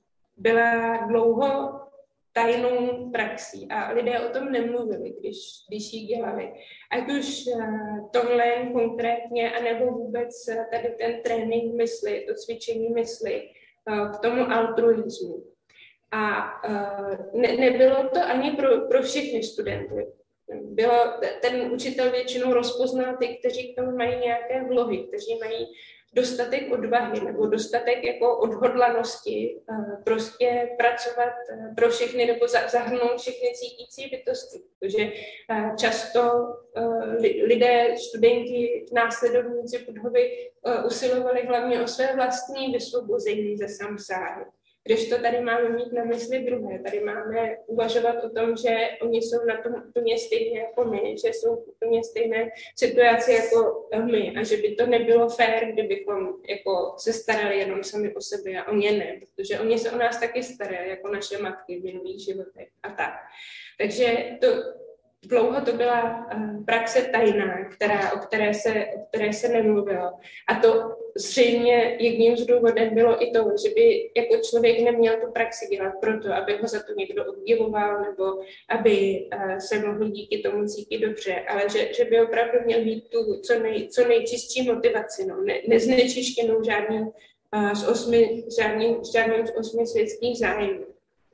byla dlouho tajnou praxí a lidé o tom nemluvili, když, když ji dělali. Ať už uh, tohle konkrétně, anebo vůbec tady ten trénink mysli, to cvičení mysli uh, k tomu altruismu. A uh, ne, nebylo to ani pro, pro všechny studenty. Bylo, ten učitel většinou rozpoznal ty, kteří k tomu mají nějaké vlohy, kteří mají dostatek odvahy nebo dostatek jako odhodlanosti uh, prostě pracovat uh, pro všechny nebo za, zahrnout všechny cítící bytosti. Protože uh, často uh, lidé, studenti, následovníci Buddhovy uh, usilovali hlavně o své vlastní vysvobození ze samsáry. Když to tady máme mít na mysli druhé, tady máme uvažovat o tom, že oni jsou na tom úplně stejně jako my, že jsou v úplně stejné situaci jako my a že by to nebylo fér, kdybychom jako se starali jenom sami o sebe a o ně ne, protože oni se o nás taky starají, jako naše matky v minulých životech a tak. Takže to, dlouho to byla praxe tajná, která, o, které se, o které se nemluvilo. A to zřejmě jedním z důvodů bylo i to, že by jako člověk neměl tu praxi dělat proto, aby ho za to někdo obdivoval nebo aby se mohl díky tomu cítit dobře, ale že, že by opravdu měl mít tu co, nej, co nejčistší motivaci, no, ne, neznečištěnou žádným z osmi, žádným, žádným z osmi světských zájmů.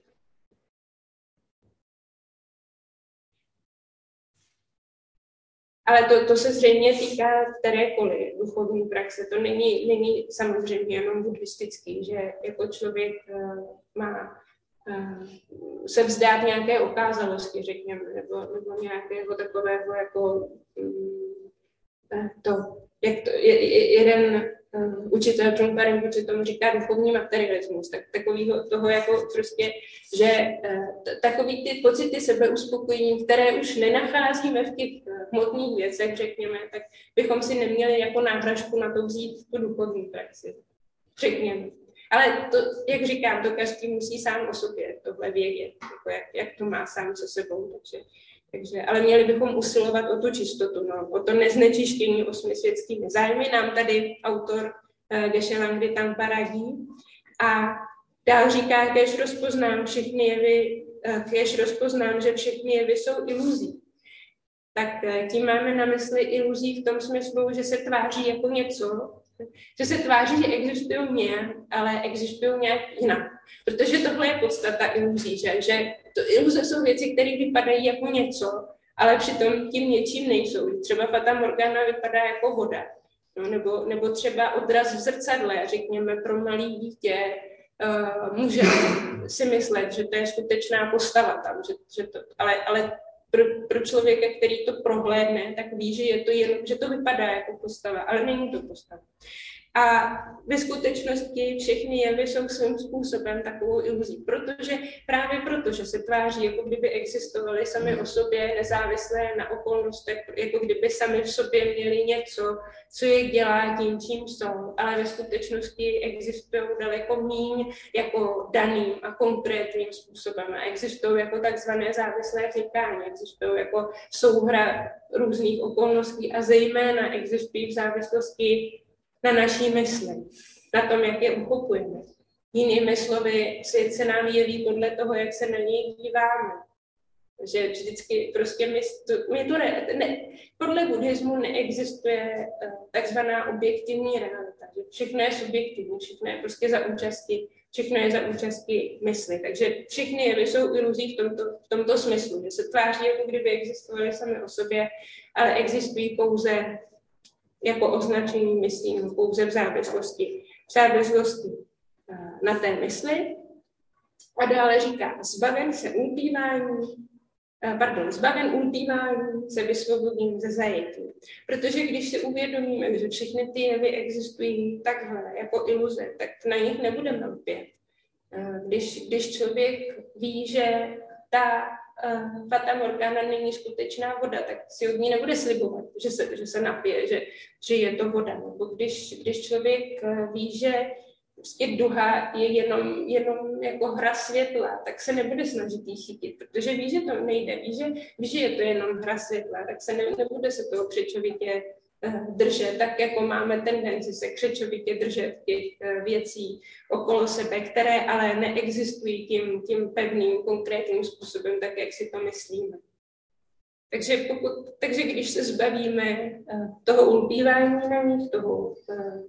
Ale to, to se zřejmě týká kterékoliv duchovní praxe. To není, není samozřejmě jenom buddhistický, že jako člověk uh, má uh, se vzdát nějaké okázalosti, řekněme, nebo, nebo nějakého takového jako um, to, jak to, je, je, jeden uh, učitel Trungpa Rinpoche tomu říká duchovní materialismus, tak takovýho toho jako prostě, že uh, t- takový ty pocity sebeuspokojení, které už nenacházíme v těch uh, hmotných věcech, řekněme, tak bychom si neměli jako náhražku na to vzít tu duchovní praxi, řekněme. Ale to, jak říkám, to každý musí sám o sobě tohle vědět, jako jak, jak to má sám se sebou, takže Takže, ale měli bychom usilovat o tu čistotu, no, o to neznečištění osmi světskými zájmy. Nám tady autor uh, Geshe Langri Tangpa radí. A dál říká, kéž rozpoznám všechny jevy, uh, kéž rozpoznám, že všechny jevy jsou iluzí. Tak uh, tím máme na mysli iluzí v tom smyslu, že se tváří jako něco, že se tváří, že existují nějak, ale existují nějak jinak. Protože tohle je podstata iluzí, že, že to iluze jsou věci, které vypadají jako něco, ale přitom tím něčím nejsou. Třeba Fata Morgana vypadá jako voda. No, nebo, nebo třeba odraz v zrcadle, řekněme, pro malé dítě uh, může si myslet, že to je skutečná postava tam, že, že to, ale, ale pro, pro člověka, který to prohlédne, tak ví, že, je to jen, že to vypadá jako postava, ale není to postava. A ve skutečnosti všechny jevy jsou svým způsobem takovou iluzí, protože právě proto, že se tváří, jako kdyby existovaly sami o sobě, nezávislé na okolnostech, jako kdyby sami v sobě měli něco, co je dělá tím, čím jsou, ale ve skutečnosti existují daleko míň jako daným a konkrétním způsobem a existují jako takzvané závislé vznikání, existují jako souhra různých okolností a zejména existují v závislosti na naší mysli, na tom, jak je uchopujeme. Jinými slovy, svět se nám jeví podle toho, jak se na něj díváme. Že vždycky prostě my, to, my to ne, ne, podle buddhismu neexistuje uh, takzvaná objektivní realita. Že všechno je subjektivní, všechno je prostě za účasti, všechno je za účasti mysli. Takže všechny jevy jsou iluzí v tomto, v tomto smyslu, že se tváří, jako kdyby existovaly sami o sobě, ale existují pouze jako označení myslí, pouze v závislosti, v závislosti na té mysli. A dále říká, zbaven se ulpívání, Pardon, zbaven ulpívání se vysvobodím ze zajetí. Protože když si uvědomíme, že všechny ty jevy existují takhle, jako iluze, tak na nich nebudeme lpět. Když, když člověk ví, že ta uh, fata morgana není skutečná voda, tak si od ní nebude slibovat, že se, že se napije, že, že je to voda. Nebo když, když člověk uh, ví, že prostě duha je jenom, jenom jako hra světla, tak se nebude snažit jí chytit, protože ví, že to nejde, ví, že, ví, že je to jenom hra světla, tak se ne, nebude se toho křečovitě uh, držet, tak jako máme tendenci se křečovitě držet těch uh, věcí okolo sebe, které ale neexistují tím, tím pevným, konkrétním způsobem, tak jak si to myslíme. Takže, pokud, takže když se zbavíme uh, toho ulpívání na nich, toho uh,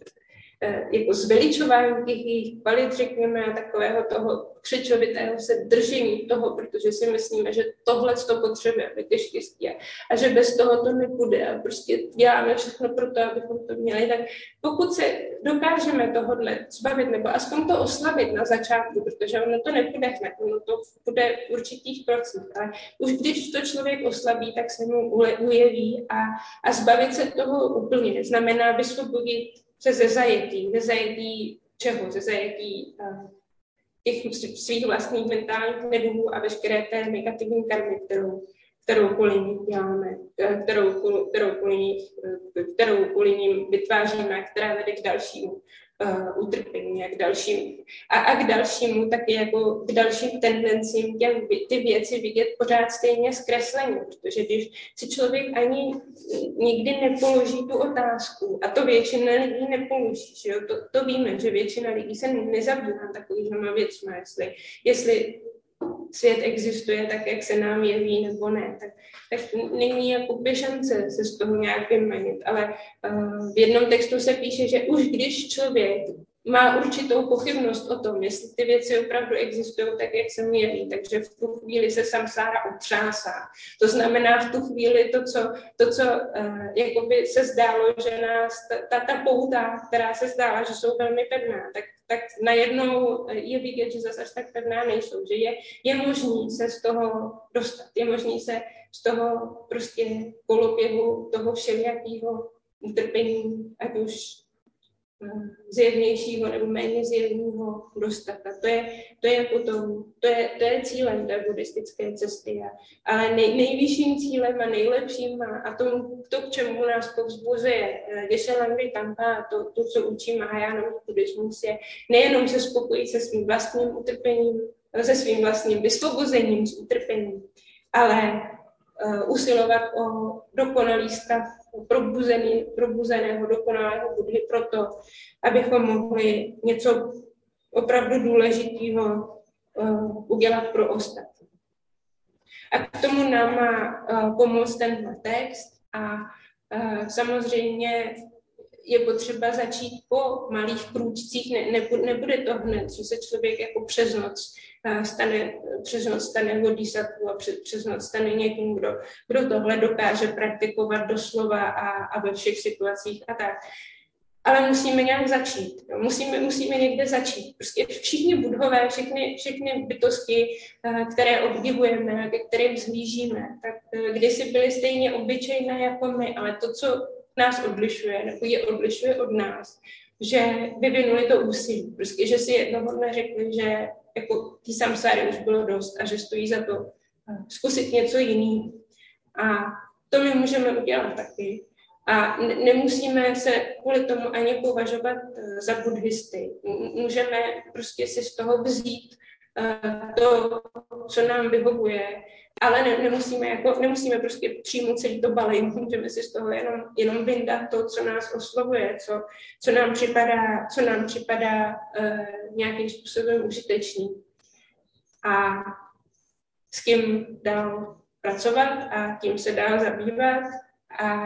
jako zveličování těch jejich kvalit, řekněme, a takového toho křečovitého se držení toho, protože si myslíme, že tohle to potřebujeme, je štěstí a že bez toho to nepůjde a prostě děláme všechno pro to, abychom to měli, tak pokud se dokážeme tohodle zbavit nebo aspoň to oslabit na začátku, protože ono to nepůjde hned, ono to bude v určitých procent, ale už když to člověk oslabí, tak se mu ujeví a, a zbavit se toho úplně znamená vysvobodit se ze zajetí, ze zajetí čeho? Ze zajetí uh, těch svých vlastních mentálních neduhů a veškeré té negativní karmy, kterou, kterou kvůli ní děláme, kterou, kterou, kvůli ní, kterou kvůli ním vytváříme, která vede k dalšímu uh, utrpení a k dalšímu. A, a k dalšímu taky jako k dalším tendencím těm, ty věci vidět pořád stejně zkresleně, protože když si člověk ani nikdy nepoloží tu otázku, a to většina lidí nepoloží, že jo? To, to víme, že většina lidí se nezabývá takovýhlema věcma, jestli, jestli svět existuje tak, jak se nám jeví, nebo ne, tak, tak není jako běžence se z toho nějak vymanit, ale uh, v jednom textu se píše, že už když člověk má určitou pochybnost o tom, jestli ty věci opravdu existují tak, jak se mu jeví, takže v tu chvíli se samsára otřásá. To znamená v tu chvíli to, co, to, co uh, jakoby se zdálo, že nás, ta, ta pouta, která se zdála, že jsou velmi pevná, tak, tak najednou je vidět, že zase až tak pevná nejsou, že je, je možný se z toho dostat, je možný se z toho prostě koloběhu toho všelijakého utrpení, ať už zjevnějšího nebo méně zjevného dostat. A to je, to je potom, to je, to je cílem té buddhistické cesty. Ale nej, nejvyšším cílem a nejlepším a, a to, to, k čemu nás povzbuzuje Geshe Langri Tangpa, to, to, co učí Mahajánový buddhismus, je nejenom se spokojit se svým vlastním utrpením, se svým vlastním vysvobozením z utrpení, ale uh, usilovat o dokonalý stav probuzený, probuzeného, dokonalého Buddhy proto, abychom mohli něco opravdu důležitého uh, udělat pro ostatní. A k tomu nám má uh, pomoct tenhle text a uh, samozřejmě je potřeba začít po malých krůčcích, ne, nebude, nebude to hned, že se člověk jako přes noc stane, přes noc stane bodhisattvu a přes, přes noc stane někým, kdo, kdo tohle dokáže praktikovat doslova a, a ve všech situacích a tak. Ale musíme nějak začít. Jo. Musíme, musíme někde začít. Prostě všichni budhové, všechny, všechny bytosti, které obdivujeme, ke kterým vzhlížíme, tak kdysi byly stejně obyčejné jako my, ale to, co nás odlišuje, nebo je odlišuje od nás, že vyvinuli to úsilí. Prostě, že si jednoho dne řekli, že jako tý samsáry už bylo dost a že stojí za to zkusit něco jiného. A to my můžeme udělat taky. A nemusíme se kvůli tomu ani považovat za buddhisty. Můžeme prostě si z toho vzít to, co nám vyhovuje, ale ne, nemusíme, jako, nemusíme prostě přijmout celý to balej, můžeme si z toho jenom, jenom vyndat to, co nás oslovuje, co, co nám připadá, co nám připadá uh, nějakým způsobem užitečný. A s kým dál pracovat a tím se dál zabývat. A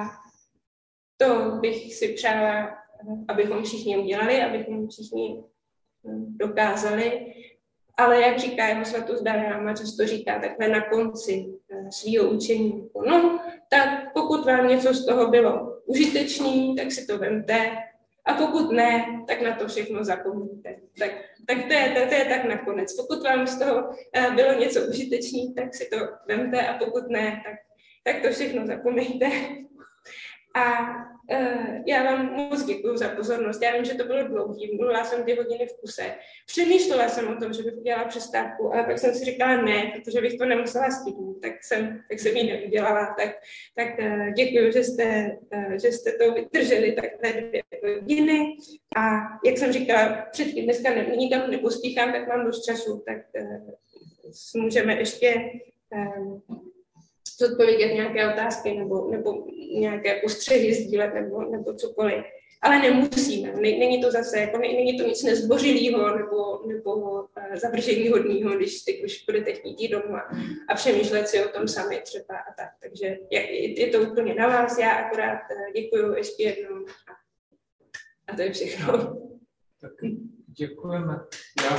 to bych si přála, abychom všichni udělali, abychom všichni dokázali. Ale jak říká jeho svatost Dalai Lama, často říká takhle na konci svého učení. No, tak pokud vám něco z toho bylo užitečný, tak si to vemte. A pokud ne, tak na to všechno zapomeňte. Tak tak to je, to, to je tak nakonec. Pokud vám z toho bylo něco užitečné, tak si to vemte a pokud ne, tak, tak to všechno zapomeňte. A uh, já vám moc děkuju za pozornost. Já vím, že to bylo dlouhý, mluvila jsem dvě hodiny v kuse. Přemýšlela jsem o tom, že bych udělala přestávku, ale pak jsem si říkala ne, protože bych to nemusela stihnout, tak jsem, tak jsem ji neudělala. Tak, tak uh, děkuju, že jste, uh, že jste to vydrželi takhle dvě hodiny. A jak jsem říkala předtím, dneska ne, nikam nepospíchám, tak mám dost času, tak uh, můžeme ještě uh, zodpovědět nějaké otázky nebo, nebo nějaké postřehy sdílet nebo, nebo cokoliv. Ale nemusíme. Není to zase, jako není to nic nezbořilého nebo, nebo uh, zavržení hodného, když teď už budete chtít jít domů a, a přemýšlet si o tom sami třeba a tak. Takže je, je to úplně na vás. Já akorát uh, děkuju ještě jednou a, a to je všechno. Tak děkujeme. Já...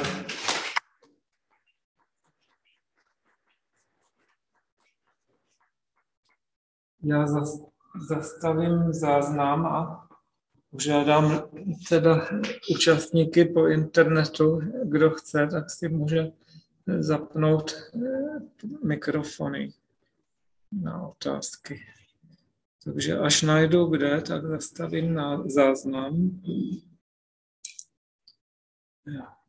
Já zastavím záznam a požádám teda účastníky po internetu, kdo chce, tak si může zapnout mikrofony na otázky. Takže až najdu kde, tak zastavím na záznam. Ja.